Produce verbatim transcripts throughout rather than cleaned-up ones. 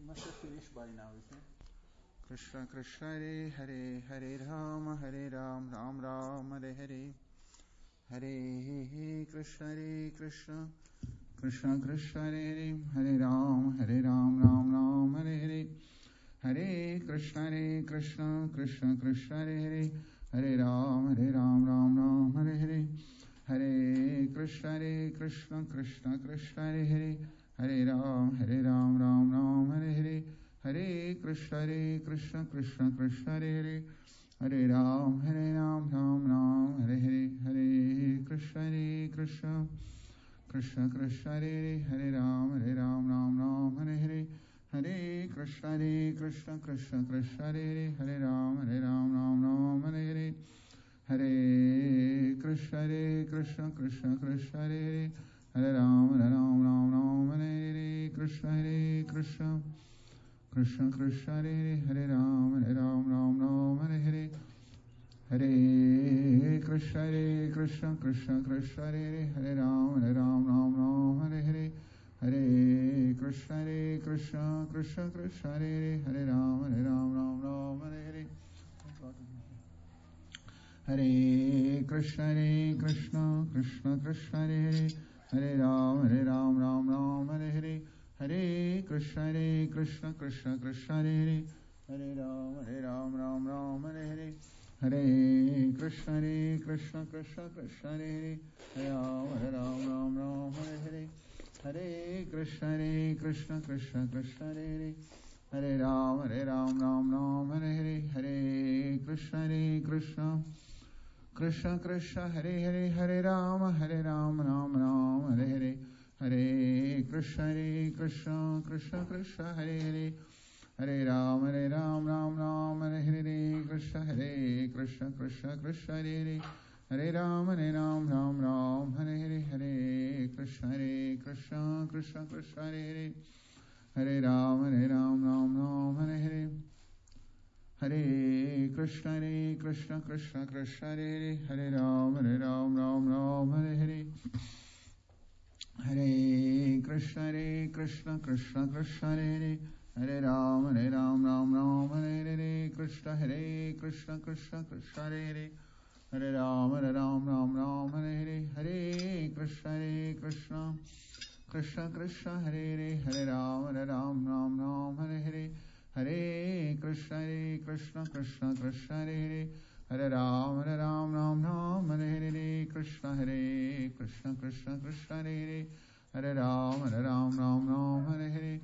must have finished by now, isn't it? Krishna Krishna Hare Hare Hare Ram Hare Ram Ram Ram Hare Hare Hare Krishna Hare Krishna Krishna Krishna Hare Hare Ram Hare Ram Ram Ram Hare Hare Hare Krishna Hare Krishna Krishna Krishna Hare Hare Ram Hare Ram Ram Ram Hare Hare Hare Krishna Hare Krishna Krishna Krishna Hare Hare Ram Hare Ram Ram Ram Hare Hare Hare Krishna Hare Krishna Krishna Krishna Hare Hare Ram Hare Ram Ram Ram Hare Hare Hare Krishna Hare Krishna Krishna Krishna Hare Hare Ram Hare Ram Ram Ram Hare Hare Hare Krishna Hare Krishna Krishna Krishna Hare Hare Ram Hare Ram Ram Ram Hare Hare Hare Krishna Hare Krishna Krishna Krishna Hare Hare Ram Hare Ram Ram Ram Hare Krishna Hare Krishna Krishna Krishna Hare Hare Ram Hare Ram Ram Ram Hare Hare Hare Krishna Hare Krishna Krishna Krishna Hare Hare Ram Hare Ram Ram Ram Hare Hare Hare Krishna Hare Krishna Krishna Krishna Hare Hare Ram Hare Ram Ram Ram Hare Hare Hare Krishna Hare Krishna Krishna Krishna Hare Hare Ram Hare Ram Ram Ram Hare Hare Hare Krishna Hare Krishna Krishna Krishna Hare Hare Ram Hare Ram Ram Ram Hare Hare Hare Krishna Hare Krishna Krishna Krishna Hare Hare Ram Hare Ram Ram Ram Hare Hare Hare Krishna Hare Krishna Krishna Krishna Hare Hare Ram Hare Ram Ram Ram Hare Hare Hare Krishna Hare Krishna Krishna Krishna Hare Hare Hare Ram Hare Ram Ram Ram Hare Hare Hare Krishna Hare Krishna Krishna Krishna Hare Hare Hare Ram Hare Ram Ram Ram Hare Hare Krishna Hare Krishna Krishna Krishna Hare Hare Ram Hare Ram Ram Ram Hare Hare Hare Krishna Hare Krishna Krishna Krishna Hare Hare Ram Hare Ram Ram Ram Hare Hare Hare Krishna Hare Krishna Krishna Krishna Hare Hare Ram Hare Ram Ram Ram Hare Hare Hare Krishna Hare Krishna Krishna Krishna Hare Hare Ram Hare Ram Ram Ram Hare Hare Krishna Hare Krishna Krishna Krishna Hare Hare Ram Hare Ram Ram Ram Hare Hare Hare Krishna Hare Krishna Krishna Krishna Hare Hare Ram Hare Ram Ram Ram Hare Hare Hare Krishna Hare Krishna Krishna Krishna Hare Hare Ram Hare Ram Ram Ram Hare Hare Krishna Hare Krishna Krishna Krishna Hare Hare Ram Hare Ram Ram Ram Hare Hare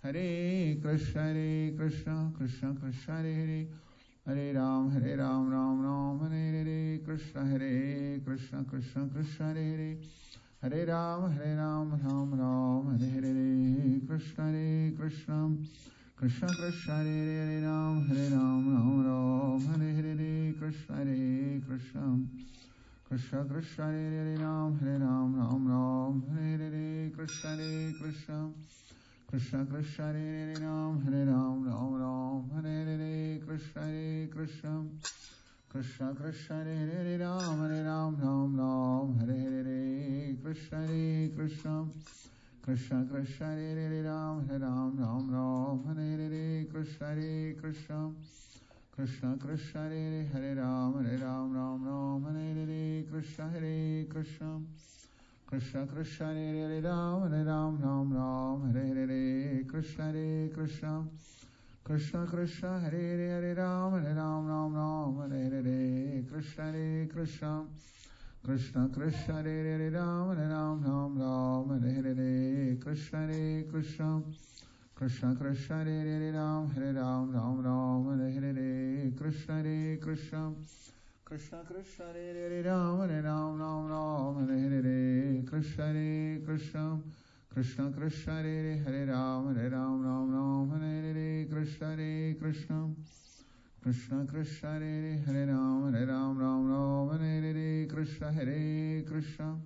Hare Krishna Hare Krishna Krishna Krishna Hare Hare Ram Hare Ram Ram Ram Hare Hare Krishna Hare Krishna Krishna Krishna Hare Hare Ram Hare Ram Ram Ram Hare Hare Krishna Hare Krishna Krishna Krishna Hare Hare Ram Hare Ram Ram Ram Hare Hare Krishna Hare Krishna Krishna Krishna Hare Hare Ram Hare Ram Ram Ram Hare Hare Krishna Hare Krishna Krishna Krishna Hare Hare Ram Hare Ram Ram Ram Hare Hare Krishna Hare Krishna Krishna Krishna Hare Hare Ram Hare Ram Ram Ram Hare Hare Krishna Hare Krishna Krishna Krishna Hare Hare Ram Hare Ram Ram Ram Hare Hare Krishna Hare Krishna Krishna Krishna Hare Hare Ram Hare Ram Ram Ram Hare Hare Krishna Hare Krishna Krishna Krishna Hare Hare Ram Hare Ram Ram Ram Hare Hare Krishna Hare Krishna Krishna Krishna Hare Hare Ram Hare Ram Ram Ram Hare Hare Krishna Hare Krishna Krishna Krishna Hare Hare Ram Hare Ram Ram Ram Hare Hare Krishna Hare Krishna Krishna Krishna Hare Hare Ram Hare Ram Ram Ram Hare Hare Krishna Hare Krishna Krishna Krishna Hare Hare Ram Hare Ram Ram Ram Hare Hare Krishna Hare Krishna Krishna Krishna Hare Hare Ram Hare Ram Ram Ram Hare Hare Krishna Hare Krishna Krishna Krishna Hare Hare Ram Hare Ram Ram Ram Hare Hare Krishna Hare Krishna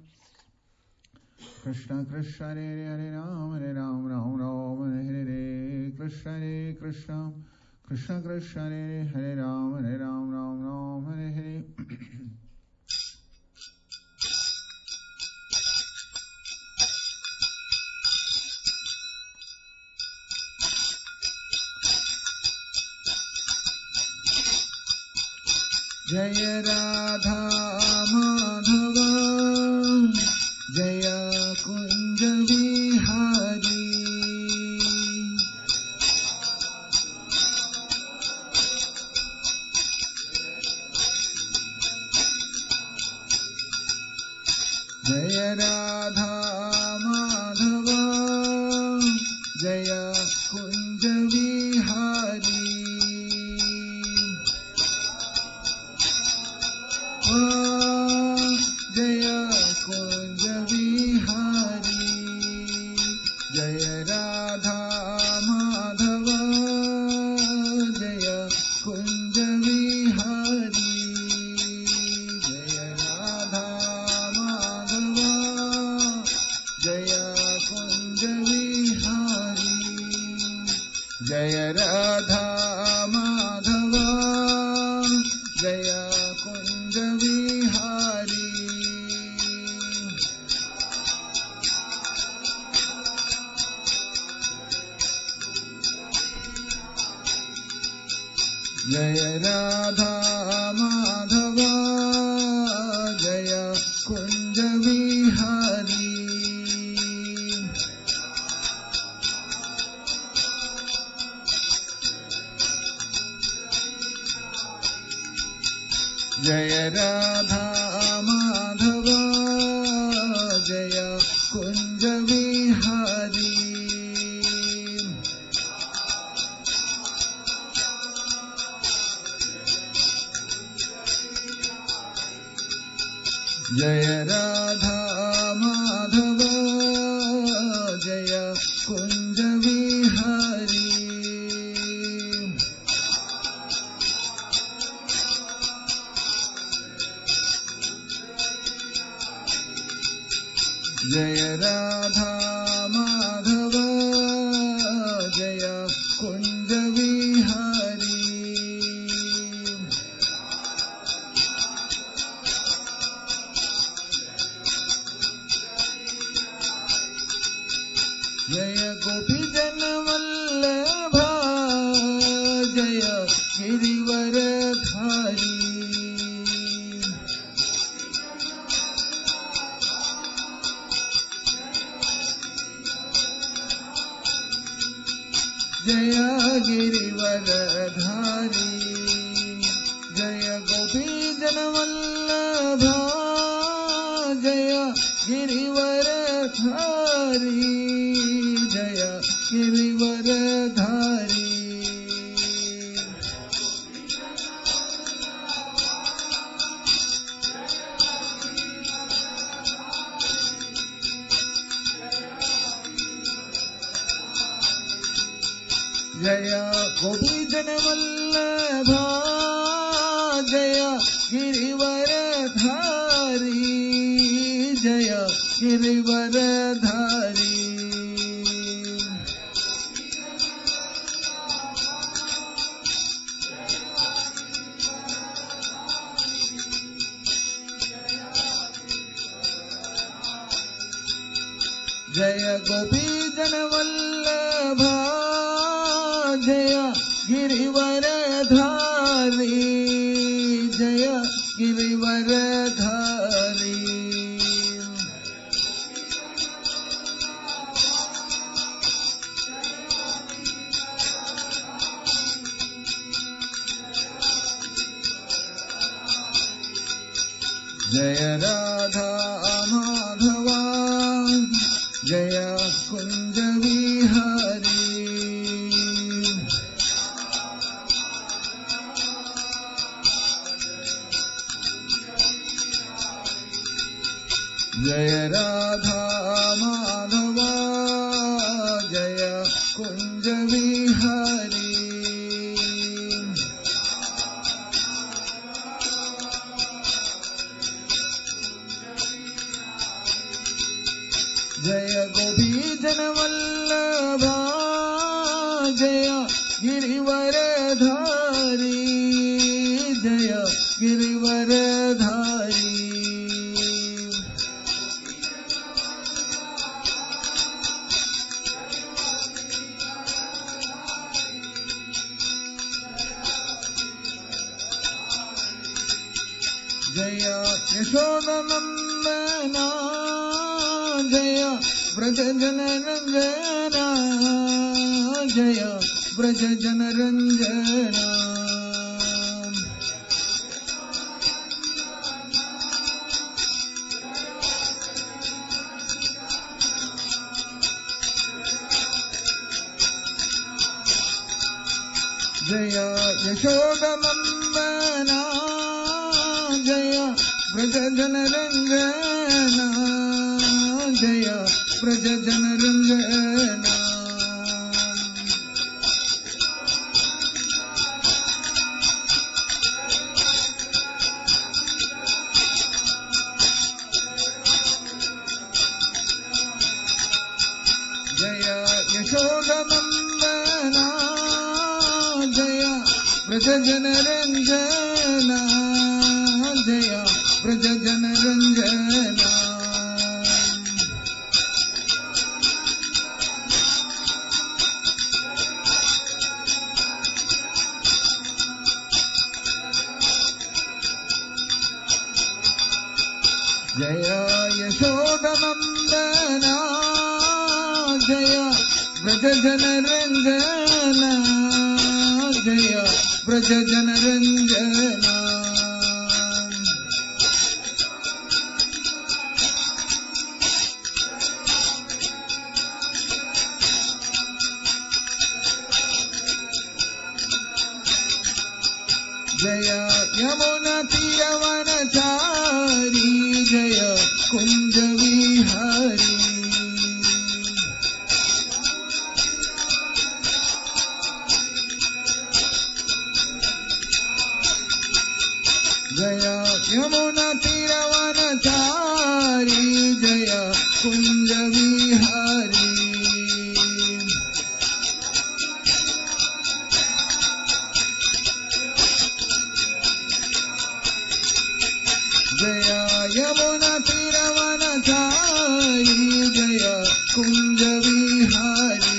Krishna Krishna Hare Hare Ram Hare Ram Ram Ram Hare Hare Krishna Hare Krishna Krishna Krishna Hare Hare Ram Hare Ram Ram Ram Hare Hare जय राधा माधव जय कुंज विहारी जय राधा माधव जय कुंज विहारी जय कुंज विहारी जय राधा माधव जय कुंज विहारी जय राधा माधव जय कुंज विहारी जय राधा माधव जय कुंज विहारी जय राधा माधव जय कुंज विहारी जय राधा माधव जय कुंज विहारी जय राधा माधव जय कुंज विहारी जय राधा माधव जय कुंज विहारी जय गोपी जन वल्लभा जय गिरिवरधारी जय गिरिवरधारी जय गोपी जन वल्लभा जय गिरिवरधारी जय गिरिवरधारी जय गोपी जन वल्लभा जय गिरिवरधारी जय गिरिवरधारी जय गोपी जन वल्लभा जय गिरिवरधारी जय गिरिवरधारी जय राधा माधव जय कुंज विहारी जय राधा माधव जय कुंज विहारी जय गोपी जन वल्लभा जय गिरिवरधारी जय गिरिवरधारी జయ యశోదనందన జయ వ్రజ జనరంజన జయ వ్రజ జనరంజన జయ యశోదనందన జయ వ్రజ జనరంజన జయ వ్రజ జనరంజన జయ యశోదనందన జయ వ్రజ జనరంజన జయ వ్రజ జనరంజన జయ యశోదనందన జయ వ్రజ జనరంజన జయ వ్రజ జనరంజన జయ యమున తీరవనచారి జయ కుంజ విహారీ జయ యమున తీరవనచారి జయ కుంజ విహారీ జయ యమున తీరవనచారి జయ కుంజ విహారీ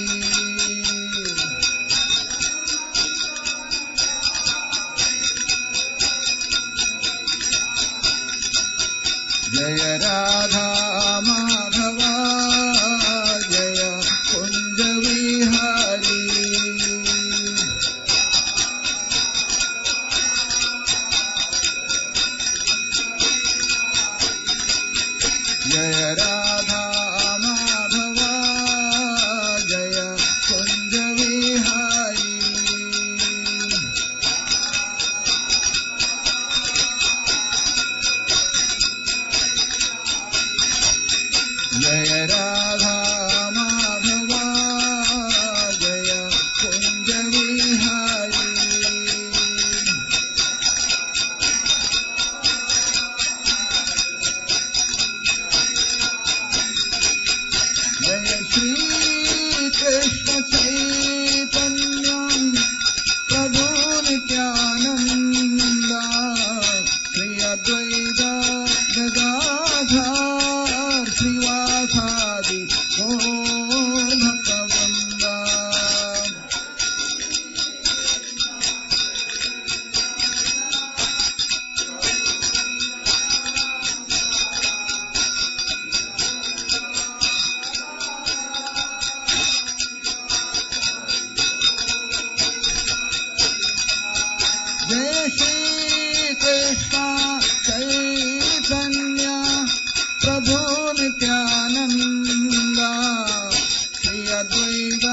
జయ రాధా మాధవ జయ కుంజ విహారీ జయ రాధా మాధవ జయ కుంజ విహారీ జయ రాధా మాధవ జయ కుంజ విహారీ జయ శ్రీ కృష్ణ చైతన్య ప్రభు నిత్యానంద శ్రీ అద్వైత గదాధర్ శ్రీవాసాది గౌర భక్తవృంద జయ శ్రీ కృష్ణ చైతన్య ప్రభు నిత్యానంద శ్రీ అద్వైత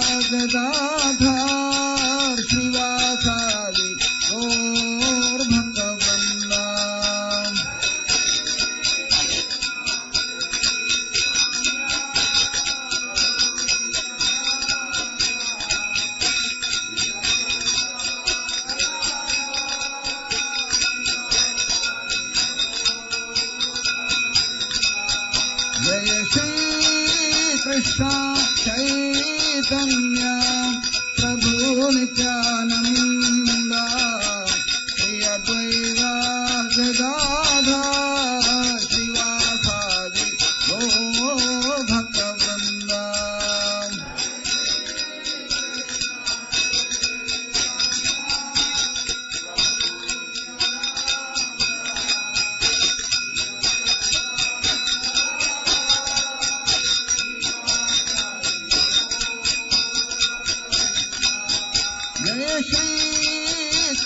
గదాధర్ శ్రీవాసాది గౌర భక్తవృంద జయ శ్రీ కృష్ణ చైతన్య ప్రభు నిత్యానంద శ్రీ అద్వైత గదాధర్ శ్రీవాసాది గౌర భక్తవృంద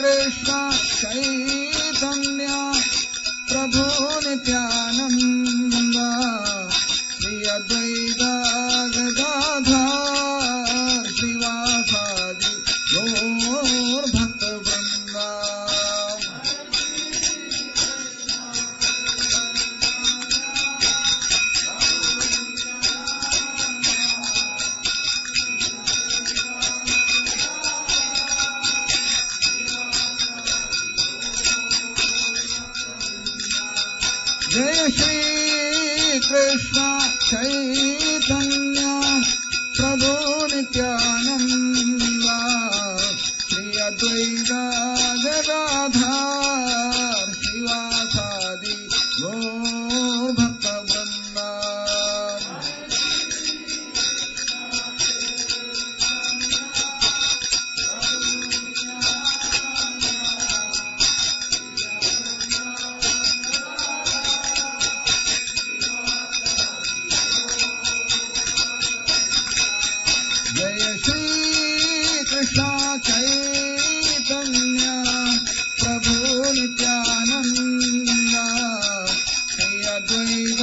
कृष्ण चैतन्य प्रभु नित्यानंद श्री अद्वैत गदाधर श्रीवासादि गौर भक्तवृंद। जय श्री कृष्ण चैतन्य प्रभु नित्यानंद श्री अद्वैत गदाधर श्रीवासादि गौर भक्तवृंद। जय श्री कृष्ण चैतन्य प्रभु नित्यानंद श्री अद्वैत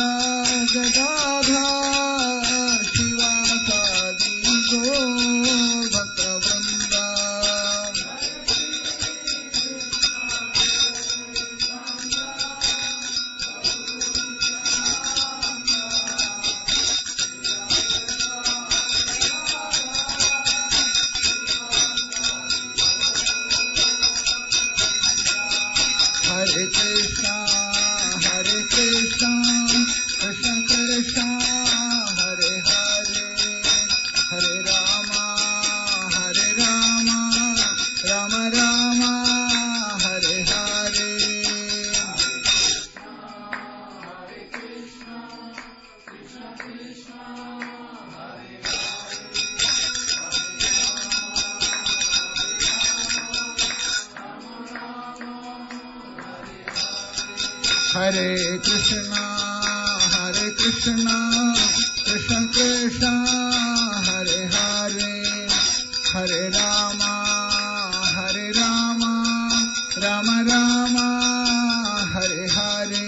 गदाधर श्रीवासादि गौर भक्तवृंद। हरे कृष्णा हरे कृष्णा कृष्ण कृष्णा हरे हरे हरे रामा हरे रामा राम रामा हरे हरे। हरे कृष्णा हरे कृष्णा कृष्ण कृष्णा हरे हरे हरे रामा हरे रामा राम रामा हरे हरे।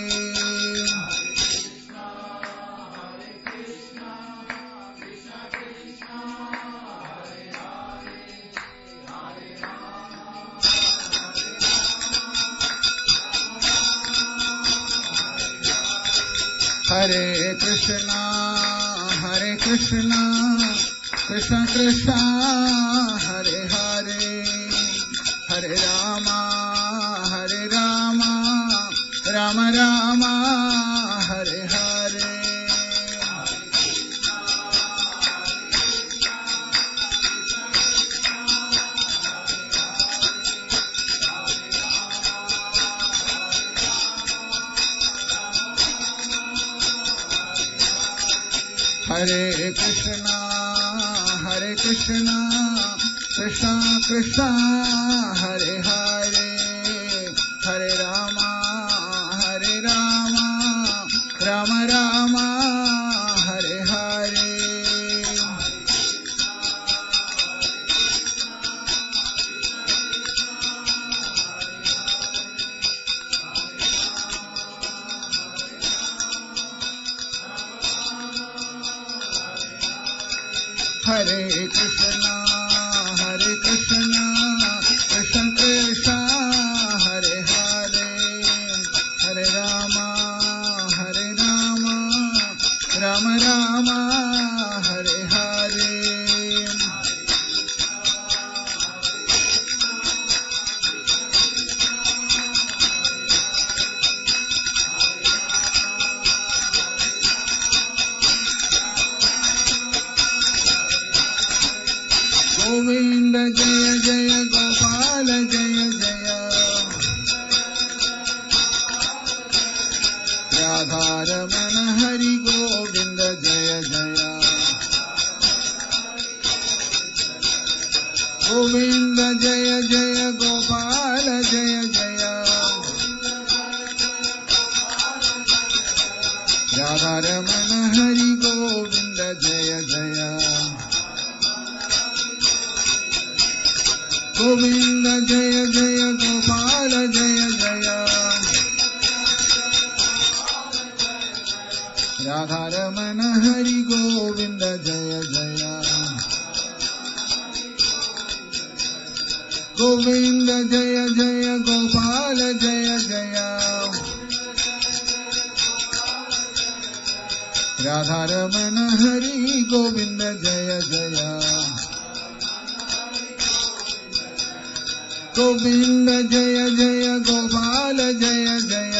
हरे कृष्णा हरे कृष्णा कृष्ण कृष्णा हरे हरे हरे रामा हरे रामा राम रामा हरे हरे। हरे कृष्णा हरे कृष्णा कृष्ण कृष्ण हरे हरे हरे रामा हरे रामा राम रामा हरे हरे। हरे कृष्णा हरे कृष्णा कृष्ण कृष्ण हरे हरे हरे रामा हरे रामा राम रामा हरे हरे। गोविंद जय जय गोपाल जय जय राधारमण हरि गोविंद जय जय गोविंद जय जय गोपाल जय जय राधारमण हरि गोविंद जय जय। गोविंद जय जय गोपाल जय जय राधारमण हरि गोविंद जय जय गोविंद जय जय गोपाल जय जय राधारमण हरि गोविंद जय जय गोविंद जय जय गोपाल जय जय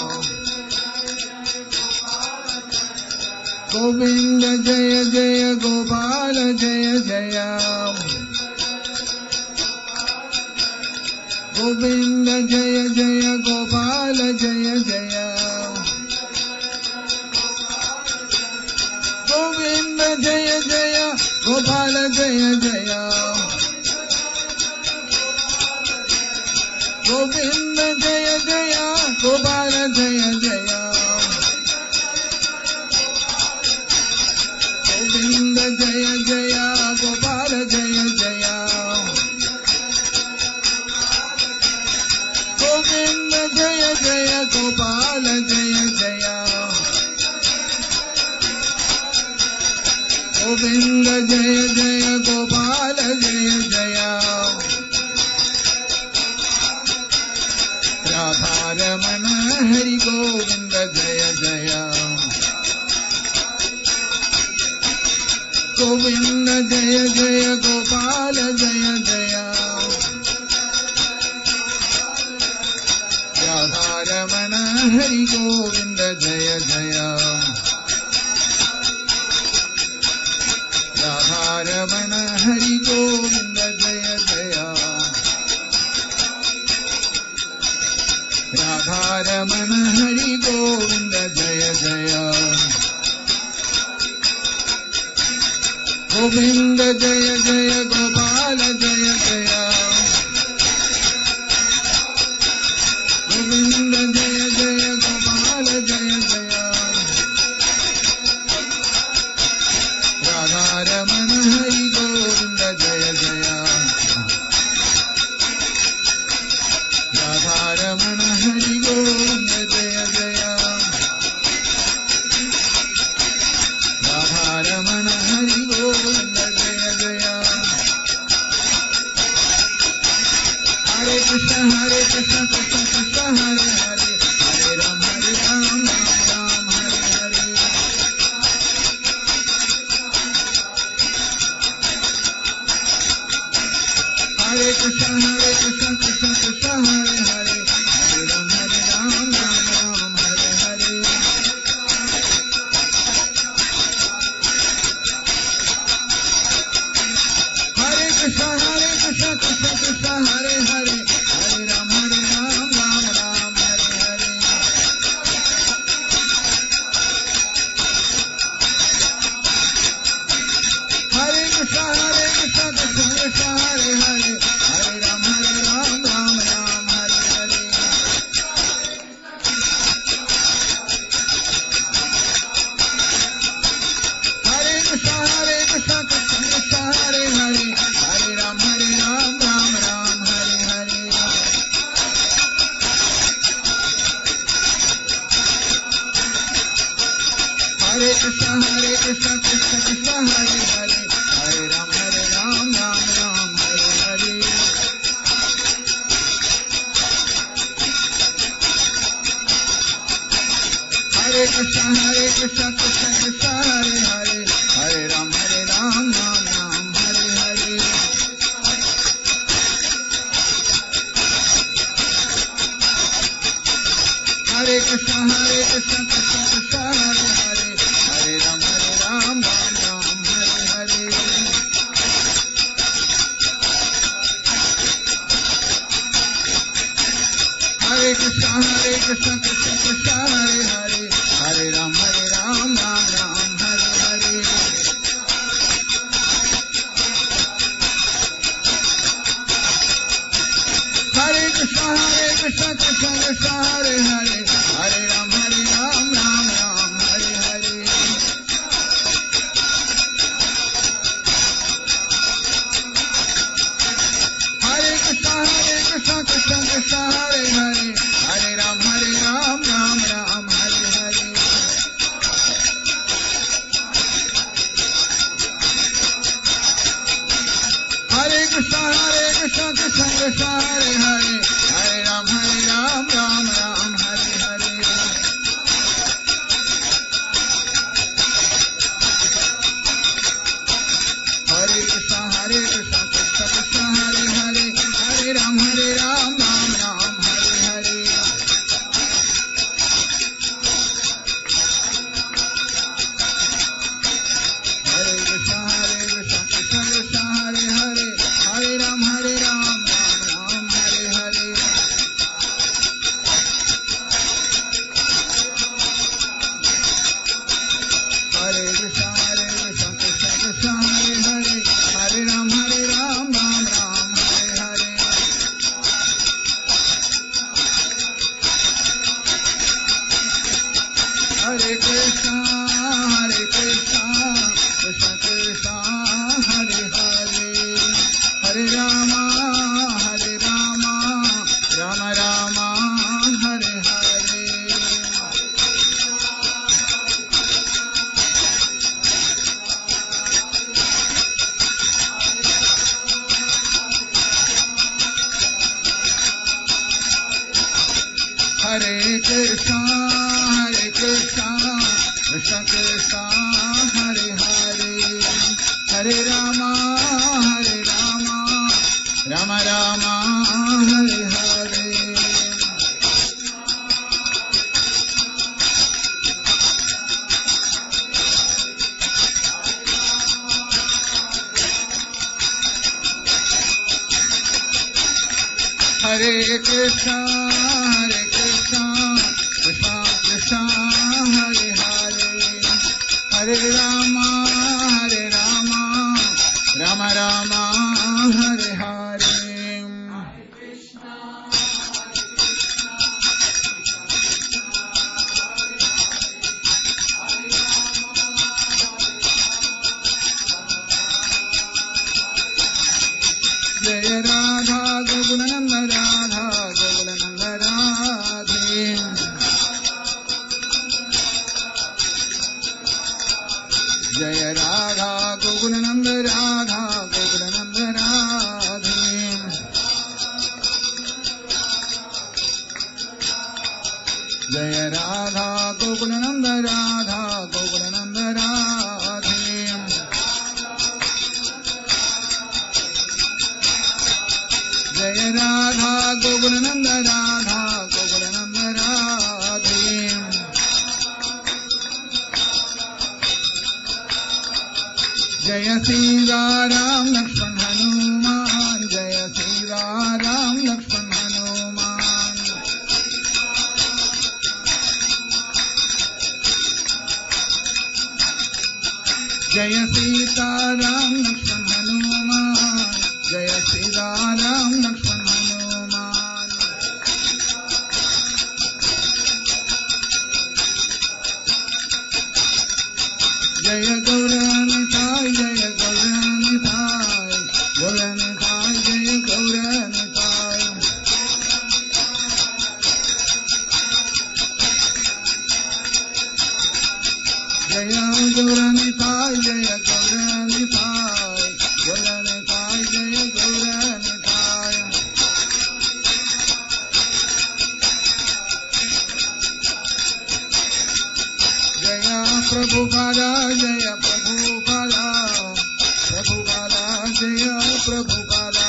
गोविंद जय जय गोपाल जय जय गोविंद जय जय गोपाल जय जय गोविंद जय जय गोपाल जय जय गोविंद जय जय गोपाल जय जय गोविंद जय जय गोपाल जय जय गोविंद जय जय गोपाल जय जय गोविंद जय जय गोपाल जय जय राधारमण हरि गोविंद जय जय गोविंद जय जय गोपाल जय जय राधारमण हरि गोविंद जय जय राधारमण हरि गोविंद जय जय राधारमण हरि गोविंद जय जय गोविंद जय जय गोपाल जय जय गोविंद जय जय गोपाल जय जय राधारमण हरि गोविंद जय जय राधारमण हरि गोविंद जय जय राधारमण हरि गोविंद जय जय हरे कृष्ण हरे कृष्ण कृष्ण कृष्ण हरे हरे हरे राम हरे राम राम राम हरे हरे हरे कृष्ण हरे कृष्ण कृष्ण कृष्ण हरे हरे हरे राम हरे राम राम राम हरे हरे हरे कृष्ण हरे कृष्ण कृष्ण कृष्ण हरे हरे हरे राम हरे राम राम राम हरे हरे हरे कृष्ण हरे कृष्ण कृष्ण कृष्ण हरे हरे हरे राम हरे राम राम राम हरे हरे हरे कृष्ण हरे कृष्ण कृष्ण कृष्ण हरे हरे हरे राम हरे राम राम राम हरे हरे हरे कृष्ण हरे कृष्ण कृष्ण कृष्ण हरे हरे हरे राम हरे Ram Ram Ram Krishna Hare Hare Hare Ram Hare Ram Ram Ram Hare Hare Hare Krishna Hare Krishna Krishna Krishna Hare Hare Hare Ram Hare Ram Ram Ram Hare Hare Hare Krishna Hare Krishna Krishna Krishna Hare Hare Hare Ram Hare Ram Ram Ram Hare Hare Hare Krishna Hare Krishna Krishna Krishna Hare Hare Hare Ram Hare Ram Ram Ram Hare Hare Hare Krishna Hare Krishna Krishna Krishna Hare Hare Hare Rama Hare Rama Rama Rama Hare Hare Hare Krishna Hare Krishna Krishna Krishna Hare Hare Hare Rama Hare Rama Rama Rama Hare Hare Hare Krishna Hare Krishna Krishna Krishna Hare Hare Hare Rama Hare Rama Rama Rama Hare Hare Jaya Radha Gokulananda Radha Gokulananda Radhe Jaya Radha Gokulananda Radha Gokulananda Radhe Jaya Radha Gokulananda Radha Gokulananda Radhe Jaya Radha Gokulananda Radha Gokulananda Radhe Jaya Sita Ram Lakshman Hanuman Jaya Sita Ram Lakshman Hanuman Jaya Sita Ram Lakshman Hanuman Jaya Sita Ram Lakshman Hanuman Jaya Gauranitai Jaya Gauranitai Gauranitai Jaya Gauranitai Jaya Gauranitai Jaya Gauranitai Gauranitai Jaya Gauranitai Jaya Prabhupada Jaya Prabhupada Prabhupada Jaya Prabhupada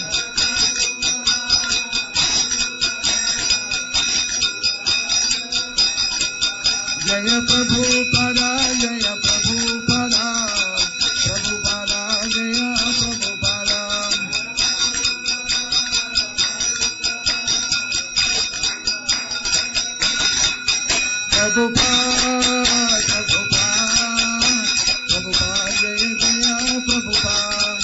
Jaya Prabhupada Jaya Prabhupada Prabhupada Jaya Prabhupada Prabhupada Prabhupada Prabhupada Jaya Jaya Prabhupada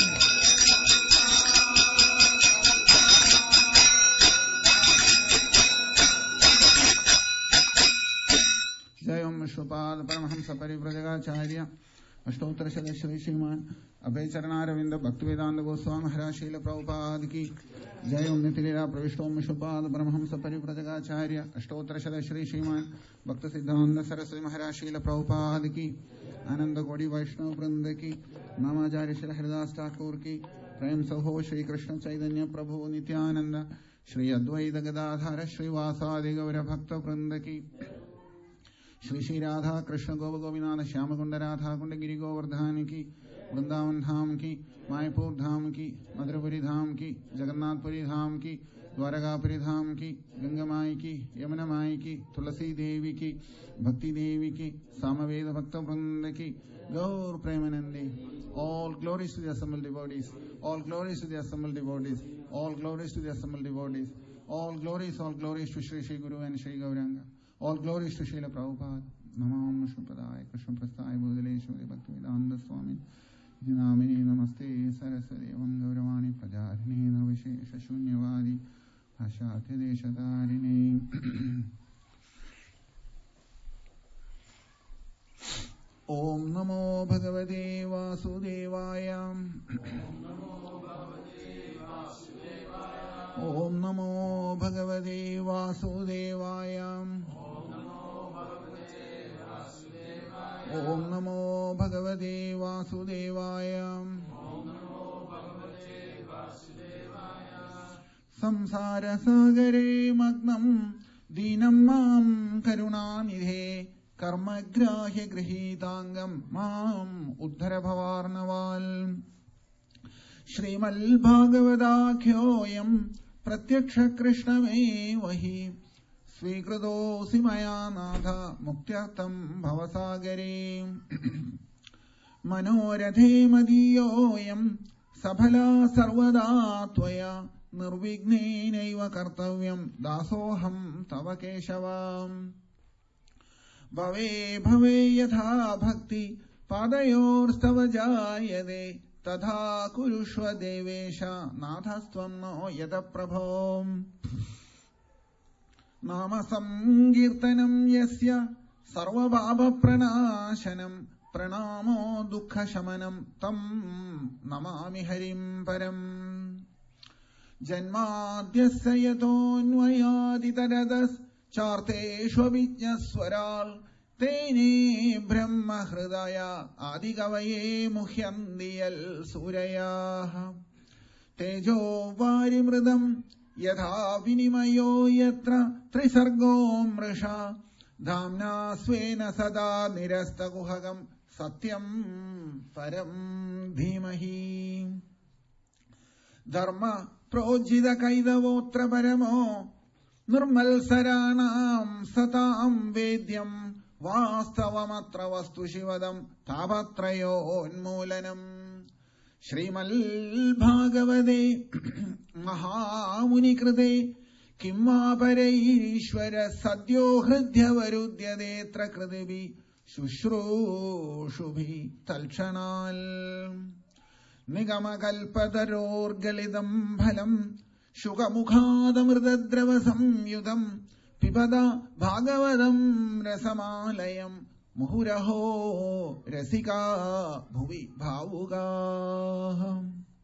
Jai Om Vishwapad Paramahamsa Parivrajagacharya Ashtottara Shri Shri Sriman Abhay Charanaravinda Bhaktivedanta Goswami Maharaj Srila Prabhupada Ki Jai Om Nitilila Pravishta Om Vishwapad Paramahamsa Parivrajagacharya Ashtottara Shri Shri Sriman Bhakta Siddhanta Saraswati Maharaj Srila Prabhupada Ki Ananda Kodi Vaishnava Vrinda Ki Namacharya Shri Haridas Thakur Ki प्रेम से हो श्री कृष्ण चैतन्य प्रभु नित्यानंद श्री अद्वैत गदाधर श्रीवासादि गौर भक्त वृंद की श्री श्री राधा कृष्ण गोप गोविनाथ श्याम कुंड राधा कुंड गिरि गोवर्धन की वृंदावन धाम की मायपुर धाम की मधुरपुरी धाम की जगन्नाथपुरी धाम की द्वारकापुरी धाम की गंगा माई की यमुना माई की तुलसी देवी की भक्ति देवी की सामवेद भक्त वृंद की गौर Premanandi. All glories to the assembled devotees. All glories to the assembled devotees. All glories to the assembled devotees. All glories, all glories to Shri Shri Guru and Shri Gauranga. All glories to Srila Prabhupada. Namam Vishnupadaya Krishna Prasthaya Bhudaleshwari Bhaktivedanta Swami Dinamini Namaste Saraswati Evam Gauravani Prajarini Navishesha Shunyavadi Bhashyati Deshatarini. Om Namo Bhagavate Vasudevaya. Om Namo Bhagavate Vasudevaya. Om Namo Bhagavate Vasudevaya. Samsara Sagare Magnam Dinam Mam Karunanidhe Karmagrahya Grihitangam Mam Uddhara Bhavarnaval. Shrimal Bhagavadakyoyam Pratyaksha Krishna me vahi Svikrado Simaya Natha Muktyatam Bhavasagare. Manorathe Madiyoyam Sabhala Sarvada Tvaya Nirvignenaiva Kartavyam Dasoham Tava Keshavam. Bhave bhave yatha bhakti padayorstava jayade tadha kurushva devesha nathastvam no yata prabho. Nama samkirtanam yasya sarva bhava pranashanam pranamo dukkha shamanam tam namami harim param. Janmadyasya yatonvayadi taradas Charteshwabhijnaswaral Tene Brahma Hridaya Adigavaye Muhyandiyal Suraya Tejo Varimridam Yatha Vinimayo Yatra Trisargo Mrisha Dhamna Svena Sada Nirasta Guhagam Satyam Param Dhimahi Dharma Projida Kaidavotra Paramo Nirmal Saranam Satam Vedyam Vastavamatra Vastu Shivadam Tabatrayo Unmulanam Shrimal Bhagavade Mahamuni Kride Kimmapare Ishvara Sadyo Hridya Varudya Detra Kridevi Shushru Shubhi Talchanal Nigama Kalpadaror Galidam Bhalam Shukamukhadamrdadrava samyudam Pipada Bhagavadam Rasamalayam Muhuraho Rasika Bhuvi Bhavuga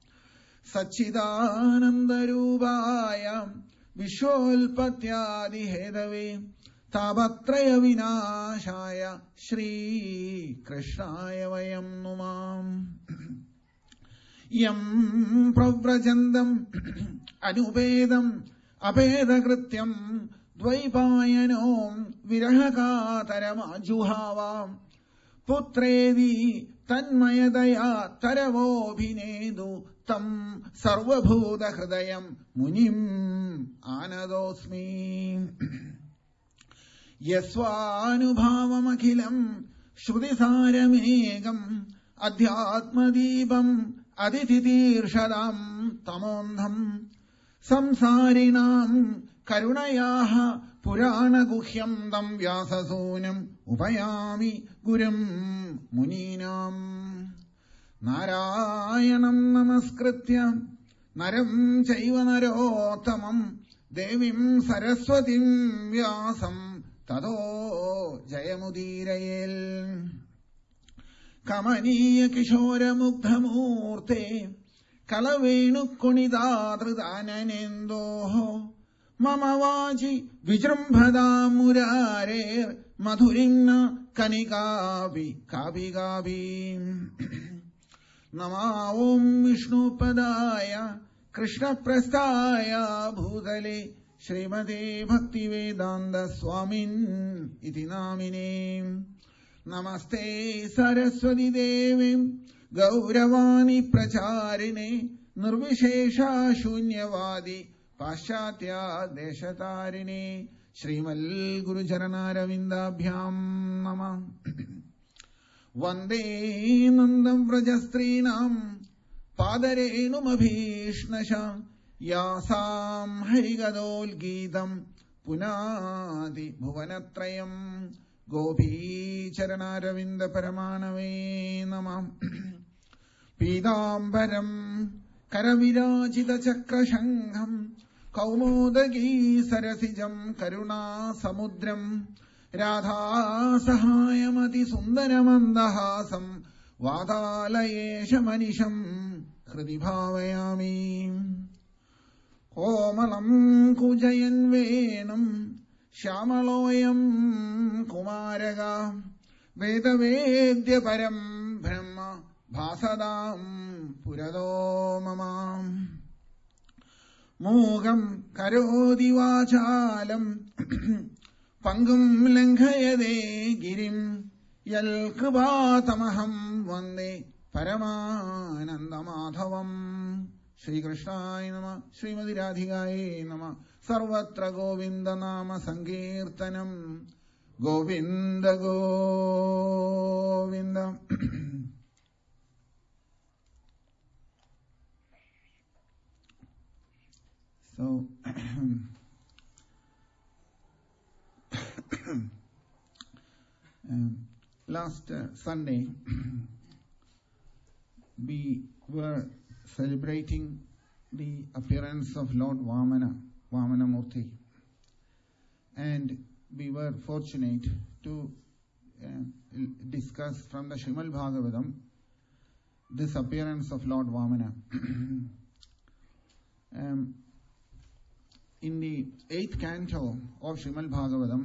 Sachidanandarubaya Vishwalpatyadi Hedave Tabatraya Vinashaya Shri Krishnaya Vayam Numam Yam Pravrajandam Anubedam Apedakrityam Dvaipayanom Virahakataram Ajuhava Putredi Tanmayadaya Taravo Bhinedu Tam Sarvabhuta Hridayam Munim Anadosmi Yasvanubhavam Akhilam Shrudisaramegam Adhyatmadibam Adititirshadam Tamondham Samsarinam Karunayaha Purana Guhyam Dam Vyasasunam Upayami Guram Muninam Narayanam Namaskritya Naram Chaiva Narottamam Devim Saraswatim Vyasam Tado Jayamudirayel Kamaniya Kishora Mukdhamurte Kalavenu Kunidadridananendoho Mamavaji Vijrambhada Murare Madhurinna Kanikavi Kavi Gavi Nama Om Vishnupadaya Krishna Prasthaya Bhutale Srimate Bhaktivedanta Swamin Iti Namine Namaste Saraswati Devi Gauravani Pracharine Nirvishesha Shunyavadi Paschatya Deshatarine Shrimal Guru Charanaravindaabhyam Namah Vande Nandam Vrajastrinam Padarenu Mabhishnasha Yasam Harigadol Geetam Punati Bhuvanatrayam Gopi Charanaravinda Paramanave Namah Pidambaram Karavirajita Chakra Shangham Kaumodagi Sarasijam Karuna Samudram Radha Sahayamati Sundaramandahasam Vadalayesha Manisham Hridi Bhavayami Komalam Kujayan Venam Shyamaloyam Kumaraga Vedavedya Param Brahma Bhasadam Purado Mamam Mogam Karodi Vachalam Pangum Langhayade Girim Yalkrivatamaham Vande Paramanandamadhavam Shri Krishnaya Nama Srimati Radhikaye Nama Sarvatra Govinda Nama Sankirtanam Govinda Govinda So um, last uh, Sunday we were celebrating the appearance of Lord Vamana, Vamana Murthy, and we were fortunate to uh, discuss from the Srimad Bhagavatam this appearance of Lord Vamana. um, in the eighth canto of Srimad Bhagavatam,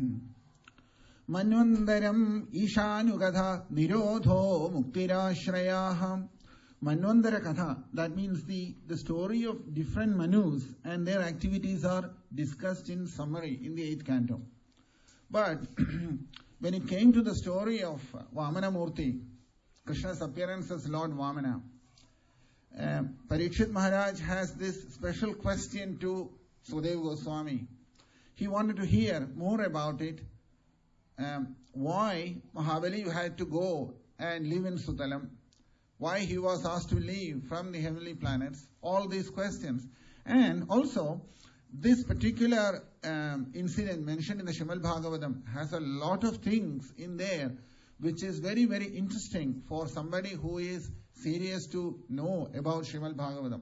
Manvandaram Ishanugatha Nirodho Muktirashrayaham. Manvandara Katha, that means the, the story of different Manus and their activities are discussed in summary in the eighth canto. But when it came to the story of Vamana Murthy, Krishna's appearance as Lord Vamana, uh, Parikshit Maharaj has this special question to Sudeva Goswami. He wanted to hear more about it. Um, why Mahabali had to go and live in Sutalam, why he was asked to leave from the heavenly planets, all these questions. And also, this particular um, incident mentioned in the Srimad Bhagavatam has a lot of things in there which is very, very interesting for somebody who is serious to know about Srimad Bhagavatam.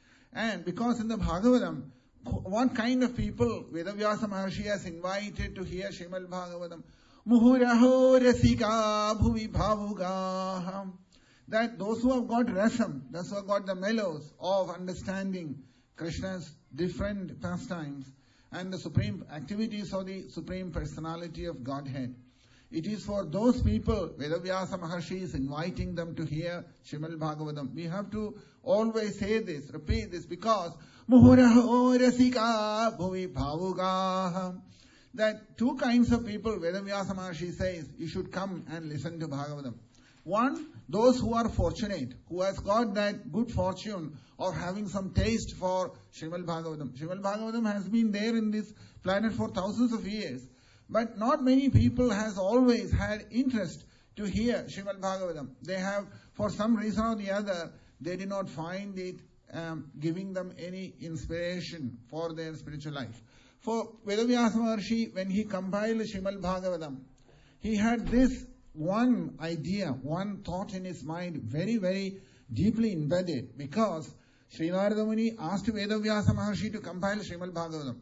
And because in the Bhagavatam, what kind of people Vedavyasa Maharshi has invited to hear Srimad Bhagavatam? Muhuraho rasika bhuvi bhavuga. That those who have got rasam, those who have got the mellows of understanding Krishna's different pastimes and the supreme activities of the Supreme Personality of Godhead. It is for those people, Vedavyasa Maharshi is inviting them to hear Srimad Bhagavatam. We have to always say this, repeat this, because Muhuraho rasika bhuvi bhavuga. That two kinds of people, Vedavyasa Maharshi says, you should come and listen to Bhagavatam. One, those who are fortunate, who has got that good fortune of having some taste for Srimad Bhagavatam. Srimad Bhagavatam has been there in this planet for thousands of years. But not many people has always had interest to hear Srimad Bhagavatam. They have, for some reason or the other, they did not find it um, giving them any inspiration for their spiritual life. For Vedavyasa Maharshi, when he compiled Srimad Bhagavatam, he had this one idea, one thought in his mind, very, very deeply embedded, because Sri Narada Muni asked Vedavyasa Maharshi to compile Srimad Bhagavatam.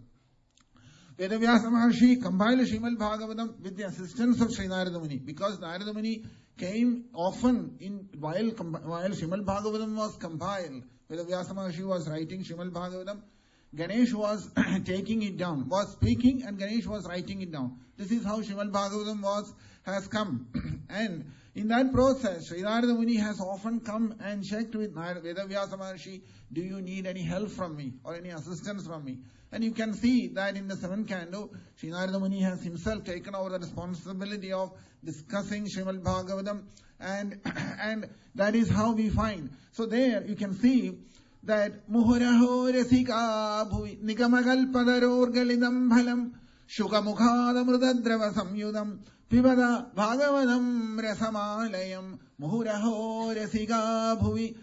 Vedavyasa Maharshi compiled Srimad Bhagavatam with the assistance of Sri Narada Muni, because Narada Muni came often in while while Srimad Bhagavatam was compiled. Vedavyasa Maharshi was writing Srimad Bhagavatam. Ganesh was taking it down, was speaking, and Ganesh was writing it down. This is how Srimad Bhagavatam was has come. And In that process, Sri Narada Muni has often come and checked with Vedavyasa Maharshi, do you need any help from me or any assistance from me? And you can see that in the seventh canto, Sri Narada Muni has himself taken over the responsibility of discussing Srimad Bhagavatam, and, and that is how we find. So there you can see that Muhuraho Rasika Bhuvi Nikamagal Padaror Galidam Bhalam Shukamukhada Mrudadrava Samyudam Pivada Bhagavatam Rasamalayam Muhuraho Rasika Bhuvi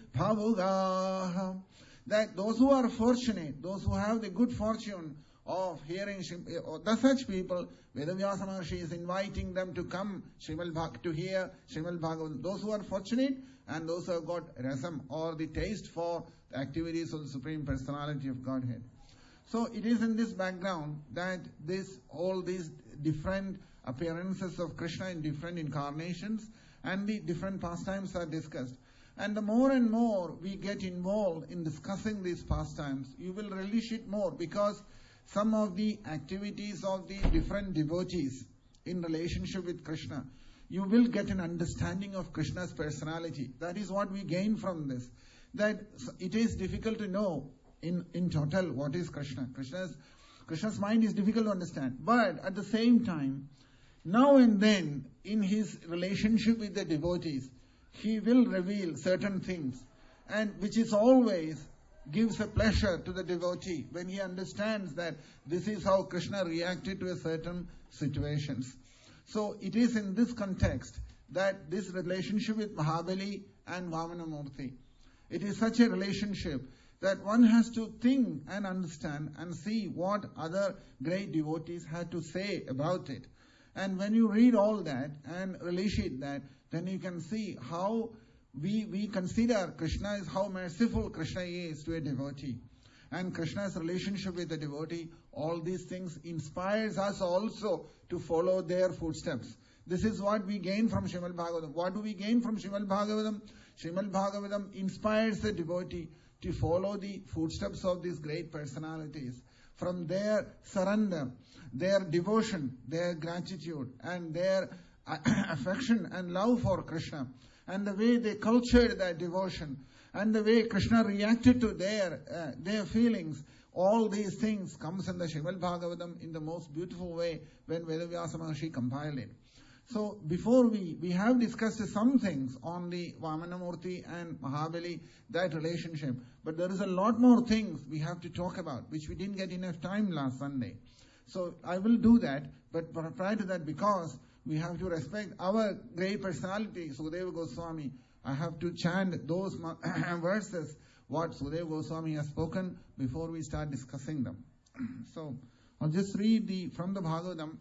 Bhavugaha. That those who are fortunate, those who have the good fortune of hearing the such people, Vedavyasa Maharshi is inviting them to come Srimad Bhag, to hear Srimad Bhagavatam. Those who are fortunate and those who have got rasam or the taste for the activities of the Supreme Personality of Godhead. So it is in this background that this all these different appearances of Krishna in different incarnations and the different pastimes are discussed. And the more and more we get involved in discussing these pastimes, you will relish it more, because some of the activities of the different devotees in relationship with Krishna, you will get an understanding of Krishna's personality. That is what we gain from this. That it is difficult to know in, in total what is Krishna. Krishna's, Krishna's mind is difficult to understand. But at the same time, now and then in his relationship with the devotees, he will reveal certain things, and which is always gives a pleasure to the devotee when he understands that this is how Krishna reacted to a certain situations. So it is in this context that this relationship with Mahabali and Vamanamurti, it is such a relationship that one has to think and understand and see what other great devotees had to say about it. And when you read all that and relish it that, then you can see how we we consider Krishna is how merciful Krishna is to a devotee. And Krishna's relationship with the devotee, all these things inspires us also to follow their footsteps. This is what we gain from Srimad Bhagavatam. What do we gain from Srimad Bhagavatam? Srimad Bhagavatam inspires the devotee to follow the footsteps of these great personalities. From their surrender, their devotion, their gratitude, and their affection and love for Krishna, and the way they cultured that devotion, and the way Krishna reacted to their uh, their feelings, all these things comes in the Srimad Bhagavatam in the most beautiful way when Vedavyasa Maharshi compiled it. So before we, we have discussed some things on the Vamanamurti and Mahabali, that relationship, but there is a lot more things we have to talk about, which we didn't get enough time last Sunday. So I will do that, but prior to that, because we have to respect our great personality, Sukadeva Goswami, I have to chant those verses, what Sukadeva Goswami has spoken, before we start discussing them. So I'll just read the from the Bhagavatam,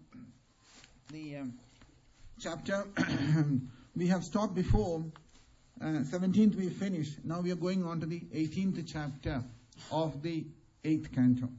the um, chapter. We have stopped before, uh, seventeenth we finished. Now we are going on to the eighteenth chapter of the eighth canto.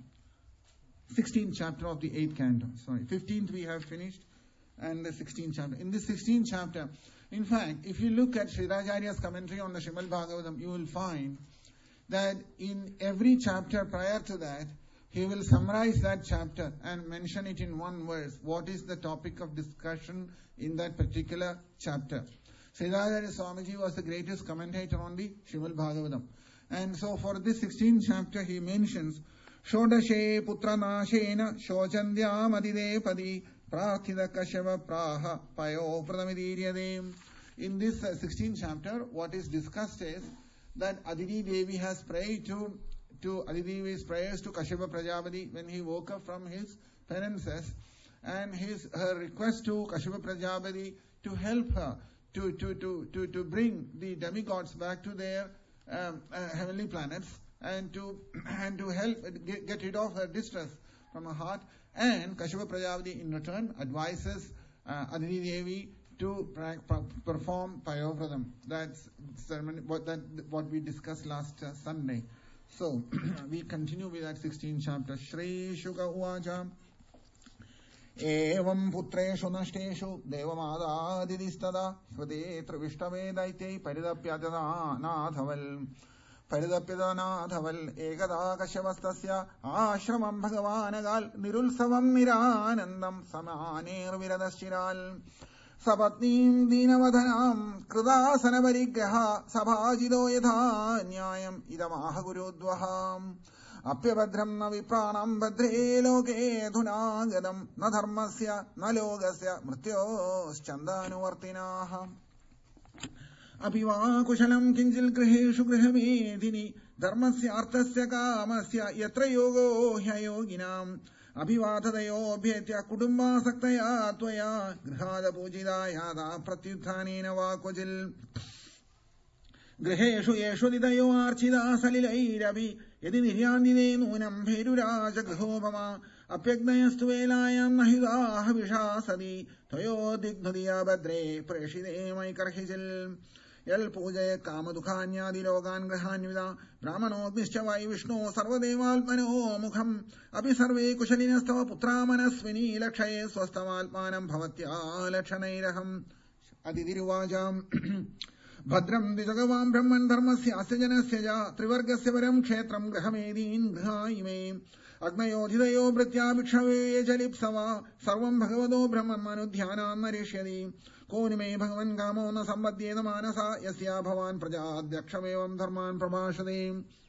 sixteenth chapter of the eighth canto. Sorry, fifteenth we have finished, and the sixteenth chapter. In this sixteenth chapter, in fact, if you look at Sriracharya's commentary on the Srimad Bhagavatam, you will find that in every chapter prior to that, he will summarize that chapter and mention it in one verse. What is the topic of discussion in that particular chapter? Sriracharya Swamiji was the greatest commentator on the Srimad Bhagavatam. And so for this sixteenth chapter, he mentions Shodashe Putranashena Shochandyam Adidepadi Prathida Kashyapa Praha Payo Pradamidiryadem. In this uh, sixteenth chapter, what is discussed is that Aditi Devi has prayed to to Aditi Devi's prayers to Kashyapa Prajapati when he woke up from his penances, and his her request to Kashyapa Prajapati to help her to to to to, to bring the demigods back to their um, uh, heavenly planets, and to and to help get, get rid of her distress from her heart. And Kashyapa Prajapati in return advises uh, Aditi Devi to pra- pra- perform Payovradam. That's ceremony, what that what we discussed last uh, Sunday. So we continue with that sixteenth chapter. Shri Shuka Uvacha Evam Putreshu Nashteshu Devamada Svade Travishtabe Daite Paridapyadana Nathaval Paridapyadanathavail Ekada Kashyapastasya Ashramam Bhagavanagal Nirulsavam Miranandam Samaner Viradaschiral സപത്നീം ദീനവധനാം കൃതാസനപരിഗ്രഹ സഭാജിതോ യഥാ ന്യായം ഇതമാഹ ഗുരുദ്വഹാം അപ്യഭദ്രം ന വിപ്രാണം ഭദ്രേ ലോകേ അധുനാഗതം ന ധർമ്മസ്യ ന ലോകസ്യ മൃത്യോശ്ചന്ദാനുവർത്തിനാഃ അപി വാ കുശലം കിഞ്ചിൽ ഗൃഹേഷു ഗൃഹമേധിനി ധർമ്മസ്യാർത്ഥസ്യ കാമസ്യ യത്ര യോഗോ ഹ്യയോഗിനാം അഭിവാദതയോഭ്യേത്യ കുടുംബാസക്തയാ ത്വയാ ഗൃഹാദപൂജിതായാതാ പ്രത്യുത്ഥാനേന വാ ക്വചിൽ ഗൃഹേഷു യേഷു ദിതയോ ആർച്ചിതാ സലിലൈരവി യദി നിര്യാന്തിനേ നൂനം ഭേരുരാജ ഗൃഹോപമ അപ്യഗ്നയസ്തു വേലായാം നഹിതാഹ വിഷാസതി ത്വയോ ദിഗ്ധുതിയാ ഭദ്രേ പ്രേഷിതേ മൈകർഹിചിൽ യൽ പൂജയ കാമദുഃഖാന്യാദിലോകാൻ ഗൃഹാന്വിത ബ്രാഹ്മണോഗ്നിശ്ച വൈ വിഷ്ണു സർവദേവാത്മനോ മുഖം അപി സർവേ കുശലിനസ്തവ പുത്രാമനസ്വിനി ലക്ഷയേ സ്വസ്തമാത്മാനം ഭവത്യാ ലക്ഷണൈരഹം അതിതിരുവാചാം ഭദ്രം ദ്വിജഗവാം ബ്രഹ്മൻ ധർമ്മസ്യാസ്യ ജനസ്യ ച ത്രിവർഗസ്യ പരം ക്ഷേത്രം ഗൃഹമേദീൻ ഗൃഹായിമേ അഗ്നയോധിതയോ ഭൃത്യാഭിക്ഷവേ ജലിപ്സവ സർവം ഭഗവതോ ബ്രഹ്മന്മനുധ്യാനാൻ നരിഷ്യതി കോനുമേ ഭഗവൻ കാമോ ന സമ്പദ്യേത മാനസ യസ്യാ ഭവാൻ പ്രജാധ്യക്ഷമേവം ധർമാൻ പ്രഭാഷതേ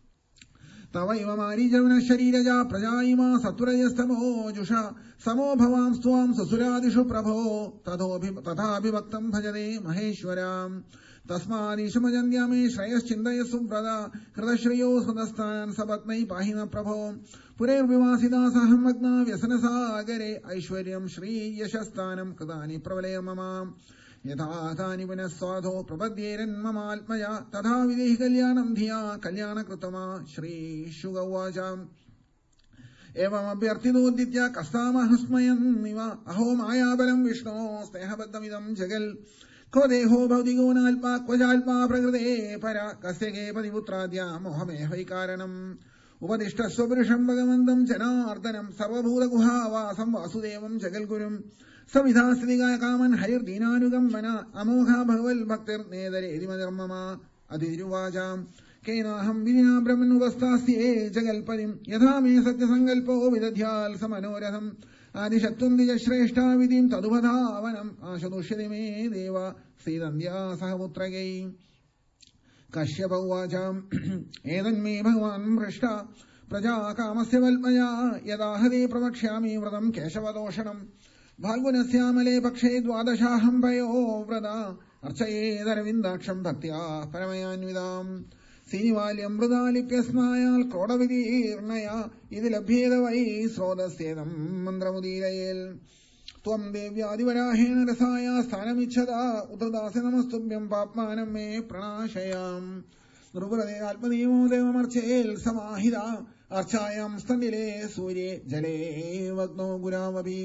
തവൈവ മാരീജവന ശരീരജ പ്രജായിമാ സത്വരയസ്തമോജുഷ സമോ ഭവാം സ്ത്വാം സുസുരാദിഷു പ്രഭോ തഥാഭിഭക്തം ഭജതേ മഹേശ്വരാം തസ്മാദീശമജന്യാമേ ശ്രേയശ്ചിന്തയസ്സു വ്രത ഹൃദശ്രയോ ഹൃദസ്ഥാൻ സപത്നൈ പാഹിന പ്രഭോ പുരൈർവിവാസിതാ സഹം മഗ്ന വ്യസനസാഗരെ ഐശ്വര്യം ശ്രീ യശസ്ഥാനം കൃതാനി പ്രവലയ മമ യഥാതാനി പുനഃസ്വാധോ പ്രപദ്യേരന്മമാത്മജ തഥാ വിദേഹി കല്യാണം ധിയാ കല്യാണകൃതമാ ശ്രീശുഗവാച ഏവമഭ്യർത്ഥിതോദിത്യ കസ്താമഹസ്മയന്നിവ അഹോ മായാബലം വിഷ്ണോ സ്നേഹബദ്ധമിദം ജഗൽ ക്വ ദേഹോ ഭൗതികോ നാൽപാ ക്വചാൽപാ പ്രകൃതേ പര കസ്യകേ പതിപുത്രാദ്യ മോഹമേഹൈകാരണം ഉപദിഷ്ടസ്വപുരുഷം ഭഗവന്തം ജനാർദ്ദനം സർവഭൂതഗുഹാവാസം വാസുദേവം ജഗൽഗുരും സവിധാസ്ഥിതികായ കാമൻ ഹൈർദീനാനുകമ്പന അമോഘ ഭഗവൽ ഭക്തിർ നേതരേതിമധർമ്മമ അതിരുവാചാം കേനാഹം വിധിനാ ബ്രഹ്മൻ ഉപസ്ഥാസ്യേ ജഗൽപതിം യഥാ മേ സത്യസങ്കൽപ്പോ വിദധ്യാൽ സമനോരഥം ആദിശത്വം ദിജശ്രേഷ്ഠാ വിധിം തതുപധാവനം ആശുദുഷ്യതി മേ ദേവ ശ്രീതന്ധ്യാ സഹപുത്രകൈ കശ്യപ ഉവാചാം ഏതന്മേ ഭഗവാൻ മൃഷ്ട പ്രജാകാമസ്യ വൽമയാ യദാഹതേ പ്രവക്ഷ്യാമി വ്രതം കേശവദോഷണം ഫാൽഗുനസ്യാമലേ പക്ഷേ ദ്വാദശാഹം പയോ വ്രത അർച്ചയേതരവിന്ദാക്ഷം ഭക്ത്യാ പരമയാന്വിതാം ശ്രീനിവാല്യം മൃദാലിപ്യസ്നായാൽ ക്രോഡവിതീർണയ ഇത് ലഭ്യേത വൈ സ്രോതസ്യേതം മന്ത്രമുദീരയേൽ ത്വം ദേവ്യാദിവരാഹേണ രസായ സ്ഥാനമിച്ഛതാ ഉദദാസി നമസ്തുഭ്യം പാപ്മാനം മേ പ്രണാശയാം നൃപൃതേ ആത്മനിയമോ ദേവമർച്ചേൽ സമാഹിത അർച്ചായാം സ്തണ്ടിലേ സൂര്യേ ജലേ വഗ്നോ ഗുരാവപി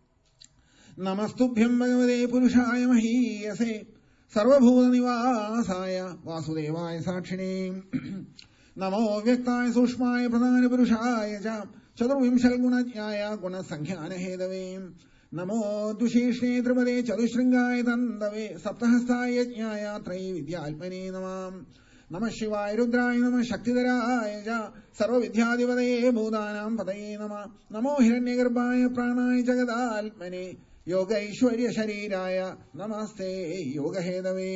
നമസ്തുഭ്യം ഭഗവതേ പുരുഷായ മഹീയസേ സർവഭൂതനിവാസായ വാസുദേവായ സാക്ഷിണേ നമോ വ്യക്തായ സൂക്ഷ്മായ പ്രധാനപുരുഷായ ച ചതുർവിംശൽ ഗുണജ്ഞായ ഗുണസംഖ്യാനഹേതവേ നമോ ദ്വിശീഷ്ണേ ത്രിപദേ ചതുശൃംഗായ തന്തവേ സപ്തഹസ്തായ യജ്ഞായ ത്രൈവിദ്യാത്മനേ നമാം നമ ശിവായ രുദ്രായ നമ ശക്തിധരായ ച സർവവിദ്യാധിപതയേ ഭൂതാനാം പതയേ നമ നമോ ഹിരണ്യഗർഭായ പ്രാണായ ജഗദാത്മനേ യോഗൈശ്വര്യ ശരീരായ നമസ്തേ യോഗഹേതവേ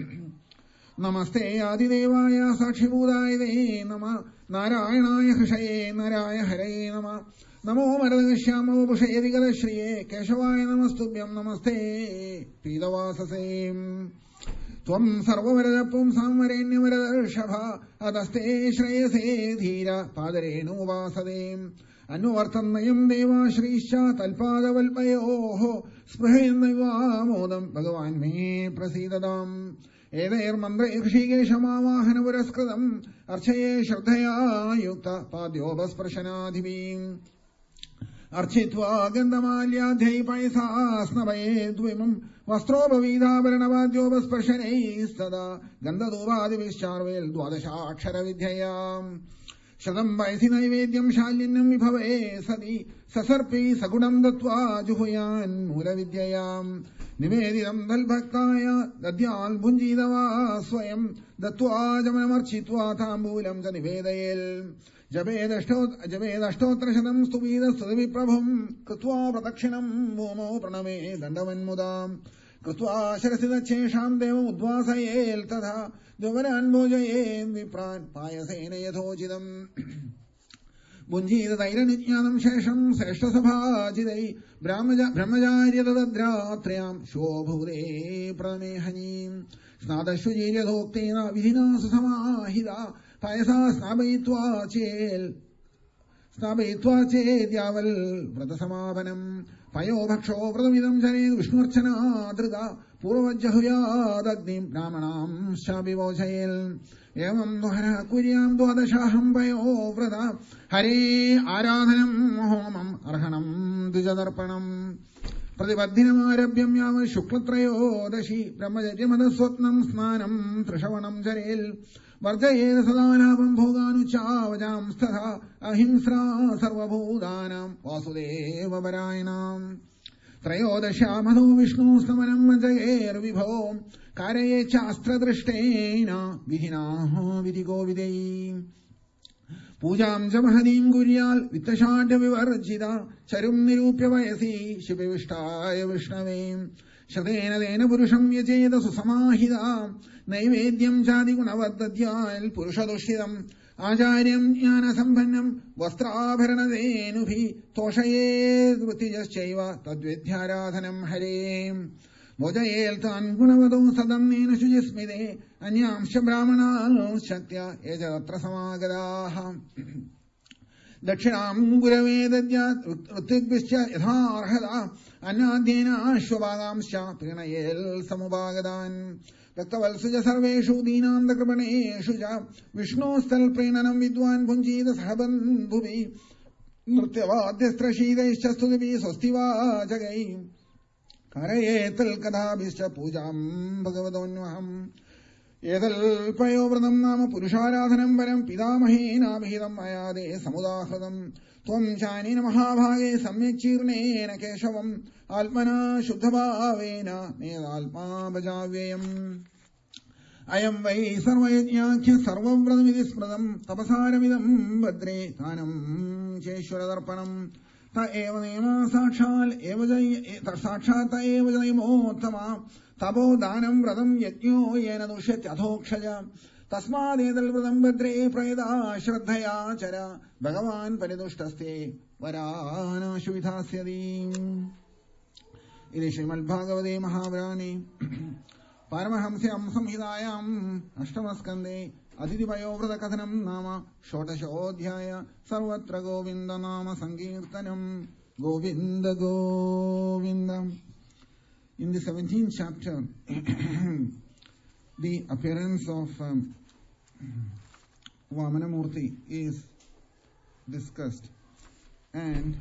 നമസ്തേ ആദിദേവായ സാക്ഷിഭൂതായ തേ നമ നാരായണായ ഹൃഷയേ നരായ ഹരയേ നമ നമോ മരദശ്യാമോപുഷയതികതശ്രിയേ കേശവായ നമസ്തുഭ്യം നമസ്തേ പീതവാസസേ ത്വം സർവവരദ പുംസാംവരേണ്യവരദർഷഭ അതസ്തേ ശ്രേയസേ ധീര പാദരേണുവാസതേ അന്വർത്ഥം നയം ദേവാശ്രീശ്ച തൽപാദവൽപയോഃ സ്പൃഹയെന്നൈവാമോദം ഭഗവാൻ മേ പ്രസീദതാം ഏതൈർമന്ത്രൈർഷീകേശമാവാഹന പുരസ്കൃതം അർച്ചയേ ശ്രദ്ധയാ യുക്ത പാദ്യോപസ്പർശനാധിപീം അർച്ചിത്വാ ഗന്ധമാല്യാധ്യൈ പയസാസ്നവയേദ്വിമം വസ്ത്രോപവീതാഭരണവാദ്യോപസ്പർശനൈസ്തദാ ഗന്ധധൂപാദിവിശ്ചാർവേൽ ദ്വാദശാക്ഷരവിദ്യയാം ശതം വയസി നൈവേദ്യം ശാല്യന്നം വിഭവേ സതി സസർപ്പി സഗുണം ദത്വാ ജുഹുയാൻ മൂലവിദ്യയാം നിവേദിതം തൽഭക്തായ ദദ്യാൽ ഭുഞ്ജീതവാ സ്വയം ദത്വാ ജമനമർച്ചിത്വാ താംബൂലം ച നിവേദയേൽ ജപേദഷ്ടോത്രശതം സ്തുവീതസ്തുതിവിപ്രഭും കൃത്വാ പ്രദക്ഷിണം ഭൂമോ പ്രണമേ ദണ്ഡവന്മുദാം कृत्वा शरसि दच्छेषाम् देवमुद्वासयेत् तथा द्विवरान् भोजयेन् विप्रान् पायसेन यथोचितम् भुञ्जीत तैरनिज्ञानम् शेषम् श्रेष्ठसभाजितै ब्रह्मचार्य तद्रात्र्याम् शोभूरे प्रमे हनीम् स्नातश्वजीर्यधोक्तेन विधिना सुसमाहिता पायसा स्नापयित्वा चेल् स्नापयित्वा चेद्यावल् व्रतसमापनम् पयो भक्षो व्रतमिदम् चरेद् विष्णुर्चना धृता पूर्वज्जहुयादग्निम् ब्राह्मणाम् शापि वोचयेल् एवम् दुहरः कुर्याम् द्वादशाहम् पयो व्रता हरे आराधनम् होमम् अर्हणम् द्विजदर्पणम् प्रतिबद्धिनमारभ्यम् यावत् शुक्लत्रयोदशि ब्रह्मचर्यमदस्वप्नम् स्नानम् त्रिशवणम् चरेल् वर्धयेद सदा लाभम् भोगानुचावजाम् तथा अहिंस्रा सर्वभूतानाम् वासुदेवपरायणाम् त्रयोदशामधो विष्णुस्तमनम् मजयेर्विभो कारये चास्त्रदृष्टेन विधिना विधिकोविदै पूजाम् च महतीम् कुर्याल् वित्तषाढ्यविवर्जिता चरुम् निरूप्य वयसि शिपिविष्टाय विष्णवे शतेन तेन पुरुषम् यचेत सुसमाहिता नैवेद्यम् चादिगुणवद्दद्याल् पुरुषदुष्टितम् आचार्यम् ज्ञानसम्पन्नम् वस्त्राभरणधेनुभिः तोषयेद् वृत्तिजश्चैव तद्विद्याराधनम् हरे भोजयेत् तान् गुणवतो सदम्नेन शुचिस्मिते अन्यांश्च ब्राह्मणाश्चत्या ये च तत्र समागताः दक्षिणाम् गुरवे दद्यात् ऋत्विग्भिश्च यथार्हता अन्नाद्येनाश्वभागांश्च प्रीणयेल् समुपागतान् रक्तवल्सु च सर्वेषु दीनान्तकृपणेषु च विष्णोस्तल्प्रीणनम् विद्वान् भुञ्जीत सह बन्धुभिः नृत्यवाद्यस्त्रशीतैश्च स्तुतिभिः स्वस्ति वाचकैः कारयेतल् कथाभिश्च पूजाम् भगवतोऽन्वहम् एतल्पयो व्रतम् नाम पुरुषाराधनम् परम् पितामहेनाभिहितम् मयादे समुदाहृतम् त्वम् चानेन महाभागे सम्यक् चीर्णेन केशवम् आत्मना शुद्धभावेन नेदात्मा भजाव्ययम् अयम् वै सर्वयज्ञाख्य सर्वव्रतमिति स्मृतम् तपसारमिदम् भद्रे दानम् चेश्वरदर्पणम् त एव नेमा साक्षात् एव साक्षात् एव जयमोत्तमा तपो दानम् व्रतम् यज्ञो येन दुष्यत्यथोक्षज तस्मादेतल्व्रतम् भद्रे प्रयता श्रद्धया चर भगवान् परितुष्टस्ते वरानाशु विधास्यति इति श्रीमद्भागवते महापुराणे पारमहंस्याम् संहितायाम् अष्टमस्कन्धे अतिथिपयोव्रतकथनम् नाम षोडशोऽध्याय सर्वत्र गोविन्द नाम सङ्कीर्तनम् Govind Govind. In the seventeenth chapter, the appearance of um, Vamanamurti is discussed, and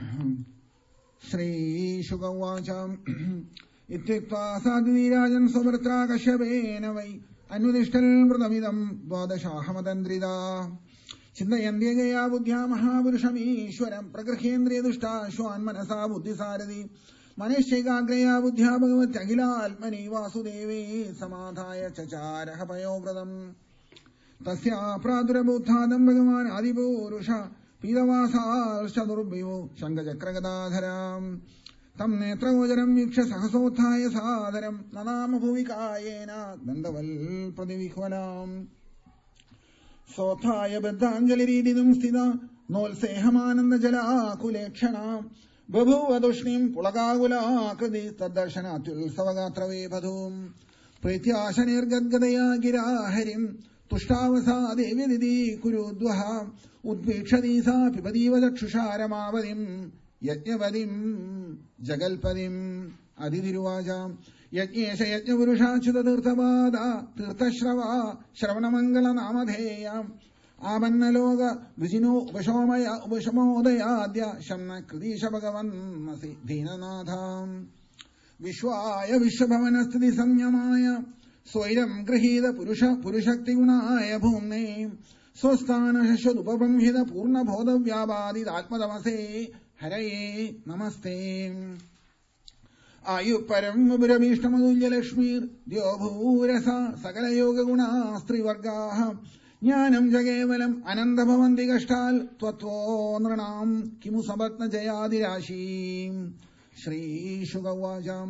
Shri Shukavacha Ityukta Sadhirajan Sobratra Kashyapena Vai Anudishtal Vradamidam Dvadashahamadandrida Chindayandegaya Buddhya Mahapurusham Ishwaram Pragrhendriya Dushta Shwan Manasa Buddhisaradi Maneshekagraya Buddhya Bhagavat Akhila Almani Vasudevi Samadhaya Chachara Payo Vradam Tasya Pradura Buddhadam Bhagavan Adipurusha Pidavasa Shadurbivu Shangajakragadadharam Tam Netragojaram Viksha Sahasothaya Sadaram Nanama Bhuvikayena Dandaval Pradivikvalam Sothaya Baddhanjali Rididum Stida Nolse Hamananda Jala Kulekshana Babhuvadushnim Pulagagula Kradi Tadarshanatul Savagatrave Badhum Prityashanir Gadgadaya Gira Harim Tushtavasa Devididi Kurudvaha Udvikshadisa Pipadiva Chusharamavadim Yajnavadim Jagalpadim Adidiruvaja Yajnesha Yajnavurusha Chudadirtavada Tirtashrava Shravanamangala Namadheyam Abannaloga Vijino Upashamaya Upashamodayadya Shamna Kridisha Bhagavan Masi Dhinanatham Vishwaya Vishabhavanastadi Samyamaya Soiram Grahida Purusha Purushakti Gunaya Bhumne Sostana Shadupabhamhida Purna Bodha Vyabadi Atmadamase Haraye Namaste Ayu Param Bhurabhishtamadulya Lakshmir Dyobhurasa Sakala Yoga Guna Strivargaha Jnanam Jagevalam Ananda Bhavanti Gashtal Tvatvo Nranam Kimu Sabatna Jayadi Rashi Shri Shukavajam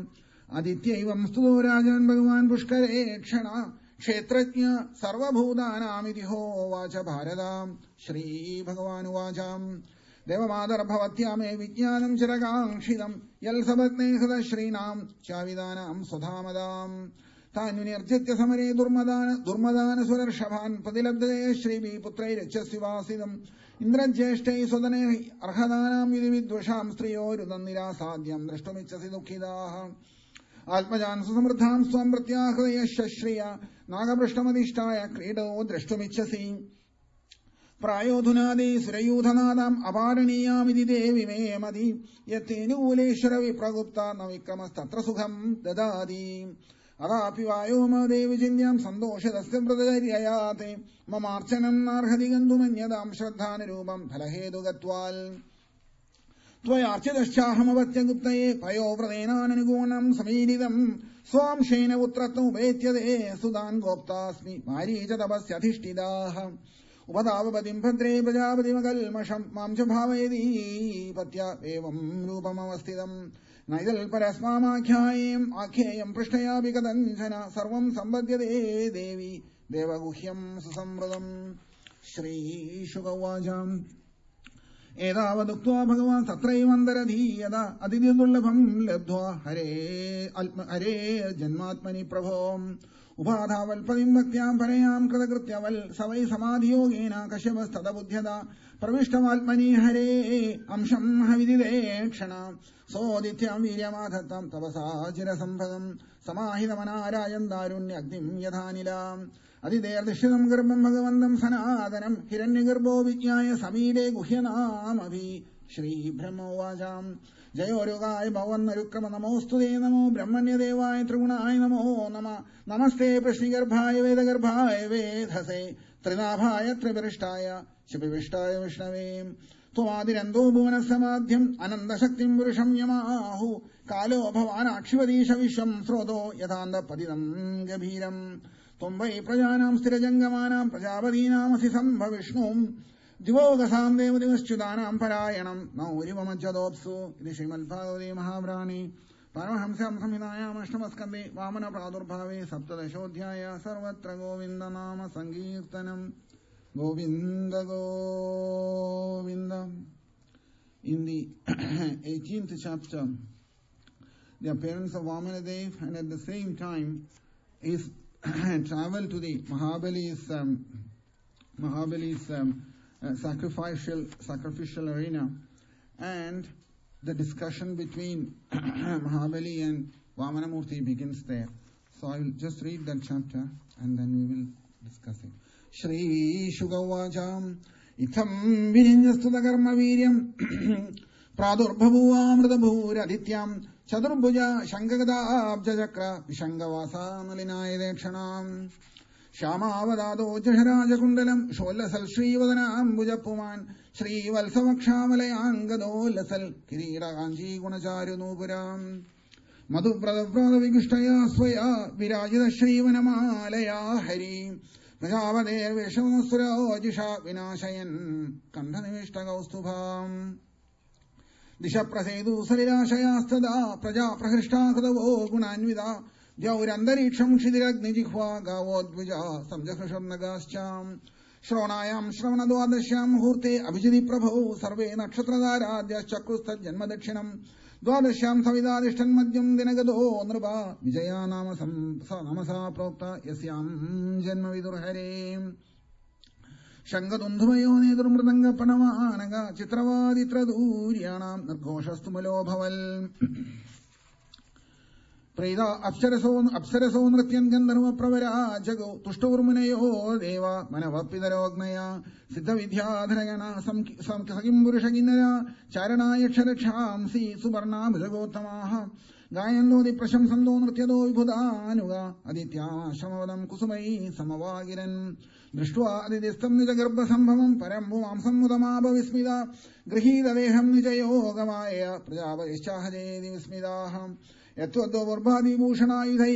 ആദിത്യൈവം സ്തുതോ Rajan ഭഗവാൻ പുഷ്കരേ ക്ഷണ ക്ഷേത്രജ്ഞ സർവഭൂതാനാമിതി ഹോവാച ഭാരതാം. ശ്രീഭഗവാനുവാചാം ദേവമാതർഭവത്യാമേ വിജ്ഞാനം ചിരകാംക്ഷിതം യൽസപത്നേ ഹൃതശ്രീനാം ചാവിദാനാം സ്വധാമതാം. താനുനിർജിത്യ സമരേ ദുർമദാന ദുർമദാനസുരർഷഭാൻ പ്രതിലബ്ധേ ശ്രീവി പുത്രൈരച്ഛസ്വാസിതം ഇന്ദ്രജ്യേഷ്ഠൈ സ്വതനേ അർഹദാനാം വിധി വിദ്വഷാം സ്ത്രീയോരുതന്നിരാസാദ്യം ദ്രഷ്ടുമിച്ഛസി ദുഃഖിതാഃ. ആത്മജാൻ സുസമൃദ്ധാം സ്വം പ്രത്യാഹൃതയശ്ശ്രിയ നാഗപൃഷ്ടമധിഷ്ഠായ ക്രീഡോ ദ്രഷ്ടുമിച്ഛസി. പ്രായോധുനാദി സുരയൂഥനാദാം അപാരണീയാമിതി ദേവി may മതി യത്തേനുകൂലേശ്വര വിപ്രഗുപ്ത ന വിക്രമസ്തത്ര സുഖം ദദാതി. അതാപി വായോമദേവി ചിന്യാം സന്തോഷതസ്യ വ്രതചര്യയാതെ മമാർച്ചനം നാർഹതി ഗന്ധുമന്യതാം ശ്രദ്ധാനുരൂപം ഫലഹേതുകത്വാൽ. ത്വയാർച്ചിതശ്ചാഹമവത്യഗുപ്തയെ പയോവ്രതേനാനുഗുണം സമീരിതം സ്വാംശേന പുത്രത്വമുപേത്യതേ സുതാൻ ഗോപ്താസ്മി മാരീച തപസ്യധിഷ്ഠിതാഃ. ഉപതാപതിം ഭദ്രേ പ്രജാപതിമകൽമഷം മാം ച ഭാവയതി പത്യ ഏവം രൂപമവസ്ഥിതം. നൈതൽ പരസ്മാമാഖ്യായേയം ആഖ്യേയം പൃഷ്ടയാപി കഥഞ്ചന സർവം സമ്പദ്യതേ ദേവി ദേവഗുഹ്യം സുസംവൃതം. ശ്രീശുകവാചാം ഏതാവദുക്ത്വാ ഭഗവാൻ തത്രൈവന്തരധീയത അതിഥിദുർലഭം ലബ്ധ്വാ ഹരേ ഹരേ ജന്മാത്മനി പ്രഭോ. ഉപാധാവൽപതിം ഭക്ത്യാം പരയാം കൃതകൃത്യവൽ സവൈ സമാധിയോഗേന കശ്യപസ്തദബുദ്ധ്യത പ്രവിഷ്ടമാത്മനി ഹരേ അംശം ഹവിദിലേക്ഷണ. സോദിത്യം വീര്യമാധത്തം തപസാ ചിരസംഭദം സമാഹിതമനാരായം ദാരുണ്യഗ്നിം യഥാനിലാം. അതിദേർദിഷ്ടിതം ഗർഭം ഭഗവന്തം സനാതനം ഹിരണ്യഗർഭോ വിജ്ഞായ സമീരേ ഗുഹ്യനാമഭി. ശ്രീബ്രഹ്മോവാചാം ജയോരുഗായ ഭവന്നരുക്രമ നമോസ്തുതേ നമോ ബ്രഹ്മണ്യദേവായ ത്രിഗുണായ നമോ നമ. നമസ്തേ പ്രശ്നിഗർഭായ വേദഗർഭായ വേധസേ ത്രിനാഭായ ത്രിപരിഷ്ടായ ശിപിവിഷ്ടായ വിഷ്ണവേ. ത്വമാതിരന്തോ ഭുവനസമാദ്യം അനന്തശക്തിം പുരുഷം യമാഹു. കാലോ ഭവാനാക്ഷിപതീശ വിശ്വം സ്രോതോ യഥാന്തപതിതം ഗഭീരം. ത്വം വൈ പ്രജാനാം സ്ഥിരജംഗമാനാം പ്രജാപതീനാമസി സംഭവിഷ്ണും. ദിവോദസാം ദേവദിവശ്ച്യുതാനാം പരായണം നൗരിവമജ്ജതോപ്സു. ഇത് ശ്രീമദ്ഭാഗവതേ മഹാപുരാണേ പരമഹംസ്യാം സംഹിതായാം അഷ്ടമസ്കന്ധേ വാമന പ്രാദുർഭാവേ സപ്തദശോധ്യായ. സർവത്ര ഗോവിന്ദനാമ സങ്കീർത്തനം. Govinda Govinda. In the eighteenth chapter, the appearance of Vamanadev, and at the same time is travel to the Mahabali's um, Mahabali's um, uh, sacrificial sacrificial arena, and the discussion between Mahabali and Vamanamurti begins there. So I will just read that chapter and then we will discuss it. ശ്രീശുകവാചാം ഇത്തം വിരിഞ്ഞസ്തുതകർമ്മവീര്യം പ്രാദുർഭൂവാമൃതഭൂരദിത്യാം ചതുർഭുജ ശങ്കഗദാബ്ജചക്ര വിശങ്കവാസാനലിനായദേക്ഷണാം. ശ്യാമാവതാദോ ജഹരാജകുണ്ടലം ഷോല്ലസൽ ശ്രീവദനാംബുജപ്പുമാൻ ശ്രീവത്സവക്ഷാമലയാംഗദോല്ലസൽ കിരീടകാഞ്ചീഗുണചാരുനൂപുരാം. മധുപ്രദപ്രാദവിഗുഷ്ടയാ സ്വയാ വിരാജിത ശ്രീവനമാലയാ ഹരി. പ്രജാപതേർവിഷമസുരോജിഷ വിനാശയൻ കണ്ഠനിവിഷ്ടകൗസ്തുഭാം. ദിശപ്രസേതു സലിലാശയാസ്തദാ പ്രജാ പ്രഹൃഷ്ടാകൃതവോ ഗുണാന്വിത. ദ്യൗരന്തരീക്ഷം ക്ഷിതിരഗ്നിജിഹ്വാ ഗാവോദ്വിജ സംജഹൃഷർനഗാശ്ചാം. ശ്രോണായാം ശ്രവണദ്വാദശ്യാം മുഹൂർത്തെ അഭിജിതി പ്രഭോ survey നക്ഷത്രധാരാദ്യശ്ചക്രുസ്തജ്ജന്മദക്ഷിണം. ദ്വാദശ്യാം സവിതാദിഷ്ടന്മദ്യം ദിനഗതോ നൃപ Vijaya നാമ നമസാ പ്രോക്ത യസ്യാം ജന്മവിദുർഹരേ. ശങ്കദുന്ധുമയോ നേതൃമൃദംഗപണമാനക ചിത്രവാദിത്രദൂര്യാണാം നിർഘോഷസ്തുമലോ ഭവൽ. പ്രീത അപ്സരസോ അപ്സരസോ നൃത്യൻ ഗന്ധർവപ്രവരാജഗോ തുഷ്ടൂർമുനയോ ദേവ മനവപ്പിതരോഗ്നയ. സിദ്ധവിദ്യാധരഗണ സഖിം പുരുഷകിന്നര ചാരണായക്ഷരക്ഷാംസി സുവർണാഭുജഗോത്തമാഃ. ഗായന്തോതി പ്രശംസന്തോ നൃത്യതോ വിഭുതാനുഗ അദിത്യാശ്രമവദം കുസുമൈ സമവാഗിരൻ. ദൃഷ്ട്വാ അതിഥിസ്ഥം നിജഗർഭസംഭവം പരം പുമാംസം മുദമാപവിസ്മിത. ഗൃഹീതദേഹം നിജയോഗമായ പ്രജാപതിശ്ചാഹജേതി വിസ്മിതാഃ. യത്വദ്വപൂർവാദിഭൂഷണായുധൈ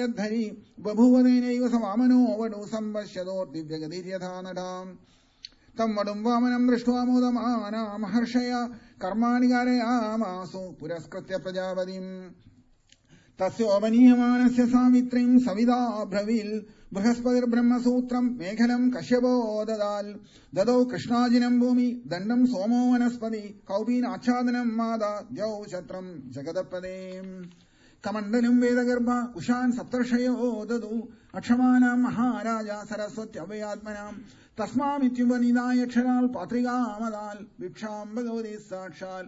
അവ്യക്തനിന്ദദ്വക്തമധാരയദ്ധരി. ബഭൂവനൈനൈവ സ വാമനോ വടു സംപശ്യതോ ദിവ്യഗതിര്യഥാ നടാം. Tam vadum vamanam drishtva modamana maharshaya karmani karayamasu puraskritya prajavadim. Tasya obaniyamanasya savitrim savida bravil Brahaspadir Brahmasutram Meghalam Kashyabo Dadal Dado Krishnajinam Bhumi Dandam Somo Vanaspadi Kaubin Achadanam Mada Dyav Chatram Jagadapadem Kamandalam Vedagarbha Kushan Saptarshayo Dadu Akshamana Maharaja Saraswati Avayatmanam Tasmamityubanidaya Ksharal Patriga Amadal Viksham Bhagavadi Sakshal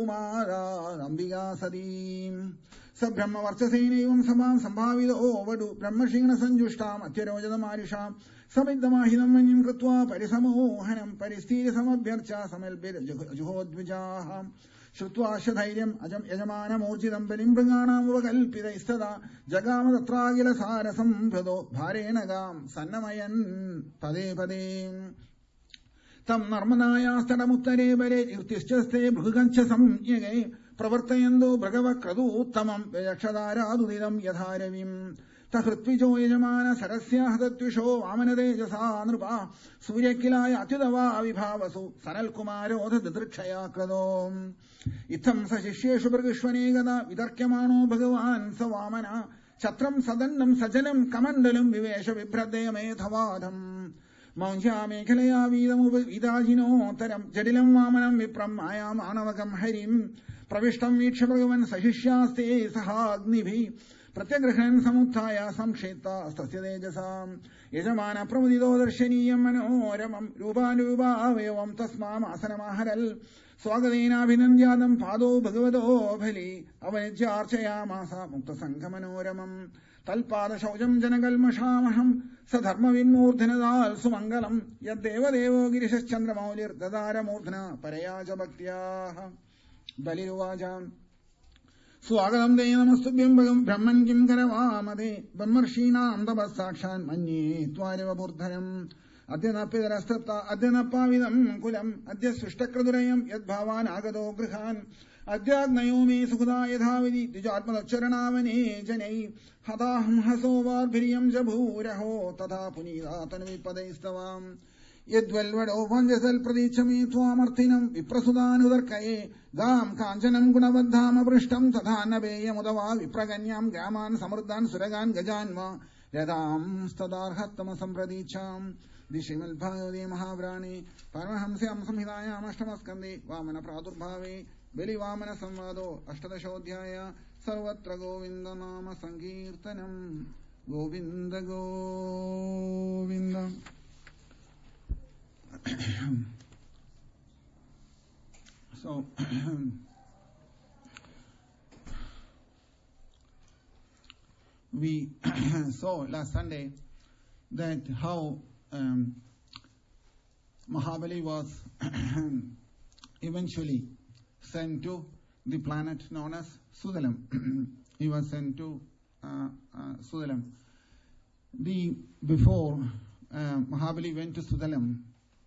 Umara Ambiga Sadim Sabrahma Varchasenevam Sabam Sambhavido Vadu Brahmashina Sanjushtam Atyarojadamarisham Samidamahidam Manyam Kratva Parisamohanam Paristiri Samabhyarcha Samelbir Juhodvijaham Shrutva Shadhairyam Ajam Yajamana Murjidam Belim Branganam Vakalpida Istada Jagama Tragila Sarasam Prado Bharenagam Sannamayan Pade Pade Tam Narmanaya Stadamuttare Bere Irtischaste Bhugancha Samyage Pravartayando Bhagava Kradu Uttamam Vayakshadara Yadharavim Tahritvijo Yajamana Sarasya Hadatvisho Amanadejasa Nrupa Suryakilaya Atyudava Vibhavasu Sanal Kumaro Dhadrikshaya Kradom Itham Sashisheshu Bragashvane Gada Vidarkyamano Bhagavan Savamana Chatram Sadannam Sajanam Kamandalam Vivesha Vibhradaya Medhavadam Maunja Mekalaya Vidam Vidajino Taram Jadilam Vamanam Vipram Ayam Anavakam Harim Pravishtam Vitshabhagavan Sahishyaste Sahagnibi Pratyagrahan Samuthaya Samksheta Stasya Dejasam Yajamana Pramudido Darshaniyam Manoramam Rubanuba Avevam Tasmam Asanamaharal Swagadena Vinandyadam Pado Bhagavado Bhali Avanijya Archaya Masa Mukta Sankamanoramam Talpada Shaujam Janagal Mashamaham Sadharma Vinmurthanadal Sumangalam Yadeva Devo Girishas Chandramaulir Dadara Murthana Parayaja Bhaktyaha Baliruvajam Swagadam Deyanamastubhyam Bhagam Brahman Kim Karavamade Brahmarshina Amdabas Sakshan Manye Tvareva Burdharam Adhyana Pidarastapta Adhyana Pavidam Kulam Adhya Svishtakradurayam Yadbhavan Agado Grihan Adhyagnayomi Sukhuda Yadhavidi Dijatmada Charanavane Janai Hadaham Hasovar Bhiryam Jabhuraho Tadha Punida Tanvipadaistavam Yadvalvado Vanjasal Pradichami Twamarthinam Viprasudanudarkaye Gam Kanjanam Gunavadham Abrishtam Tadhanabeya Mudava Vipraganyam Gaman Samruddhan Suragan Gajanma Yadam Stadarhattama Sampradicham Dishimal Bhagavadi Mahavrani Paramahamsyam Samhidayam Ashtamaskandi Vamana Pradurbhave Beli Vamana Samvado Ashtadashodhyaya Sarvatra Govinda Nama Sankirtanam Govinda Govinda So we saw last Sunday that how um, Mahabali was eventually sent to the planet known as Sudalam. He was sent to uh, uh, Sudalam. The before uh, Mahabali went to Sudalam,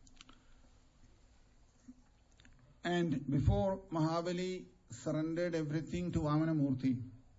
and before Mahabali surrendered everything to Vamana Murthy,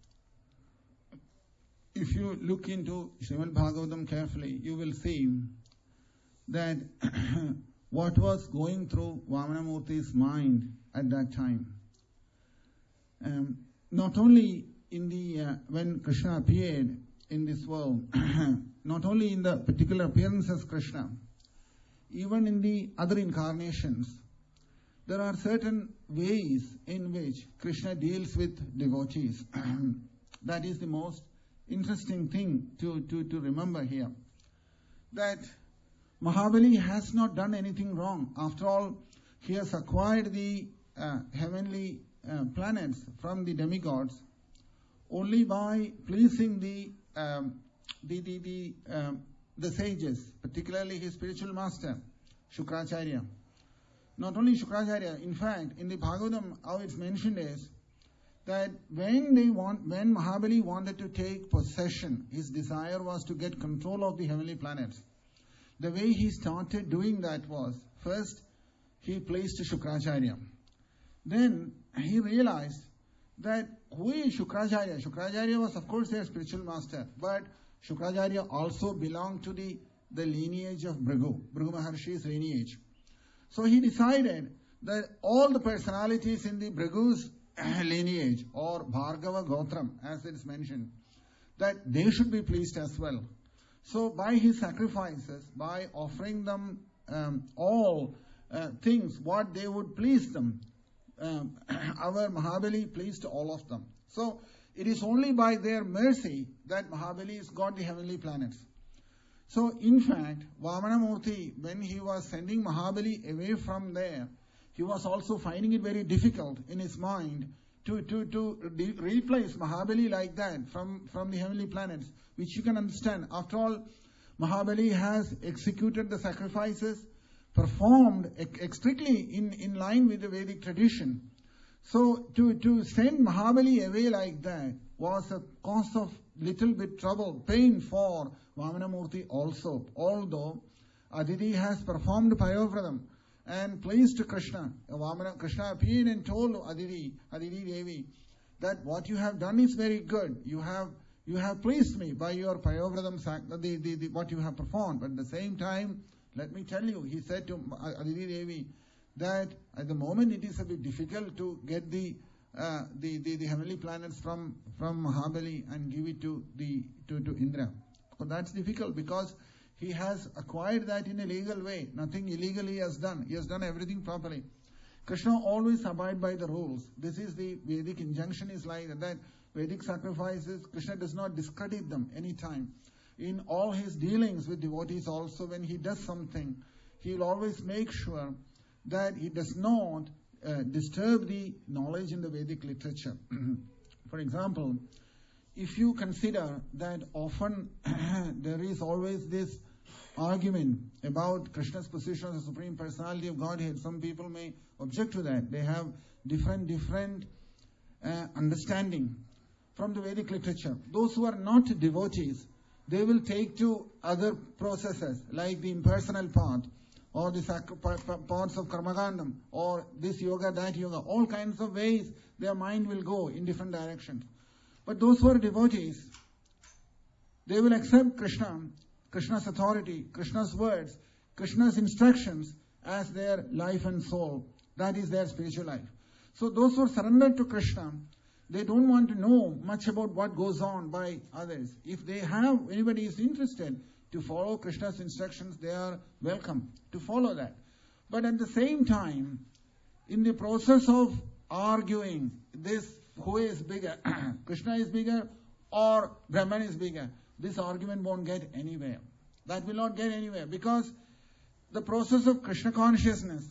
if you look into Srimad Bhagavatam carefully, you will see that what was going through Vamana Murthy's mind at that time. Um, not only in the uh, when Krishna appeared in this world, not only in the particular appearance as Krishna, even in the other incarnations, there are certain ways in which Krishna deals with devotees. That is the most interesting thing to, to, to remember here. That Mahabali has not done anything wrong. After all, he has acquired the uh, heavenly uh, planets from the demigods only by pleasing the um, the the the, um, the sages, particularly his spiritual master, Shukracharya. Not only Shukracharya, in fact, in the Bhagavatam, how it's mentioned is that when they want, when Mahabali wanted to take possession, his desire was to get control of the heavenly planets. The way he started doing that was, first, he placed Shukracharya. Then he realized that who is Shukracharya? Shukracharya was, of course, their spiritual master, but Shukracharya also belonged to the, the lineage of Bhrigu, Bhrigu Maharshi's lineage. So he decided that all the personalities in the Bhrigu's lineage, or Bhargava Gotram, as it is mentioned, that they should be pleased as well. So by his sacrifices, by offering them um, all uh, things, what they would please them, um, our Mahabali pleased all of them. So it is only by their mercy that Mahabali has got the heavenly planets. So in fact, Vamanamurti, when he was sending Mahabali away from there, he was also finding it very difficult in his mind to, to, to de- replace Mahabali like that from, from the heavenly planets, which you can understand. After all, Mahabali has executed the sacrifices, performed ex- strictly in, in line with the Vedic tradition. So to, to send Mahabali away like that was a cause of little bit trouble, pain for Vamanamurti also. Although Aditi has performed Payovradam and pleased Krishna, Vamana, Krishna appeared and told Aditi, Aditi Devi, that what you have done is very good. You have you have pleased me by your Payovradam, the, the, the, what you have performed. But at the same time, let me tell you, he said to Aditi Devi, that at the moment it is a bit difficult to get the uh, the, the the heavenly planets from from Mahabali and give it to the to, to Indra. So that's difficult because he has acquired that in a legal way. Nothing illegal he has done. He has done everything properly. Krishna always abide by the rules. This is the Vedic injunction is like that. that Vedic sacrifices, Krishna does not discredit them any time. In all his dealings with devotees also, when he does something, he will always make sure that he does not uh, disturb the knowledge in the Vedic literature. For example, if you consider that often there is always this argument about Krishna's position as the Supreme Personality of Godhead, some people may object to that. They have different, different uh, understanding from the Vedic literature. Those who are not devotees, they will take to other processes like the impersonal part, or the sacri- parts of Karmagandam, or this yoga, that yoga, all kinds of ways their mind will go in different directions. But those who are devotees, they will accept Krishna, Krishna's authority, Krishna's words, Krishna's instructions as their life and soul. That is their spiritual life. So those who are surrendered to Krishna, they don't want to know much about what goes on by others. If they have, anybody is interested to follow Krishna's instructions, they are welcome to follow that. But at the same time, in the process of arguing this, who is bigger, Krishna is bigger or Brahman is bigger, this argument won't get anywhere. That will not get anywhere because the process of Krishna consciousness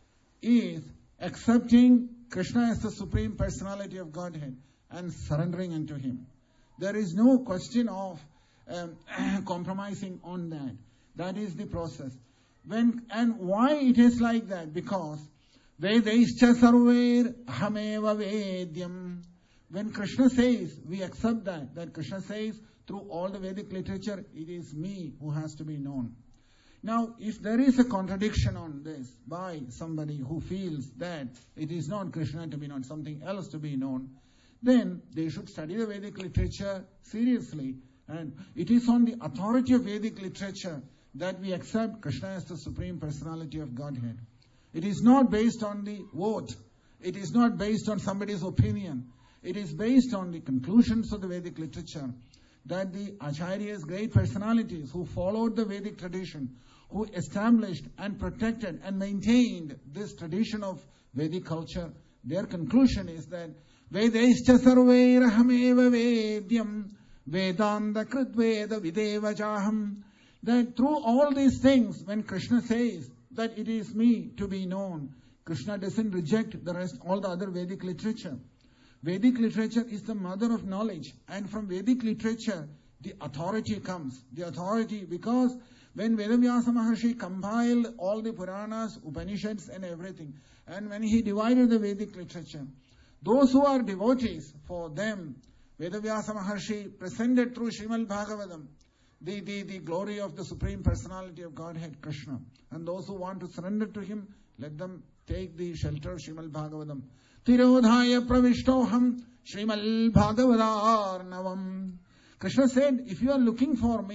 is accepting Krishna as the Supreme Personality of Godhead and surrendering unto Him. There is no question of um, compromising on that. That is the process. When and why it is like that? Because Vedaischa sarvair ahameva vedyam. When Krishna says, we accept that. That Krishna says, through all the Vedic literature, it is me who has to be known. Now, if there is a contradiction on this by somebody who feels that it is not Krishna to be known, something else to be known, then they should study the Vedic literature seriously. And it is on the authority of Vedic literature that we accept Krishna as the Supreme Personality of Godhead. It is not based on the vote. It is not based on somebody's opinion. It is based on the conclusions of the Vedic literature that the Acharyas, great personalities who followed the Vedic tradition, who established and protected and maintained this tradition of Vedic culture, their conclusion is that Vedaischa sarvairahameva vedyam Vedanta kritveda videva jaham. That through all these things, when Krishna says that it is me to be known, Krishna doesn't reject the rest, all the other Vedic literature. Vedic literature is the mother of knowledge, and from Vedic literature, the authority comes. The authority, because when Vedavyasa Maharshi compiled all the Puranas, Upanishads and everything, and when he divided the Vedic literature, those who are devotees, for them, Vedavyasa Maharshi presented through Srimad Bhagavatam the, the, the glory of the Supreme Personality of Godhead, Krishna. And those who want to surrender to Him, let them take the shelter of Srimad Bhagavatam. Tirodhaya pravishtoham Srimad Bhagavatarnavam. Krishna said, if you are looking for me,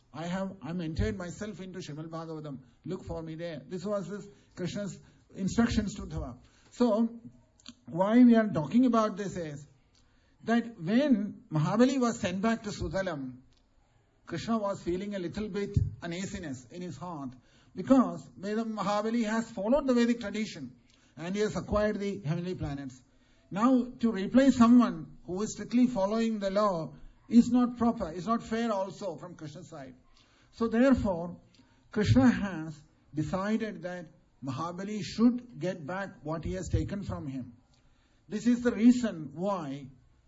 I have, I'm entered myself into Srimad Bhagavatam. Look for me there. This was this Krishna's instructions to Uddhava. So, why we are talking about this is that when Mahabali was sent back to Sutalam, Krishna was feeling a little bit uneasiness in his heart because Mahabali has followed the Vedic tradition and he has acquired the heavenly planets. Now, to replace someone who is strictly following the law is not proper, is not fair also from Krishna's side. So therefore, Krishna has decided that Mahabali should get back what he has taken from him. This is the reason why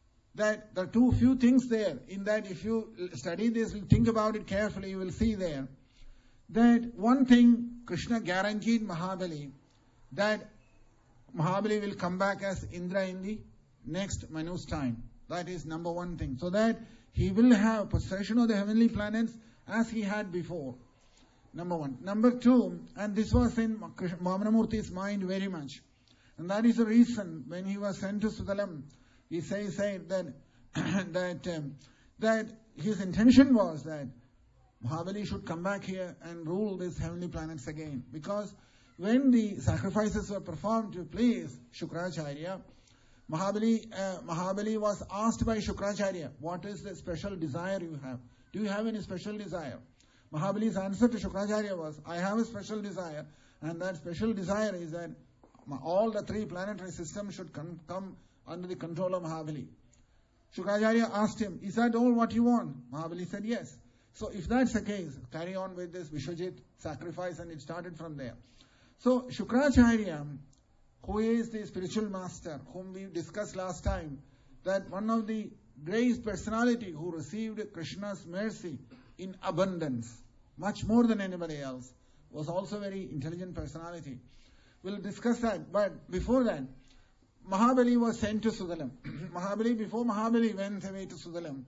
that there are too few things there. In that, if you study this, think about it carefully, you will see there that one thing Krishna guaranteed Mahabali, that Mahabali will come back as Indra in the next Manu's time. That is number one thing. So that he will have possession of the heavenly planets as he had before. Number one. Number two, and this was in Vamanamurti's mind very much. And that is the reason when he was sent to Sutalam, he says said that that um, that his intention was that Mahabali should come back here and rule these heavenly planets again. Because when the sacrifices were performed to please Shukracharya, Mahabali, uh, Mahabali was asked by Shukracharya, what is the special desire you have? Do you have any special desire? Mahabali's answer to Shukracharya was, I have a special desire, and that special desire is that all the three planetary systems should come, come under the control of Mahabali. Shukracharya asked him, is that all what you want? Mahabali said, yes. So if that's the case, carry on with this Vishwajit sacrifice, and it started from there. So Shukracharya, who is the spiritual master, whom we discussed last time, that one of the great personality who received Krishna's mercy in abundance, much more than anybody else, was also a very intelligent personality. We'll discuss that, but before that, Mahabali was sent to Sutalam. Mahabali, before Mahabali went away to Sutalam,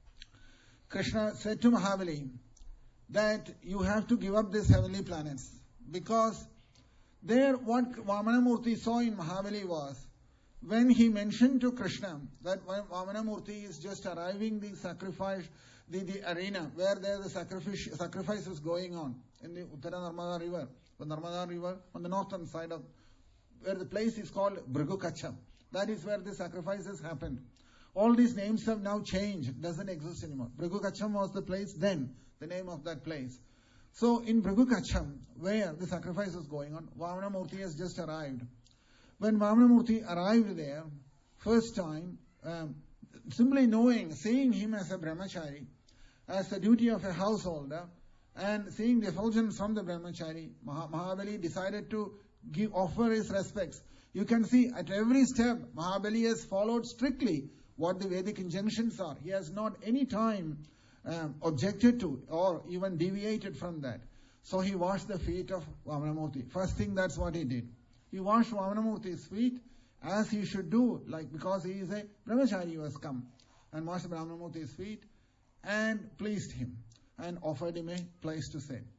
Krishna said to Mahabali that you have to give up these heavenly planets, because there what Vamanamurti saw in Mahabali was, when he mentioned to Krishna that Vamanamurti is just arriving the sacrifice, the, the arena where there the sacrifice, sacrifice is going on in the Uttara Narmada river, the Narmada river on the northern side of, where the place is called Bhrigukacham. That is where the sacrifices happened. All these names have now changed, it doesn't exist anymore. Bhrigukacham was the place then, the name of that place. So in Bhrigukacham, where the sacrifice is going on, Vamanamurti has just arrived. When Vamanamurti arrived there, first time, um, simply knowing, seeing him as a brahmachari, as the duty of a householder, and seeing the effulgence from the brahmachari, Mah- Mahabali decided to give, offer his respects. You can see at every step, Mahabali has followed strictly what the Vedic injunctions are. He has not any time um, objected to or even deviated from that. So he washed the feet of Vamanamurti. First thing, that's what he did. He washed Vamanamurti's feet as he should do, like because he is a brahmachari who has come, and washed Vamanamurti's feet and pleased him and offered him a place to sit.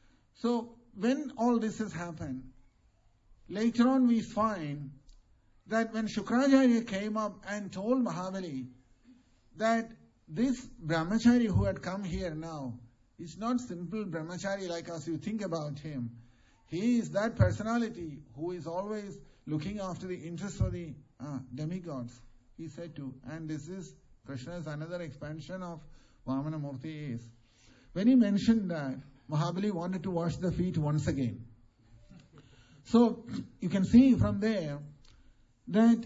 So when all this has happened, later on we find that when Shukracharya came up and told Mahabali that this brahmachari who had come here now is not simple brahmachari like us, you think about him. He is that personality who is always looking after the interests of the uh, demigods, he said to. And this is Krishna's another expansion of Vamanamurti is. When he mentioned that, Mahabali wanted to wash the feet once again. So you can see from there that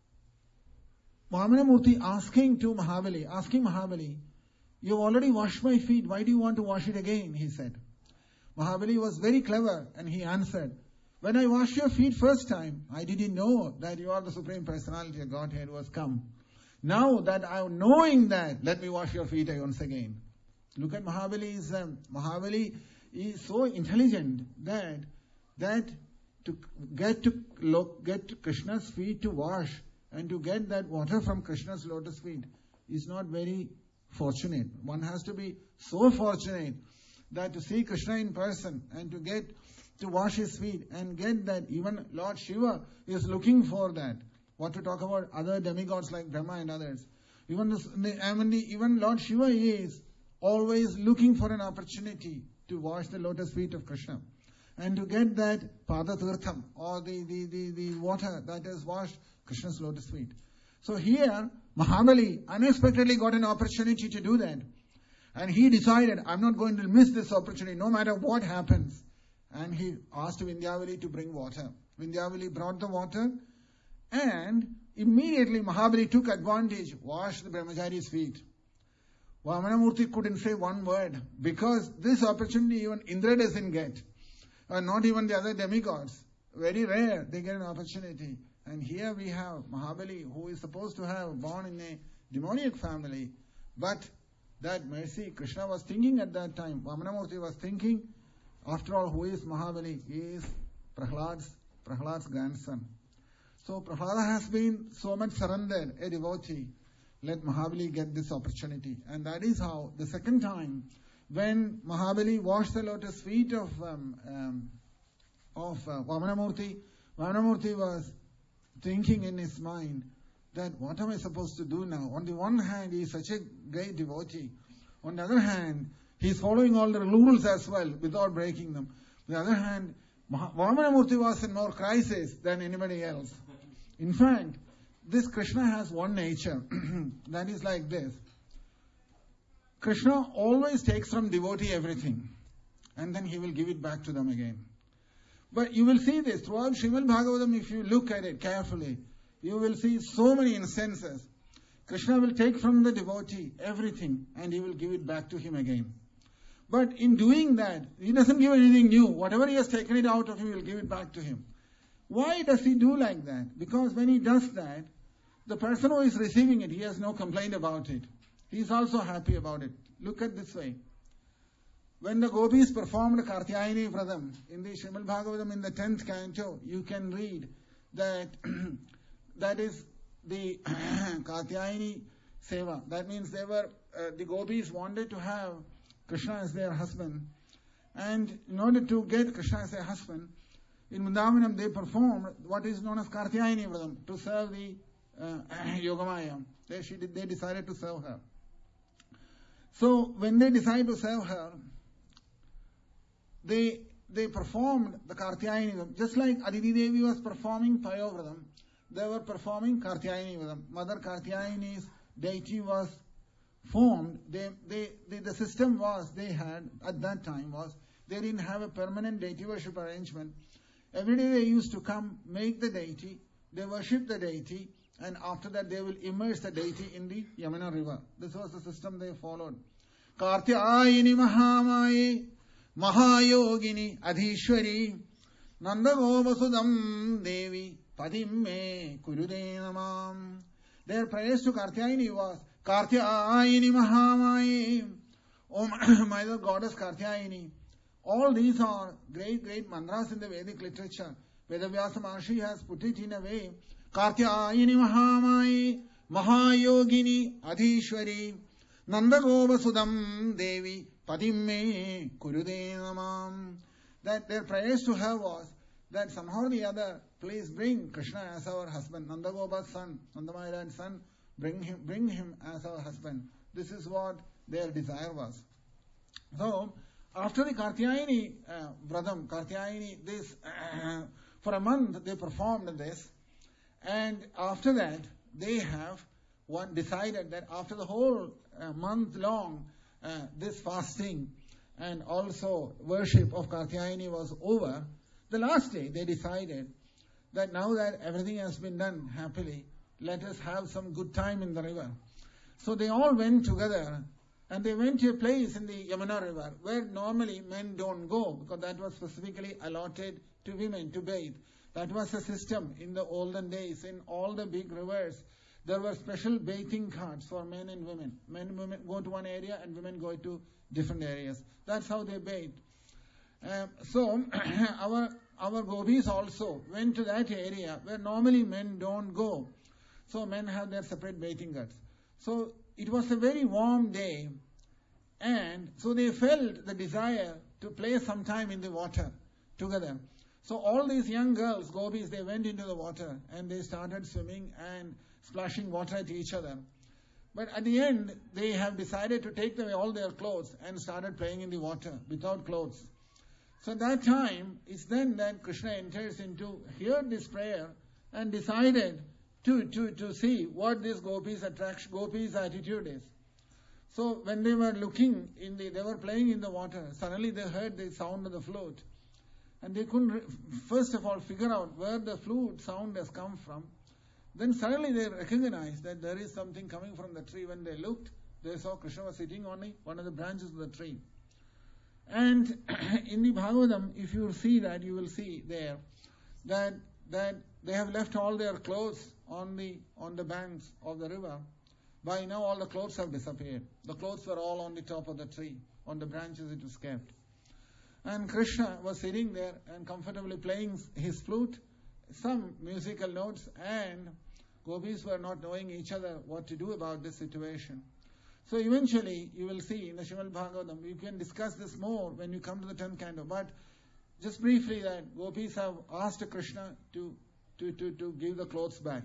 Vamanamurti asking to Mahabali, asking Mahabali, you already washed my feet, why do you want to wash it again? He said. Mahabali was very clever and he answered, when I washed your feet first time, I didn't know that you are the Supreme Personality of Godhead who has come. Now that I am knowing that, let me wash your feet once again. Look at Mahabali's, um, Mahabali is so intelligent that, that to get to look, get Krishna's feet to wash and to get that water from Krishna's lotus feet is not very fortunate. One has to be so fortunate that to see Krishna in person and to get to wash his feet and get that. Even Lord Shiva is looking for that. What to talk about other demigods like Brahma and others. Even this, I mean, even Lord Shiva is always looking for an opportunity to wash the lotus feet of Krishna and to get that Padatirtham, or the, the, the, the water that has washed Krishna's lotus feet. So here, Mahabali unexpectedly got an opportunity to do that. And he decided, I'm not going to miss this opportunity no matter what happens. And he asked Vindhyavali to bring water. Vindhyavali brought the water, and immediately Mahabali took advantage, washed the Brahmachari's feet. Vamanamurti couldn't say one word, because this opportunity even Indra doesn't get, or not even the other demigods. Very rare they get an opportunity. And here we have Mahabali, who is supposed to have born in a demoniac family, but that mercy Krishna was thinking at that time. Vamanamurti was thinking, after all, who is Mahabali? He is Prahlad's, Prahlad's grandson. So Prahlada has been so much surrendered, a devotee. Let Mahabali get this opportunity. And that is how, the second time, when Mahabali washed the lotus feet of um, um, of uh, Vamanamurti, Vamanamurti was thinking in his mind that what am I supposed to do now? On the one hand, he is such a great devotee. On the other hand, he is following all the rules as well without breaking them. On the other hand, Vamanamurti was in more crisis than anybody else. In fact, this Krishna has one nature that is like this. Krishna always takes from devotee everything, and then he will give it back to them again. But you will see this throughout Srimad Bhagavatam. If you look at it carefully, you will see so many instances. Krishna will take from the devotee everything, and he will give it back to him again. But in doing that, he doesn't give anything new. Whatever he has taken it out of him, he will give it back to him. Why does he do like that? Because when he does that, the person who is receiving it, he has no complaint about it. He is also happy about it. Look at this way. When the gopis performed Kartyayani Vratam in the Srimad Bhagavatam in the tenth canto, you can read that that is the Kartyayani Seva. That means they were uh, the gopis wanted to have Krishna as their husband, and in order to get Krishna as their husband, in Vrindavanam they performed what is known as Kartyayani Vratam to serve the uh, Yogamaya. They, she did, they decided to serve her. So when they decided to serve her, they they performed the Kartyayani Vratam. Just like Aditi Devi was performing Payovratam, they were performing Kartyayani Vratam. Mother Kartyayani's deity was formed. They, they, they, the system was, they had, at that time was, they didn't have a permanent deity worship arrangement. Every day they used to come, make the deity, they worship the deity, and after that they will immerse the deity in the Yamuna river. This was the system they followed. Kartyayini Mahamaye Mahayogini Adhishwari Nandagobasudam Devi Padimme Kurude Namam. Their prayers to Kartyayani was Kartyayini Mahamaye, O Mother Goddess Kartyayini. All these are great, great mantras in the Vedic literature. Vedavyasa Maharshi has put it in a way. Kartyayini Mahamaye Mahayogini Adhishwari Nandagobasudam Devi Padimme Kurude Namam. That their prayers to her was that somehow or the other, please bring Krishna as our husband, Nandagopa's son, Nandamaya's son, bring him, bring him as our husband. This is what their desire was. So, after the Kartyayani uh, Vratam, Kartyayani, this, uh, for a month they performed this, and after that they have one decided that after the whole uh, month long uh, this fasting and also worship of Kartyayani was over, the last day they decided that now that everything has been done happily, let us have some good time in the river. So they all went together, and they went to a place in the Yamuna river where normally men don't go, because that was specifically allotted to women to bathe. That was the system in the olden days. In all the big rivers, there were special bathing carts for men and women. Men and women go to one area and women go to different areas. That's how they bathed. Um, so our our gopis also went to that area where normally men don't go. So men have their separate bathing guts. So it was a very warm day, and so they felt the desire to play some time in the water together. So all these young girls, gopis, they went into the water and they started swimming and splashing water at each other. But at the end, they have decided to take away all their clothes and started playing in the water without clothes. So at that time, it's then that Krishna enters into, heard this prayer and decided to, to, to see what this gopis attraction, gopis attitude is. So when they were looking in the, they were playing in the water, suddenly they heard the sound of the flute. And they couldn't, re- first of all, figure out where the flute sound has come from. Then suddenly they recognized that there is something coming from the tree. When they looked, they saw Krishna was sitting on the, one of the branches of the tree. And in the Bhagavatam, if you see that, you will see there that that they have left all their clothes on the on the banks of the river. By now all the clothes have disappeared. The clothes were all on the top of the tree, on the branches it was kept. And Krishna was sitting there and comfortably playing his flute, some musical notes, and gopis were not knowing each other what to do about this situation. So eventually, you will see in the Srimad Bhagavatam, you can discuss this more when you come to the tenth canto. But just briefly, that gopis have asked Krishna to, to, to, to give the clothes back.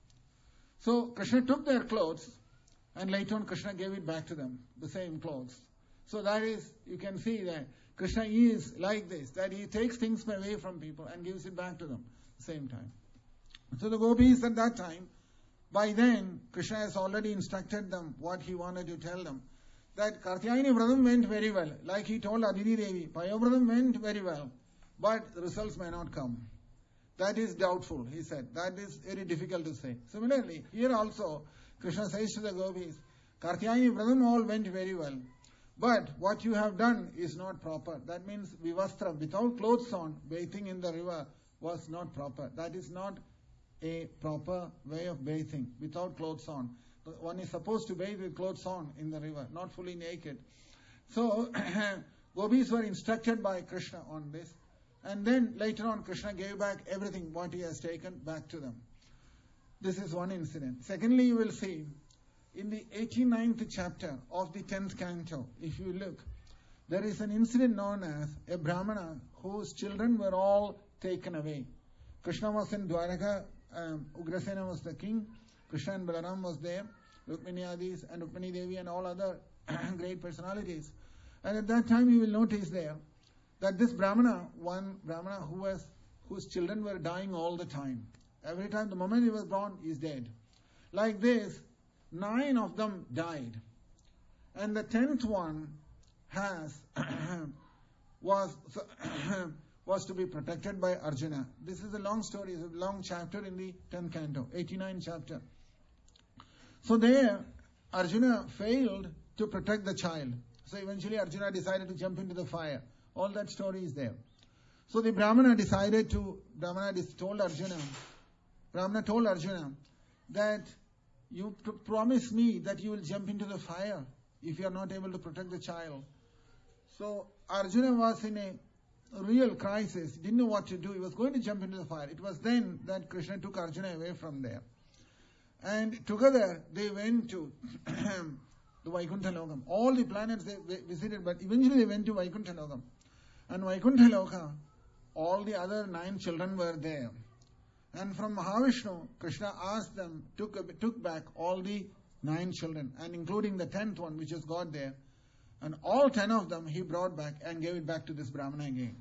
So Krishna took their clothes, and later on Krishna gave it back to them, the same clothes. So that is, you can see that Krishna is like this, that he takes things away from people and gives it back to them at the same time. So the gopis at that time, by then, Krishna has already instructed them what he wanted to tell them. That Kartyayani Vratam went very well. Like he told Aditi Devi, Payavratam went very well. But the results may not come. That is doubtful, he said. That is very difficult to say. Similarly, here also, Krishna says to the gopis, Kartyayani Vratam all went very well. But what you have done is not proper. That means Vivastra, without clothes on, bathing in the river was not proper. That is not a proper way of bathing, without clothes on. One is supposed to bathe with clothes on in the river, not fully naked. So, gopis were instructed by Krishna on this. And then later on, Krishna gave back everything, what he has taken, back to them. This is one incident. Secondly, you will see, in the eighty-ninth chapter of the tenth canto, if you look, there is an incident known as a Brahmana whose children were all taken away. Krishna was in Dwaraka, um, Ugrasena was the king, Krishna and Balaram was there, Rukmini Adis and Rukmini Devi and all other great personalities. And at that time you will notice there that this Brahmana, one Brahmana who was, whose children were dying all the time. Every time, the moment he was born, he is dead. Like this, nine of them died. And the tenth one has was was to be protected by Arjuna. This is a long story, it's a long chapter in the tenth canto, eighty-ninth chapter. So there, Arjuna failed to protect the child. So eventually Arjuna decided to jump into the fire. All that story is there. So the Brahmana decided to, Brahmana told Arjuna, Brahmana told Arjuna that you pr- promise me that you will jump into the fire if you are not able to protect the child. So Arjuna was in a real crisis, didn't know what to do. He was going to jump into the fire. It was then that Krishna took Arjuna away from there. And together they went to the Vaikuntha Lokam. All the planets they visited, but eventually they went to Vaikuntha Lokam. And Vaikuntha Loka, all the other nine children were there. And from Mahavishnu, Krishna asked them, took, took back all the nine children, and including the tenth one, which is God there. And all ten of them he brought back and gave it back to this Brahmana again.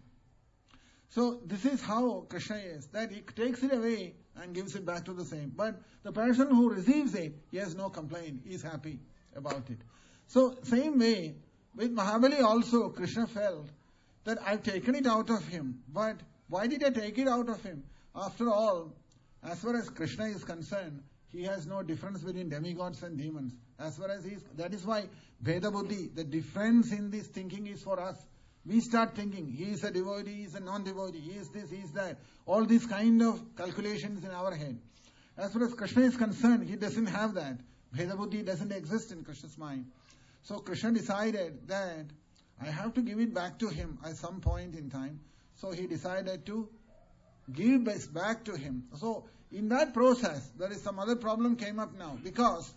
So this is how Krishna is, that he takes it away and gives it back to the same. But the person who receives it, he has no complaint, he is happy about it. So same way, with Mahabali also, Krishna felt that I've taken it out of him. But why did I take it out of him? After all, as far as Krishna is concerned, he has no difference between demigods and demons. As far as he is, that is why Veda Buddhi, the difference in this thinking is for us. We start thinking, he is a devotee, he is a non-devotee, he is this, he is that. All these kind of calculations in our head. As far as Krishna is concerned, he doesn't have that. Veda Buddhi doesn't exist in Krishna's mind. So Krishna decided that I have to give it back to him at some point in time. So he decided to give this back to him. So in that process, there is some other problem came up now. Because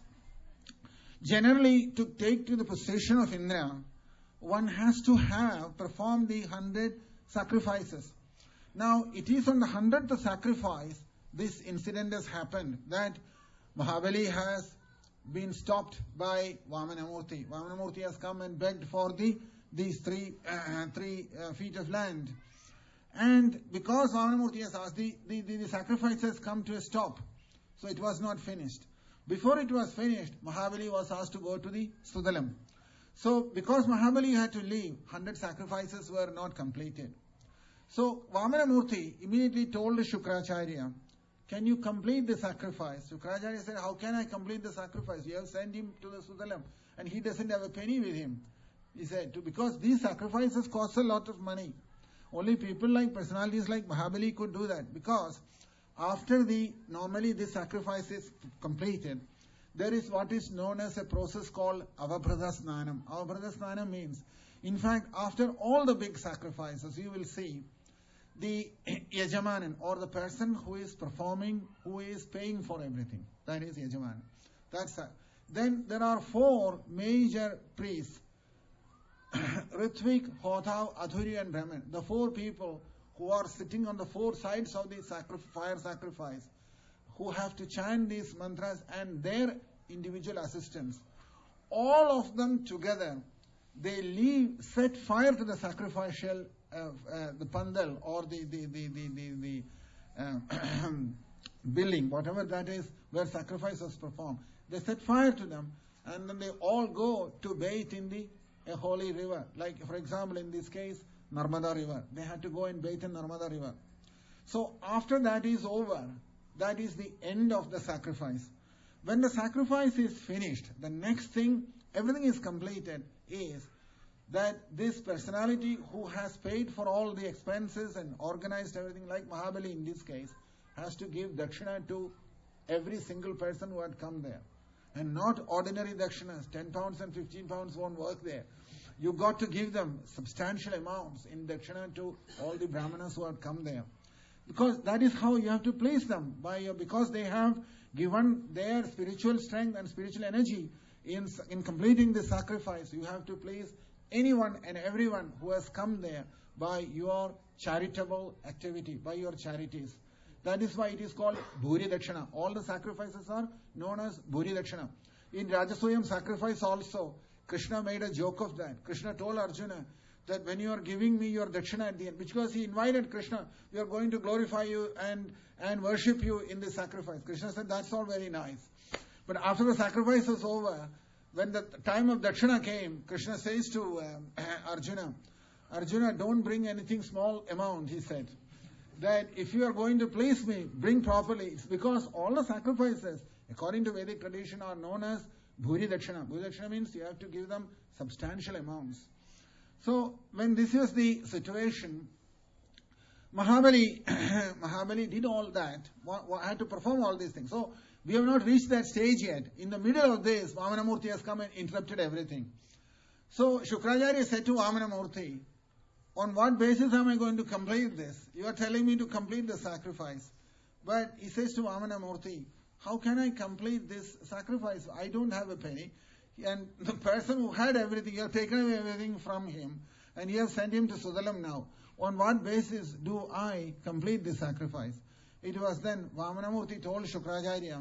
generally to take to the position of Indra, one has to have performed the hundred sacrifices. Now it is on the hundredth sacrifice this incident has happened, that Mahabali has been stopped by Vamanamurti. Vamanamurti has come and begged for the these three uh, three uh, feet of land. And because Vamanamurti has asked, the, the, the, the sacrifice has come to a stop. So it was not finished. Before it was finished, Mahabali was asked to go to the Sudalam. So because Mahabali had to leave, one hundred sacrifices were not completed. So Vamanamurti immediately told Shukracharya, can you complete the sacrifice? Shukracharya said, how can I complete the sacrifice? You have sent him to the Sudalam and he doesn't have a penny with him. He said, because these sacrifices cost a lot of money. Only people like personalities like Mahabali could do that, because after the, normally this sacrifice is completed, there is what is known as a process called Avabhrata Snanam. Avabhrata Snanam means, in fact, after all the big sacrifices, you will see the Yajamanan, or the person who is performing, who is paying for everything. That is Yajamanan. That's a, then there are four major priests, Ritvik, Hotav, Adhuri and Brahman. The four people who are sitting on the four sides of the sacri- fire sacrifice, who have to chant these mantras, and their individual assistants. All of them together, they leave, set fire to the sacrificial, uh, uh, the pandal or the, the, the, the, the, the uh, building, whatever that is, where sacrifice was performed. They set fire to them, and then they all go to bathe in the a holy river. Like, for example, in this case, Narmada River. They had to go and bathe in Narmada River. So after that is over, that is the end of the sacrifice. When the sacrifice is finished, the next thing, everything is completed, is that this personality who has paid for all the expenses and organized everything, like Mahabali in this case, has to give dakshina to every single person who had come there. And not ordinary dakshinas. ten pounds and fifteen pounds won't work there. You got to give them substantial amounts in dakshina to all the brahmanas who had come there. Because that is how you have to please them. By your, because they have given their spiritual strength and spiritual energy in, in completing the sacrifice. You have to please anyone and everyone who has come there by your charitable activity, by your charities. That is why it is called Bhuri Dakshina. All the sacrifices are known as Bhuri Dakshina. In Rajasuyam sacrifice also, Krishna made a joke of that. Krishna told Arjuna that when you are giving me your Dakshina at the end, because he invited Krishna, we are going to glorify you and, and worship you in this sacrifice. Krishna said, that's all very nice. But after the sacrifice was over, when the time of Dakshina came, Krishna says to um, Arjuna, Arjuna, don't bring anything small amount, he said. That if you are going to please me, bring properly. It's because all the sacrifices, according to Vedic tradition, are known as Bhuri Dakshina. Bhuri Dakshina means you have to give them substantial amounts. So, when this was the situation, Mahabali, Mahabali did all that, had to perform all these things. So, we have not reached that stage yet. In the middle of this, Vamanamurti has come and interrupted everything. So, Shukracharya said to Vamanamurti, on what basis am I going to complete this? You are telling me to complete the sacrifice. But he says to Vamanamurti, how can I complete this sacrifice? I don't have a penny. And the person who had everything, you have taken away everything from him. And you have sent him to Sudalam now. On what basis do I complete this sacrifice? It was then Vamanamurti told Shukracharya,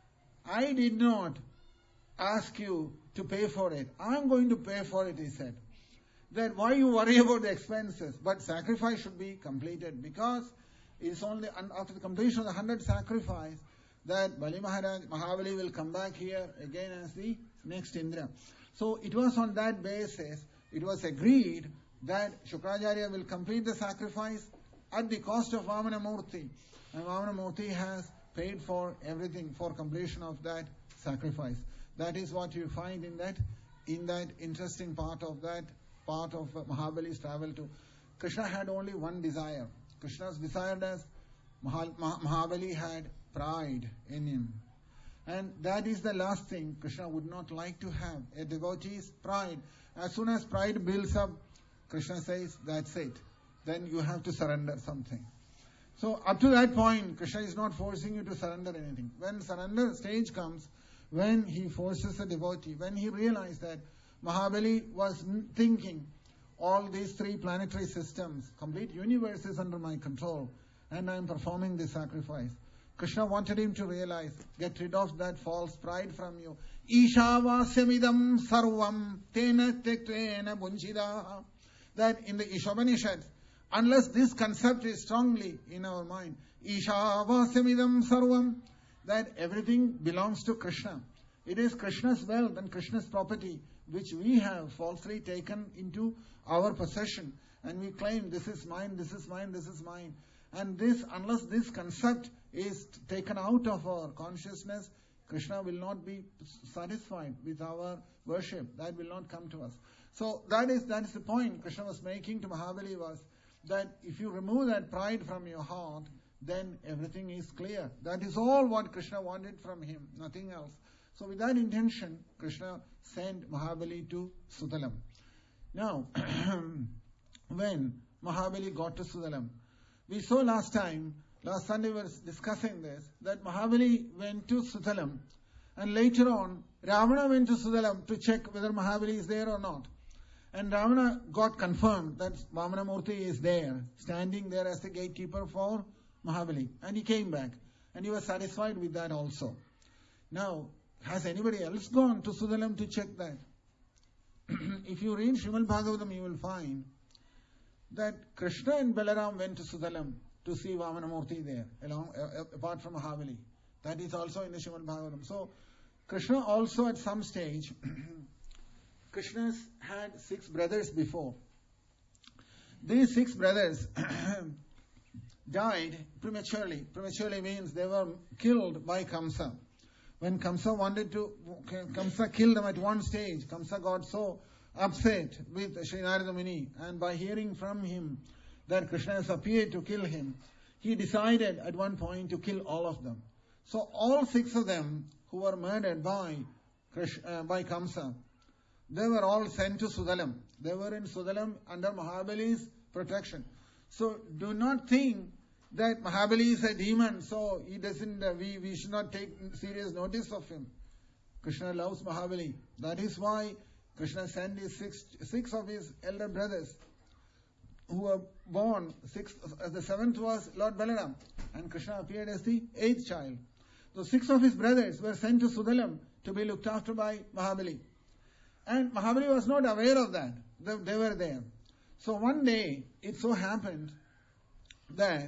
I did not ask you to pay for it. I am going to pay for it, he said. That why you worry about the expenses, but sacrifice should be completed, because it's only after the completion of the hundred sacrifice that Bali Maharaj, Mahabali will come back here again as the next Indra. So it was on that basis, it was agreed that Shukracharya will complete the sacrifice at the cost of Vamanamurti. And Vamanamurti has paid for everything for completion of that sacrifice. That is what you find in that, in that interesting part of that part of Mahabali's travel to. Krishna had only one desire. Krishna's desired as Mahal, Mah, Mahabali had pride in him. And that is the last thing Krishna would not like to have. A devotee's pride. As soon as pride builds up, Krishna says, that's it. Then you have to surrender something. So up to that point, Krishna is not forcing you to surrender anything. When surrender stage comes, when he forces a devotee, when he realized that Mahabali was thinking, all these three planetary systems, complete universe is under my control, and I am performing this sacrifice. Krishna wanted him to realize, get rid of that false pride from you. Ishavasyamidam sarvam tena tektena bunchidaha. That in the Ishopanishads, unless this concept is strongly in our mind, Ishavasyamidam sarvam, that everything belongs to Krishna. It is Krishna's wealth and Krishna's property which we have falsely taken into our possession. And we claim, this is mine, this is mine, this is mine. And this, unless this concept is taken out of our consciousness, Krishna will not be satisfied with our worship. That will not come to us. So that is that is the point Krishna was making to Mahabali, was that if you remove that pride from your heart, then everything is clear. That is all what Krishna wanted from him, nothing else. So with that intention, Krishna sent Mahabali to Sudalam. Now, when Mahabali got to Sudalam, we saw last time, last Sunday we were discussing this, that Mahabali went to Sudalam, and later on, Ravana went to Sudalam to check whether Mahabali is there or not. And Ravana got confirmed that Vamanamurti is there, standing there as the gatekeeper for Mahabali. And he came back. And he was satisfied with that also. Now, has anybody else gone to Sudalam to check that? If you read Srimad Bhagavatam, you will find that Krishna and Balaram went to Sudalam to see Vamanamurti there, along, uh, apart from Mahabali. That is also in the Srimad Bhagavatam. So, Krishna also at some stage, Krishna's had six brothers before. These six brothers died prematurely. Prematurely means they were killed by Kamsa. When Kamsa wanted to, Kamsa killed them at one stage. Kamsa got so upset with Sri Narada Muni, and by hearing from him that Krishna has appeared to kill him, he decided at one point to kill all of them. So all six of them who were murdered by Krishna, uh, by Kamsa, they were all sent to Sudalam. They were in Sudalam under Mahabali's protection. So do not think that Mahabali is a demon, so he doesn't. Uh, we we should not take serious notice of him. Krishna loves Mahabali. That is why Krishna sent his six six of his elder brothers, who were born. Six, uh, the seventh was Lord Balaram, and Krishna appeared as the eighth child. So six of his brothers were sent to Sudalam to be looked after by Mahabali. And Mahabali was not aware of that. They, they were there. So one day, it so happened that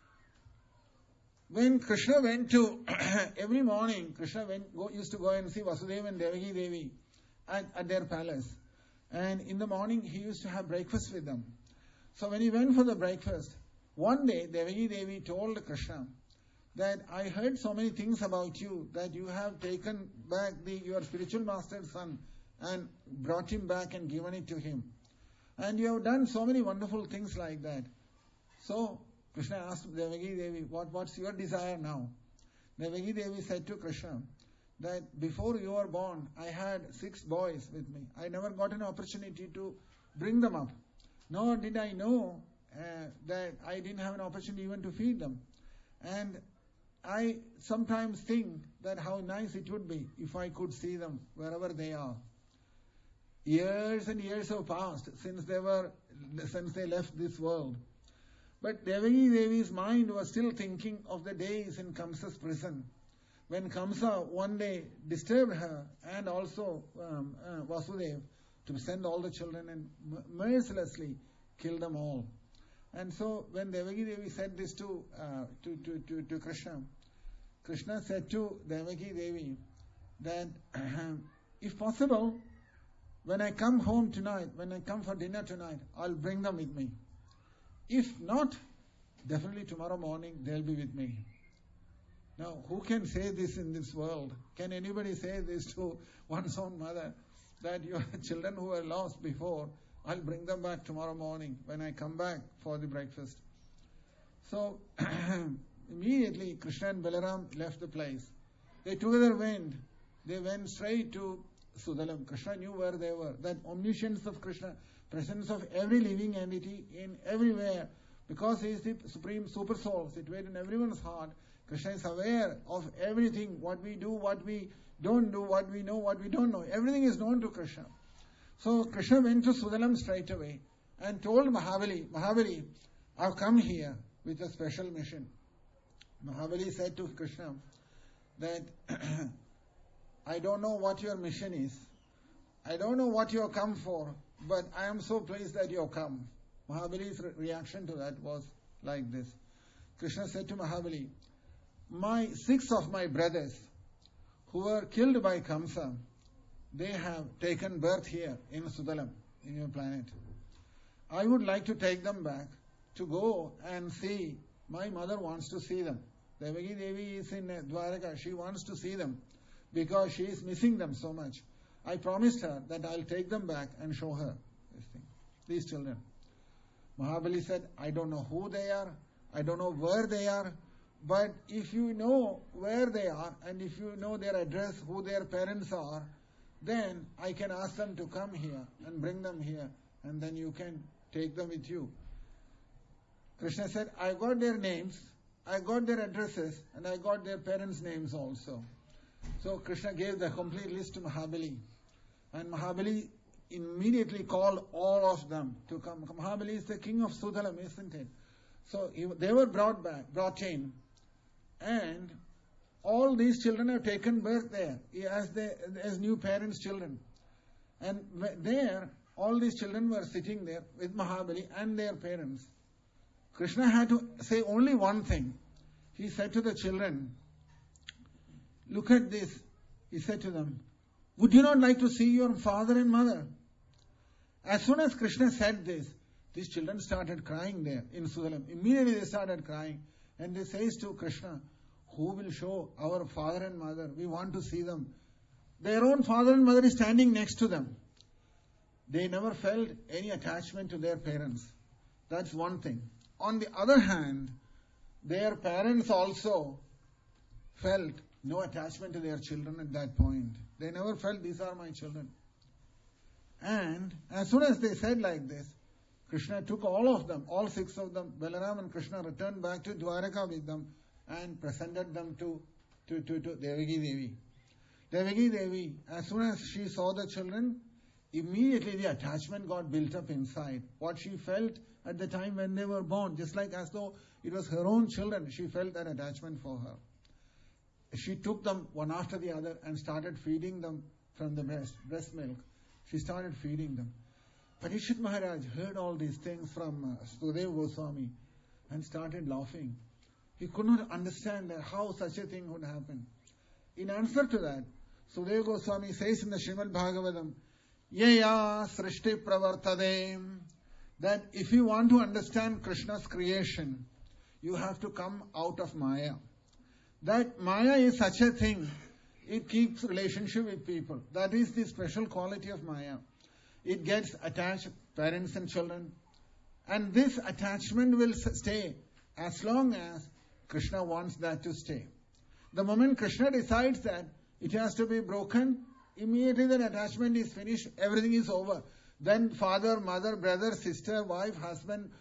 when Krishna went to, every morning, Krishna went, go, used to go and see Vasudeva and Devaki Devi at, at their palace. And in the morning, he used to have breakfast with them. So when he went for the breakfast, one day, Devaki Devi told Krishna that I heard so many things about you, that you have taken back the, your spiritual master's son and brought him back and given it to him. And you have done so many wonderful things like that. So, Krishna asked Devaki Devi, what, what's your desire now? Devaki Devi said to Krishna that before you were born, I had six boys with me. I never got an opportunity to bring them up. Nor did I know uh, that I didn't have an opportunity even to feed them. And I sometimes think that how nice it would be if I could see them wherever they are. Years and years have passed since they were, since they left this world. But Devaki Devi's mind was still thinking of the days in Kamsa's prison, when Kamsa one day disturbed her and also um, uh, Vasudeva to send all the children and mercilessly kill them all. And so when Devaki Devi said this to, uh, to, to, to, to Krishna, Krishna said to Devaki Devi that if possible, when I come home tonight, when I come for dinner tonight, I'll bring them with me. If not, definitely tomorrow morning they'll be with me. Now, who can say this in this world? Can anybody say this to one's own mother? That your children who were lost before, I'll bring them back tomorrow morning when I come back for the breakfast. So, immediately Krishna and Balaram left the place. They together went. They went straight to Sudalam. Krishna knew where they were. That omniscience of Krishna, presence of every living entity in everywhere, because he is the supreme super soul situated in everyone's heart. Krishna is aware of everything, what we do, what we don't do, what we know, what we don't know. Everything is known to Krishna. So Krishna went to Sudalam straight away and told Mahabali, Mahabali, I've come here with a special mission. Mahabali said to Krishna that I don't know what your mission is. I don't know what you have come for, but I am so pleased that you have come. Mahabali's re- reaction to that was like this. Krishna said to Mahabali, my six of my brothers who were killed by Kamsa, they have taken birth here in Sudalam, in your planet. I would like to take them back to go and see. My mother wants to see them. Devaki Devi is in Dwaraka. She wants to see them because she is missing them so much. I promised her that I'll take them back and show her this thing, these children. Mahabali said, I don't know who they are, I don't know where they are, but if you know where they are and if you know their address, who their parents are, then I can ask them to come here and bring them here, and then you can take them with you. Krishna said, I got their names, I got their addresses, and I got their parents' names also. So Krishna gave the complete list to Mahabali. And Mahabali immediately called all of them to come. Mahabali is the king of Sudalam, isn't it? So he, they were brought back, brought in. And all these children have taken birth there as, they, as new parents' children. And there, all these children were sitting there with Mahabali and their parents. Krishna had to say only one thing. He said to the children, look at this. He said to them, would you not like to see your father and mother? As soon as Krishna said this, these children started crying there in Sudalam. Immediately they started crying. And they says to Krishna, who will show our father and mother? We want to see them. Their own father and mother is standing next to them. They never felt any attachment to their parents. That's one thing. On the other hand, their parents also felt no attachment to their children at that point. They never felt, these are my children. And as soon as they said like this, Krishna took all of them, all six of them, Balaram and Krishna returned back to Dwaraka with them and presented them to, to, to, to Devaki Devi. Devaki Devi, as soon as she saw the children, immediately the attachment got built up inside. What she felt at the time when they were born, just like as though it was her own children, she felt that attachment for her. She took them one after the other and started feeding them from the breast, breast milk. She started feeding them. Parikshit Maharaj heard all these things from uh, Sudeva Goswami and started laughing. He could not understand that how such a thing would happen. In answer to that, Sudeva Goswami says in the Srimad Bhagavatam, Yaya Srishti Pravartade, that if you want to understand Krishna's creation, you have to come out of Maya. That Maya is such a thing, it keeps relationship with people. That is the special quality of Maya. It gets attached, parents and children. And this attachment will stay as long as Krishna wants that to stay. The moment Krishna decides that it has to be broken, immediately that attachment is finished, everything is over. Then father, mother, brother, sister, wife, husband,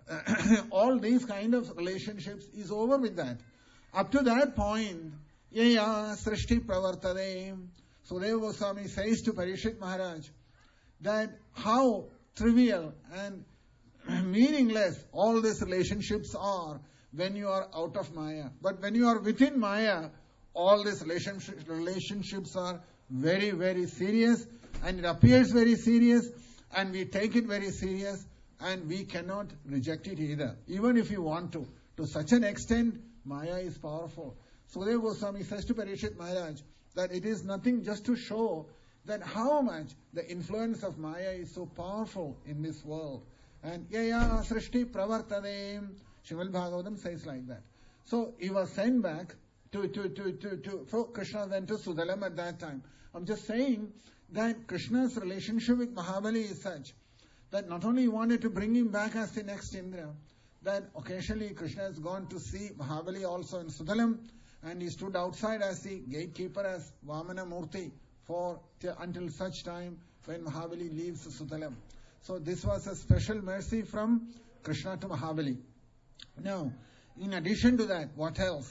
all these kind of relationships is over with that. Up to that point, Yaya Srishti Pravartade, Sudeva Goswami says to Parikshit Maharaj that how trivial and meaningless all these relationships are when you are out of Maya. But when you are within Maya, all these relationship, relationships are very, very serious, and it appears very serious, and we take it very serious, and we cannot reject it either, even if you want to. To such an extent, Maya is powerful. Sudeva Goswami says to Parikshit Maharaj that it is nothing just to show that how much the influence of Maya is so powerful in this world. And Yaya Srishti Pravartade, Srimad Bhagavatam says like that. So he was sent back to, to, to, to, to so Krishna went to Sudalam at that time. I'm just saying that Krishna's relationship with Mahabali is such that not only he wanted to bring him back as the next Indra, that occasionally Krishna has gone to see Mahabali also in Sudalam, and he stood outside as the gatekeeper as Vamana Murti for t- until such time when Mahabali leaves Sudalam. So this was a special mercy from Krishna to Mahabali. Now, in addition to that, what else?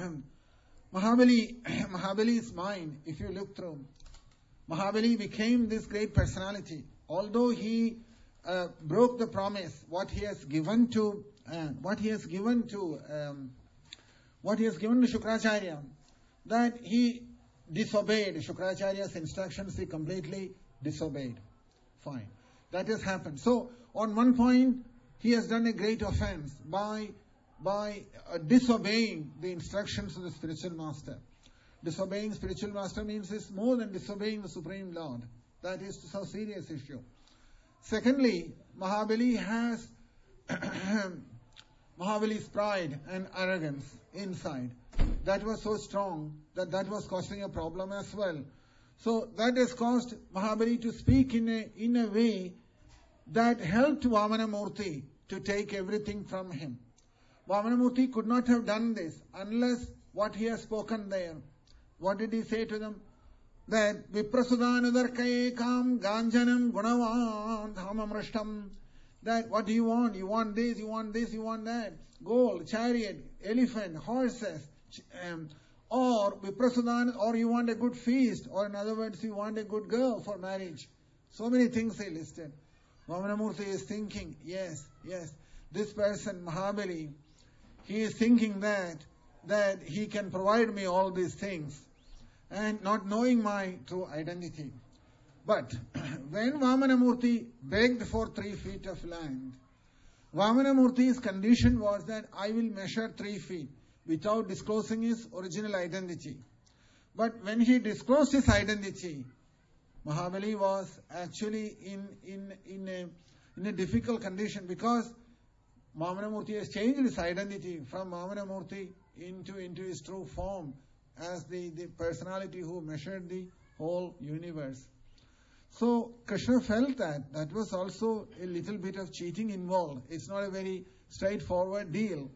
Mahabali, Mahabali's mind, if you look through, Mahabali became this great personality. Although he uh, broke the promise, what he has given to, uh, what he has given to, um, what he has given to Shukracharya, that he disobeyed Shukracharya's instructions, he completely disobeyed. Fine. That has happened. So, on one point, he has done a great offense by, by uh, disobeying the instructions of the spiritual master. Disobeying spiritual master means it's more than disobeying the Supreme Lord. That is a serious issue. Secondly, Mahabali has Mahabali's pride and arrogance inside. That was so strong that that was causing a problem as well. So that has caused Mahabali to speak in a, in a way that helped Vamanamurti to take everything from him. Vamanamurti could not have done this unless what he has spoken there. What did he say to them? That Viprasudanudarkayekam ganjanam gunavan dhamamrishtam. That what do you want? You want this, you want this, you want that. Gold, chariot, elephant, horses, um, or Viprasudan, or you want a good feast, or in other words, you want a good girl for marriage. So many things they listed. Vamanamurti is thinking, yes, yes, this person, Mahabali, he is thinking that, that he can provide me all these things, and not knowing my true identity. But when Vamanamurti begged for three feet of land, Vamanamurti's condition was that I will measure three feet without disclosing his original identity. But when he disclosed his identity, Mahabali was actually in, in, in, a, in a difficult condition because Vamanamurti has changed his identity from Vamanamurti into, into his true form as the, the personality who measured the whole universe. So Krishna felt that that was also a little bit of cheating involved. It's not a very straightforward deal.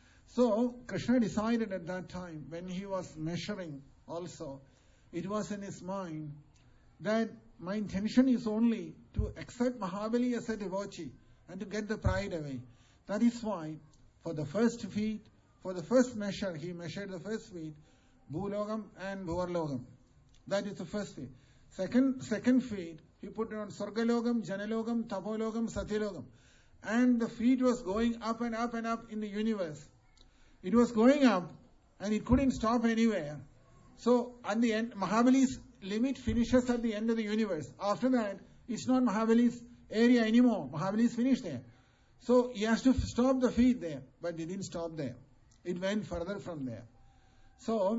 So Krishna decided at that time, when he was measuring also, it was in his mind that my intention is only to accept Mahabali as a devotee and to get the pride away. That is why for the first feet, for the first measure, he measured the first feet, Bhulogam and Bhuvarlogam. That is the first feet. Second, second feet, he put it on Sargalogam, Janalogam, Tapologam, Satyalogam. And the feet was going up and up and up in the universe. It was going up and it couldn't stop anywhere. So at the end, Mahabali's limit finishes at the end of the universe. After that, it's not Mahabali's area anymore. Mahabali is finished there. So he has to stop the feet there, but it didn't stop there. It went further from there. So,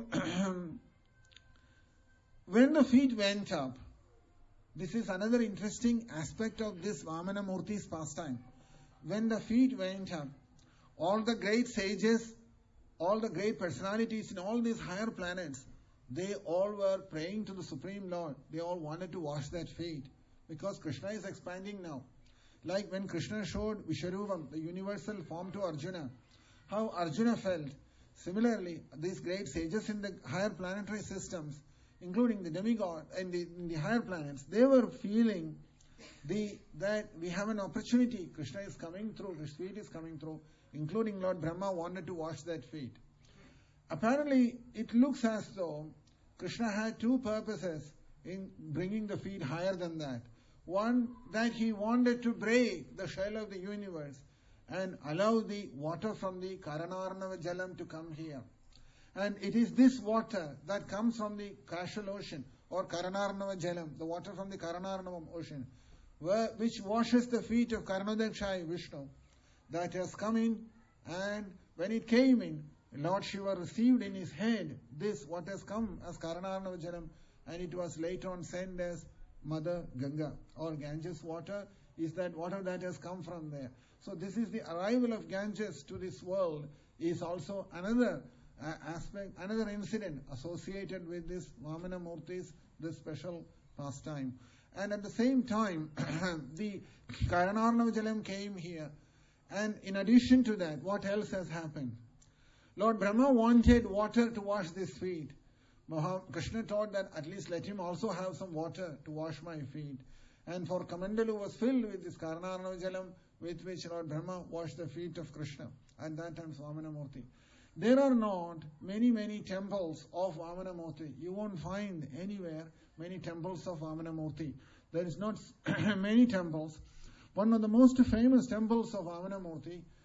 when the feet went up, this is another interesting aspect of this Vamanamurti's pastime. When the feet went up, all the great sages, all the great personalities in all these higher planets, they all were praying to the Supreme Lord. They all wanted to wash that feet because Krishna is expanding now. Like when Krishna showed Vishwarupam, the universal form, to Arjuna, how Arjuna felt. Similarly, these great sages in the higher planetary systems, including the demigod and the, in the higher planets, they were feeling the that we have an opportunity. Krishna is coming through, his feet is coming through, including Lord Brahma wanted to wash that feet. Apparently, it looks as though Krishna had two purposes in bringing the feet higher than that. One, that he wanted to break the shell of the universe and allow the water from the Karanarnava Jalam to come here. And it is this water that comes from the Kashal ocean or Karanarnava Jalam, the water from the Karanarnavam ocean, where, which washes the feet of Karnodakshai Vishnu, that has come in, and when it came in, Lord Shiva received in his head this, what has come as Karanarnava Jalam, and it was later on sent as Mother Ganga or Ganges water, is that water that has come from there. So this is the arrival of Ganges to this world is also another uh, aspect, another incident associated with this Vamanamurti's, this special pastime. And at the same time, the Karanarnava Jalam came here. And in addition to that, what else has happened? Lord Brahma wanted water to wash these feet. Maha, Krishna taught that at least let him also have some water to wash my feet. And for Kamandalu was filled with this Karanarnava Jalam, with which Lord Brahma washed the feet of Krishna. At that time, Vamanamurti. There are not many, many temples of Vamanamurti. You won't find anywhere many temples of Vamanamurti. There is not many temples. One of the most famous temples of Vamanamurti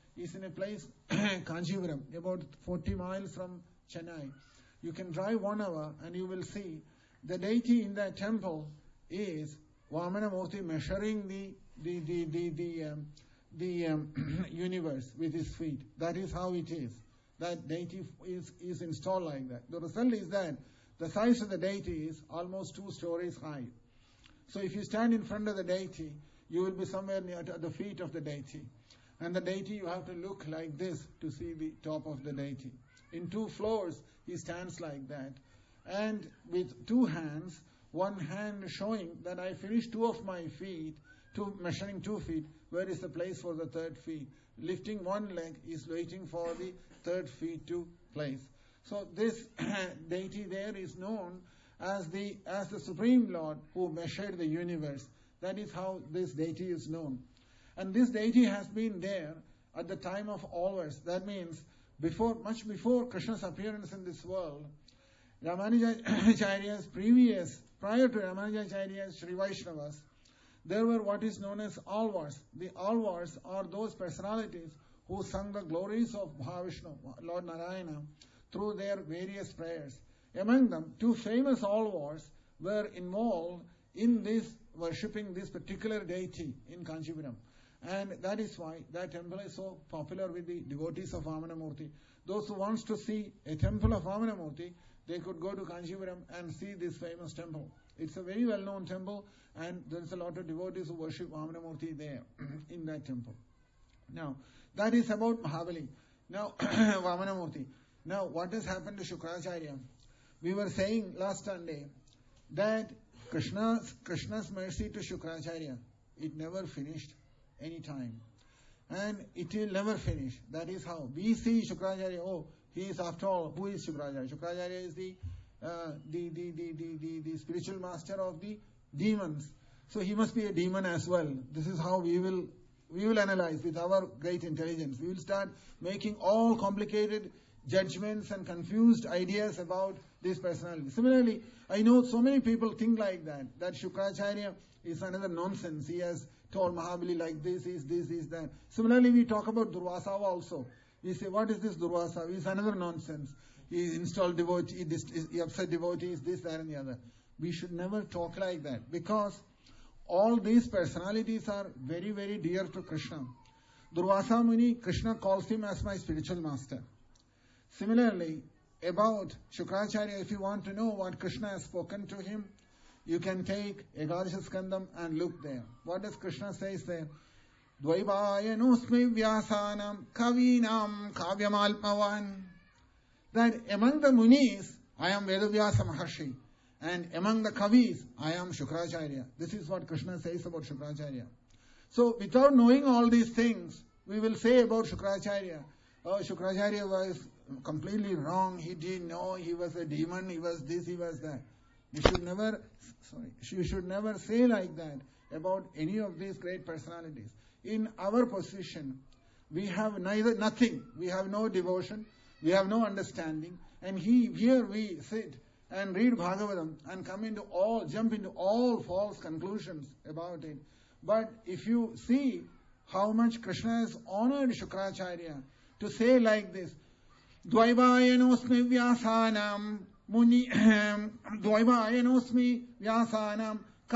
is in a place, Kanchipuram, about forty miles from Chennai. You can drive one hour and you will see the deity in that temple is Vamanamurti measuring the the the the the, um, the um, universe with his feet. That is how it is. That deity is, is installed like that. The result is that the size of the deity is almost two stories high. So if you stand in front of the deity, you will be somewhere near to the feet of the deity. And the deity, you have to look like this to see the top of the deity. In two floors, he stands like that. And with two hands, one hand showing that I finished two of my feet, two measuring two feet, where is the place for the third feet? Lifting one leg is waiting for the third feet to place. So this deity there is known as the as the Supreme Lord who measured the universe. That is how this deity is known. And this deity has been there at the time of always. That means before, much before Krishna's appearance in this world, Ramanujacharya's previous, prior to Ramanujacharya's Sri Vaishnavas, there were what is known as Alvars. The Alvars are those personalities who sung the glories of Mahavishnu, Lord Narayana, through their various prayers. Among them, two famous Alvars were involved in this, worshipping this particular deity in Kanchipuram. And that is why that temple is so popular with the devotees of Vamanamurti. Those who wants to see a temple of Vamanamurti, they could go to Kanchipuram and see this famous temple. It's a very well-known temple, and there's a lot of devotees who worship Vamanamurti there in that temple. Now, that is about Mahabali. Now, Vamanamurti. Now, what has happened to Shukracharya? We were saying last Sunday that Krishna's, Krishna's mercy to Shukracharya, it never finished any time. And it will never finish. That is how. We see Shukracharya, oh, he is after all, who is Shukracharya? Shukracharya is the, uh, the, the, the, the, the, the spiritual master of the demons. So he must be a demon as well. This is how we will, we will analyze with our great intelligence. We will start making all complicated judgments and confused ideas about this personality. Similarly, I know so many people think like that, that Shukracharya is another nonsense. He has told Mahabali like this, is this, is that. Similarly, we talk about Durvasa also. We say, what is this Durvasa? He's another nonsense. He installed devotees, he upset devotees, this, that, and the other. We should never talk like that, because all these personalities are very, very dear to Krishna. Durvasa Muni, Krishna calls him as my spiritual master. Similarly, about Shukracharya, if you want to know what Krishna has spoken to him, you can take Ekadasha Skandam and look there. What does Krishna say there? Dvaivayanosmi vyasanam kavinam kavyamalpavan. That among the munis, I am Vedavyasa Maharshi. And among the kavis, I am Shukracharya. This is what Krishna says about Shukracharya. So, without knowing all these things, we will say about Shukracharya, oh, Shukracharya was completely wrong. He didn't know. He was a demon. He was this. He was that. You should never, sorry, you should never say like that about any of these great personalities. In our position, we have neither nothing. We have no devotion. We have no understanding. And he, here we sit and read Bhagavatam and come into all, jump into all false conclusions about it. But if you see how much Krishna has honored Shukracharya to say like this, Dvaivayanosmi vyasanam muni Dvaivayanosmi vyasanam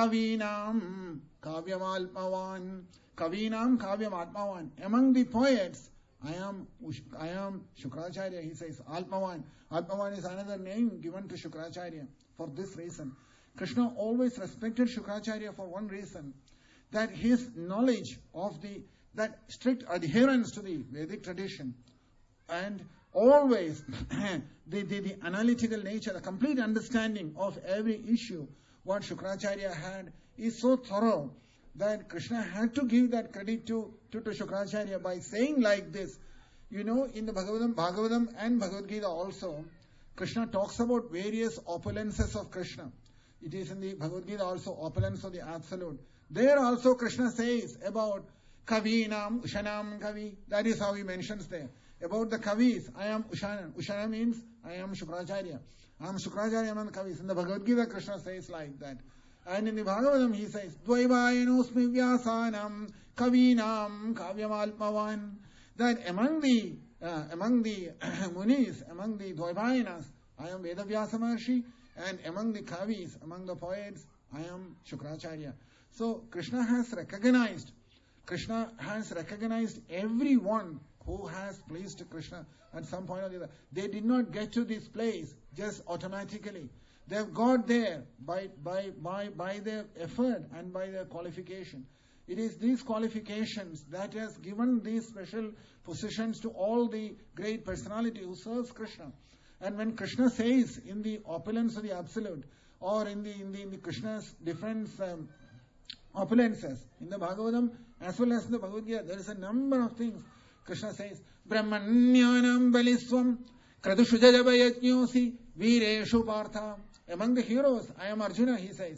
kavinam kavyamalpavan. Kavinam kavyamalpavan. Among the poets, I am I am Shukracharya, he says, Alpavan. Alpavan is another name given to Shukracharya for this reason. Krishna always respected Shukracharya for one reason, that his knowledge of the, that strict adherence to the Vedic tradition and always the, the, the analytical nature, the complete understanding of every issue, what Shukracharya had is so thorough that Krishna had to give that credit to, to, to Shukracharya by saying like this. You know, in the Bhagavatam, Bhagavatam and Bhagavad Gita also, Krishna talks about various opulences of Krishna. It is in the Bhagavad Gita also, opulence of the Absolute. There also Krishna says about Kavinam, Ushanam Kavi. That is how he mentions there. About the Kavis, I am Ushana. Ushana means I am Shukracharya. I am Shukracharya among the Kavis. In the Bhagavad Gita, Krishna says like that. And in the Bhagavatam, he says, Dvaivayanosmi vyasanam kavinam kavyamalpavan. that among the uh, among the Munis, among the Dvaipayanas, I am Vedavyasa Maharshi, and among the Kavis, among the poets, I am Shukracharya. So Krishna has recognized, Krishna has recognized everyone who has pleased Krishna at some point or the other. They did not get to this place just automatically. They have got there by, by, by, by their effort and by their qualification. It is these qualifications that has given these special positions to all the great personality who serves Krishna. And when Krishna says in the opulence of the Absolute, or in the in the, in the Krishna's different um, opulences, in the Bhagavatam as well as in the Bhagavad Gita, there is a number of things. Krishna says, Brahmanyanam Baliswam Kradushujajabhayajnyosi Vireshu Partha. Among the heroes, I am Arjuna, he says.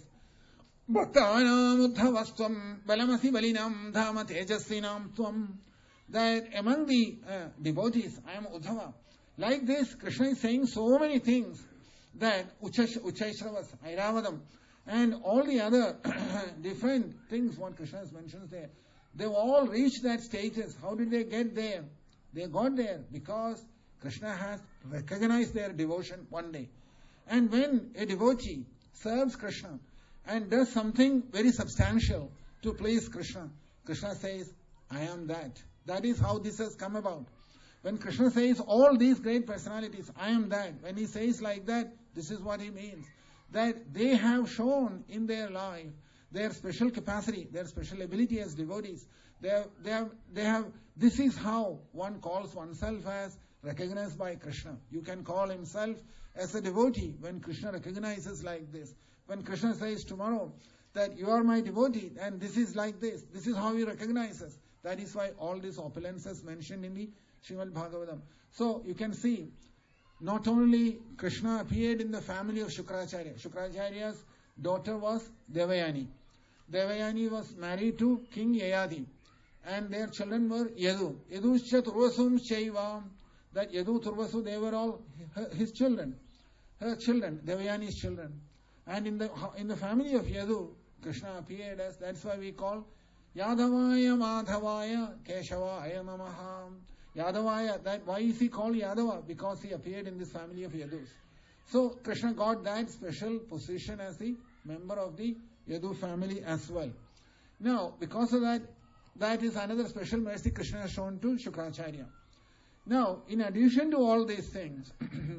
Bhaktanam Uddhavastvam Balamasi Balinam Dhama Tejasvinam Tvam. That among the uh, devotees, I am Uddhava. Like this, Krishna is saying so many things that Uchash, Uchaishravas, Airavadam, and all the other different things what Krishna has mentioned there. They've all reached that status. How did they get there? They got there because Krishna has recognized their devotion one day. And when a devotee serves Krishna and does something very substantial to please Krishna, Krishna says, I am that. That is how this has come about. When Krishna says all these great personalities, I am that, when he says like that, this is what he means. That they have shown in their life their special capacity, their special ability as devotees. They have, they have, they have, this is how one calls oneself as recognized by Krishna. You can call himself as a devotee when Krishna recognizes like this. When Krishna says tomorrow that you are my devotee and this is like this, this is how he recognizes. That is why all these opulences mentioned in the Srimad Bhagavatam. So you can see, not only Krishna appeared in the family of Shukracharya. Shukracharya's daughter was Devayani. Devayani was married to King Yayadi. And their children were Yadu. Yaduscha Turvasum Chaiva. That Yadu, Turvasu, they were all his children. Her children, Devayani's children. And in the in the family of Yadu, Krishna appeared as, that's why we call Yadavaya Madhavaya Keshavaya Namaha. Yadavaya, that why is he called Yadava? Because he appeared in this family of Yadus. So Krishna got that special position as the member of the Yadu family as well. Now, because of that, that is another special mercy Krishna has shown to Shukracharya. Now, in addition to all these things,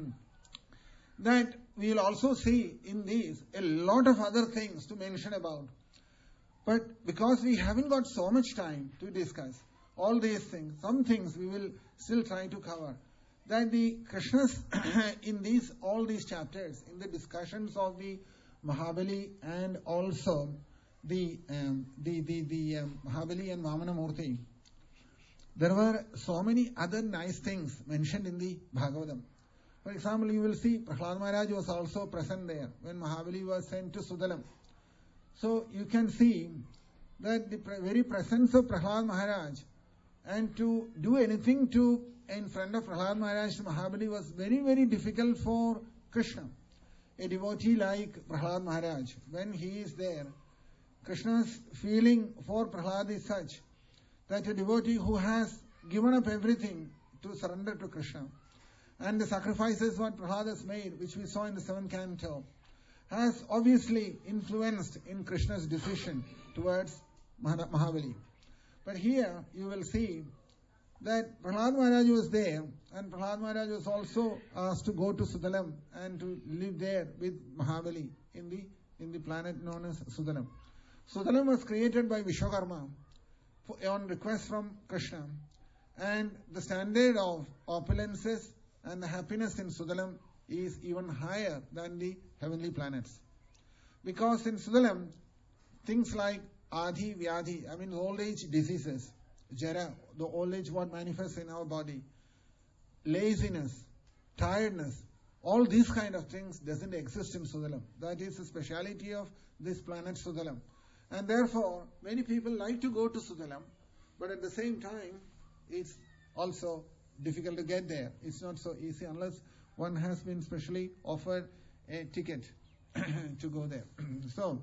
that we will also see in these a lot of other things to mention about. But because we haven't got so much time to discuss all these things, some things we will still try to cover. That the Krishnas in these all these chapters, in the discussions of the Mahabali and also the um, the the, the um, Mahabali and Vamana Murti, there were so many other nice things mentioned in the Bhagavatam. For example, you will see Prahlad Maharaj was also present there when Mahabali was sent to Sudalam. So you can see that the pre- very presence of Prahlad Maharaj and to do anything to in front of Prahlad Maharaj to Mahabali was very, very difficult for Krishna. A devotee like Prahlad Maharaj, when he is there, Krishna's feeling for Prahlad is such that a devotee who has given up everything to surrender to Krishna, and the sacrifices what Prahlad has made, which we saw in the seventh canto, has obviously influenced in Krishna's decision towards Mahabali. But here you will see that Prahlad Maharaj was there, and Prahlad Maharaj was also asked to go to Sudalam and to live there with Mahabali in the in the planet known as Sudalam. Sudalam was created by Vishwakarma on request from Krishna, and the standard of opulences and the happiness in Sudalam is even higher than the heavenly planets. Because in Sudalam, things like Adi, Vyadhi, I mean old age diseases, Jara, the old age what manifests in our body, laziness, tiredness, all these kind of things doesn't exist in Sudalam. That is the speciality of this planet Sudalam. And therefore, many people like to go to Sudalam, but at the same time, it's also difficult to get there. It's not so easy unless one has been specially offered a ticket to go there. So,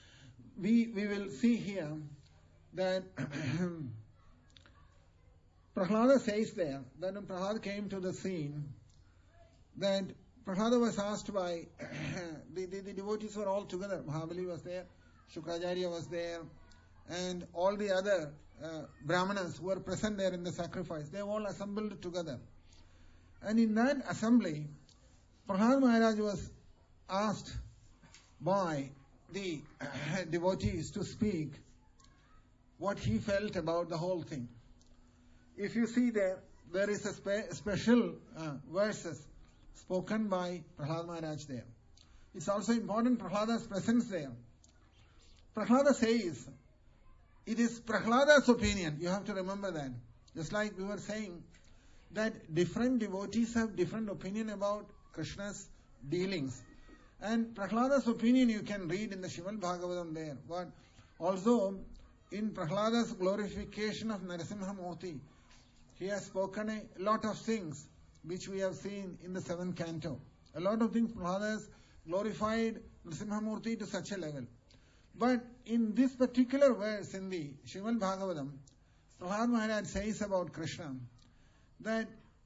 we we will see here that Prahlada says there that when Prahlada came to the scene, that Prahlada was asked by, the, the, the devotees were all together. Mahabali was there, Shukracharya was there, and all the other uh, Brahmanas who were present there in the sacrifice. They all assembled together. And in that assembly, Prahlad Maharaj was asked by the devotees to speak what he felt about the whole thing. If you see there, there is a spe- special uh, verses spoken by Prahlad Maharaj there. It's also important Prahlada's presence there. Prahlada says, it is Prahlada's opinion. You have to remember that. Just like we were saying, that different devotees have different opinion about Krishna's dealings. And Prahlada's opinion you can read in the Srimad Bhagavatam there. But also, in Prahlada's glorification of Narasimha Murti, he has spoken a lot of things which we have seen in the seventh canto. A lot of things Prahlada has glorified Narasimha Murti to such a level. But in this particular verse in the Srimad Bhagavatam, Prahlad Maharaj says about Krishna that,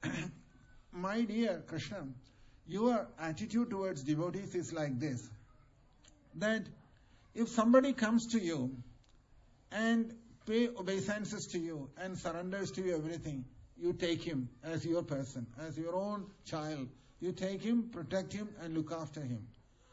my dear Krishna, your attitude towards devotees is like this, that if somebody comes to you and pay obeisances to you and surrenders to you everything, you take him as your person, as your own child. You take him, protect him, and look after him.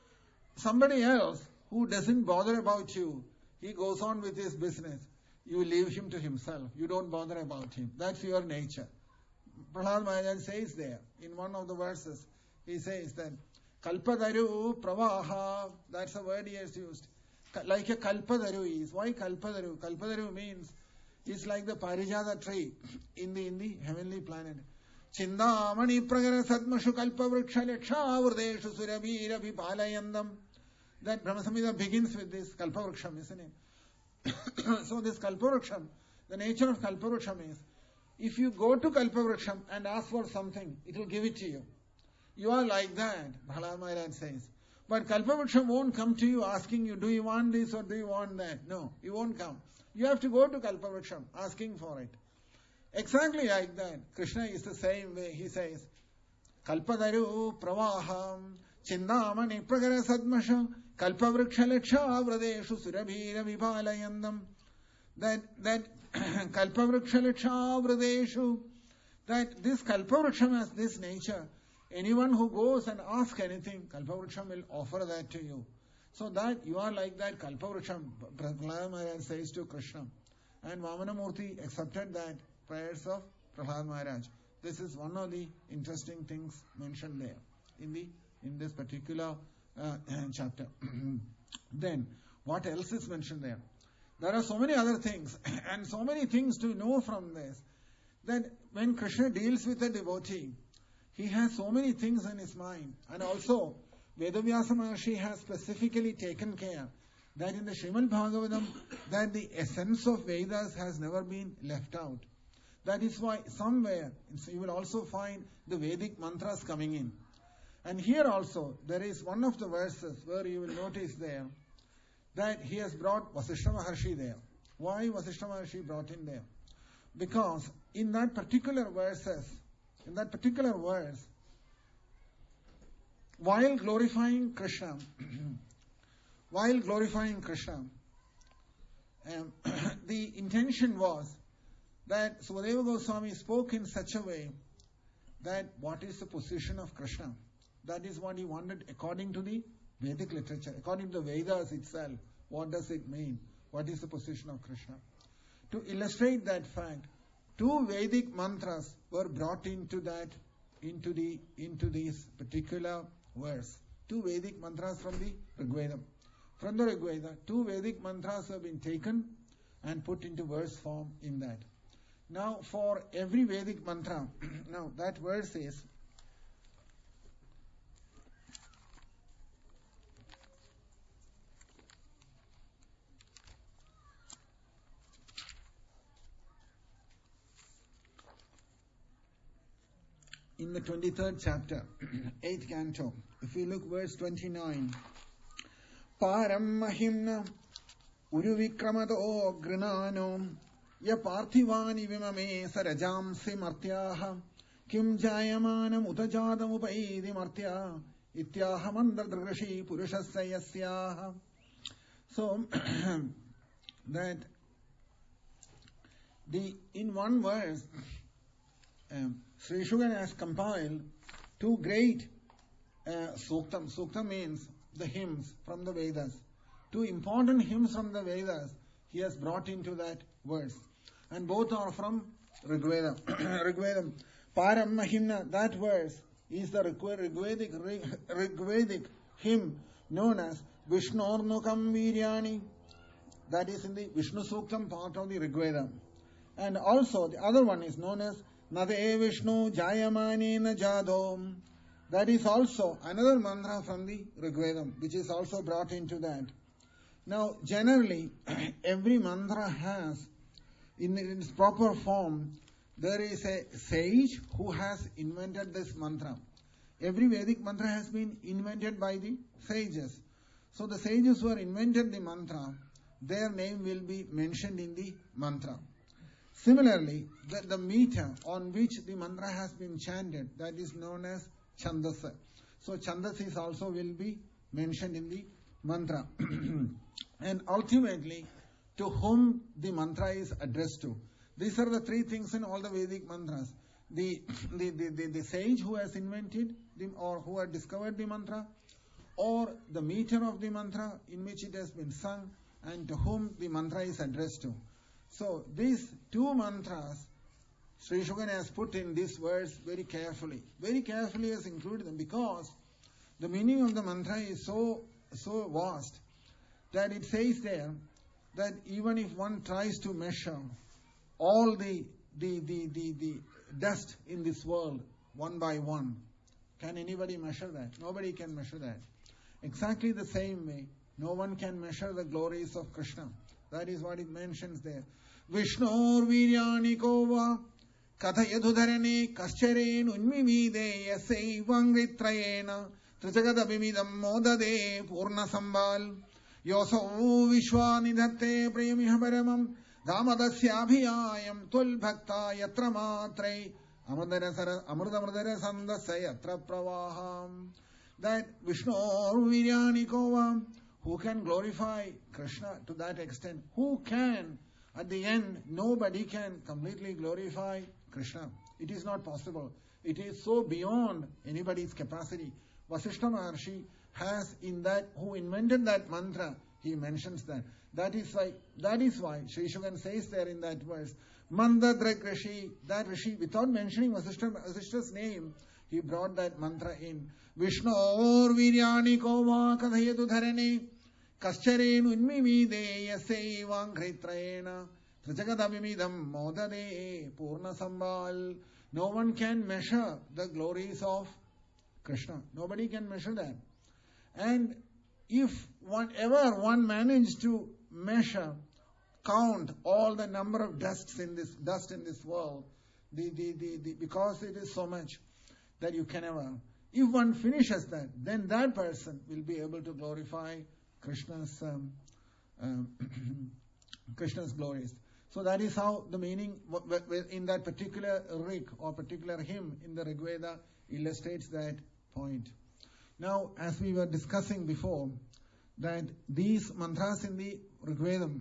Somebody else who doesn't bother about you, he goes on with his business. You leave him to himself. You don't bother about him. That's your nature. Prahlad Maharaj says there, in one of the verses, he says that, Kalpadaru Pravaha, that's a word he has used. Like a Kalpadaru is. Why Kalpadaru? Kalpadaru means, it's like the Parijata tree in the, in the heavenly planet. Chindamani Pragara Satmashu Kalpa Vriksha Leksha Vrdeshu Surabhira Vipalayandam. That Brahma Samhita begins with this Kalpa Vriksham, isn't it? So this Kalpa Vriksham, the nature of Kalpa Vriksham is, if you go to Kalpa Vriksham and ask for something, it will give it to you. You are like that, Prahlad Maharaj says. But Kalpa Vriksham won't come to you asking you, do you want this or do you want that? No, he won't come. You have to go to Kalpa Vriksham asking for it. Exactly like that. Krishna is the same way. He says, Kalpadaru Pravaham Chindamani Pragara Sadmasha Kalpa Vriksha Leksha Vradeshu Surabhira Vipalayandam. That, that Kalpa Vriksha Leksha Vradeshu, that this Kalpa Vriksham has this nature. Anyone who goes and asks anything, Kalpa Vriksham will offer that to you. So that you are like that Kalpa Vriksham, Prahlad Maharaj says to Krishna. And Vamana Murti accepted that prayers of Prahlad Maharaj. This is one of the interesting things mentioned there in the in this particular uh, chapter. Then, what else is mentioned there? There are so many other things and so many things to know from this, that when Krishna deals with a devotee, he has so many things in his mind. And also, Vedavyasa Maharshi has specifically taken care that in the Srimad Bhagavatam, that the essence of Vedas has never been left out. That is why somewhere you will also find the Vedic mantras coming in. And here also, there is one of the verses where you will notice there that he has brought Vasishtha Maharshi there. Why Vasishtha Maharshi brought in there? Because in that particular verses, in that particular verse, while glorifying Krishna, while glorifying Krishna, um, the intention was that Sukadeva Goswami spoke in such a way that what is the position of Krishna? That is what he wanted according to the Vedic literature, according to the Vedas itself. What does it mean? What is the position of Krishna? To illustrate that fact, two Vedic mantras were brought into that, into the, into this particular verse. Two Vedic mantras from the Rigveda. From the Rigveda, two Vedic mantras have been taken and put into verse form in that. Now, for every Vedic mantra, now that verse is, in the twenty-third chapter, eighth canto, if we look verse twenty-nine, Param Mahimna Uruvikramato Granano ya parthivan ivimame sarajamsi martyaha kim jayamanam utajadam upaidi martya ityaha mandradrishi purushasya yasyaha. So that the in one verse um, Sri Shugan has compiled two great uh, suktam. Sukta means the hymns from the Vedas. Two important hymns from the Vedas he has brought into that verse. And both are from Rigveda. Rigvedam. Param Mahimna, that verse is the Rigvedic, Rigvedic hymn known as Vishnornukam Viryani. That is in the Vishnu Suktam part of the Rigveda. And also the other one is known as Nade Vishnu Jayamani Najadom. That is also another mantra from the Rigvedam, which is also brought into that. Now, generally, every mantra has, in its proper form, there is a sage who has invented this mantra. Every Vedic mantra has been invented by the sages. So the sages who have invented the mantra, their name will be mentioned in the mantra. Similarly, the, the meter on which the mantra has been chanted, that is known as Chandasa. So Chandasis also will be mentioned in the mantra. And ultimately, to whom the mantra is addressed to. These are the three things in all the Vedic mantras. The, the, the, the, the sage who has invented the, or who has discovered the mantra, or the meter of the mantra in which it has been sung, and to whom the mantra is addressed to. So these two mantras, Sri Shugan has put in this verse very carefully. Very carefully has included them because the meaning of the mantra is so so vast that it says there that even if one tries to measure all the the, the, the, the dust in this world one by one, can anybody measure that? Nobody can measure that. Exactly the same way, no one can measure the glories of Krishna. That is what it mentions there. Vishnur Viryani Kova Kathayadhudharane Kascharen Unmimide Yasaivam Ritrayena Trijagadabimidam Modade Purna Sambal Yoso Vishwanidhate Priyamiha Paramam Damadasyaabhiyayam Tul Bhakta Yatra Matre Amrudamradara Sandasya Yatra Pravaham. That Vishnu or Viryani Kova, who can glorify Krishna to that extent? Who can? At the end, nobody can completely glorify Krishna. It is not possible. It is so beyond anybody's capacity. Vasishtha Maharshi has in that, who invented that mantra, he mentions that. That is why, that is why Sri Shugan says there in that verse, Mandadrak Rishi, that Rishi, without mentioning Vasishtha, Vasishtha's name, he brought that mantra in. Vishnu or Viryani Kova Kadhayetu Dharane Kascharen Unmimide Yasaivam Kritrayena Trijagadabimidam Modade Purna Sambal. No one can measure the glories of Krishna. Nobody can measure that. And if one ever one managed to measure, count all the number of dusts in this dust in this world, the, the, the, the, because it is so much that you can never. If one finishes that, then that person will be able to glorify Krishna's um, um, Krishna's glories. So that is how the meaning in that particular rig or particular hymn in the Rigveda illustrates that point. Now, as we were discussing before, that these mantras in the Rigvedam,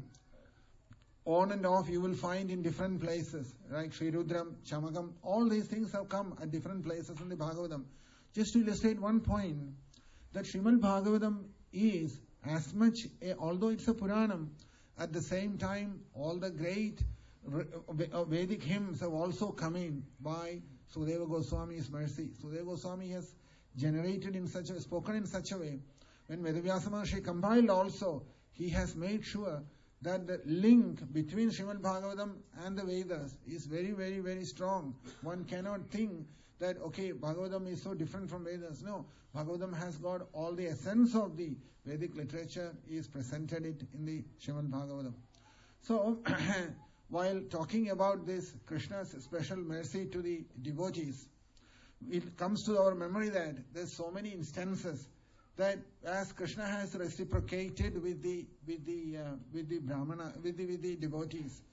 on and off you will find in different places, like Sri Rudram, Chamakam, all these things have come at different places in the Bhagavatam. Just to illustrate one point, that Srimad Bhagavatam is as much, a, although it's a Puranam, at the same time all the great Vedic hymns have also come in by Sudeva Goswami's mercy. Sudeva Goswami has generated in such a, spoken in such a way, when Vedavyasa Maharshi compiled also, he has made sure that the link between Srimad Bhagavatam and the Vedas is very, very, very strong. One cannot think that, okay, Bhagavatam is so different from Vedas. No, Bhagavatam has got all the essence of the Vedic literature, is presented it in the Srimad Bhagavatam. So, while talking about this, Krishna's special mercy to the devotees, it comes to our memory that there's so many instances that as Krishna has reciprocated with the with the uh, with the Brahmana with the with the devotees,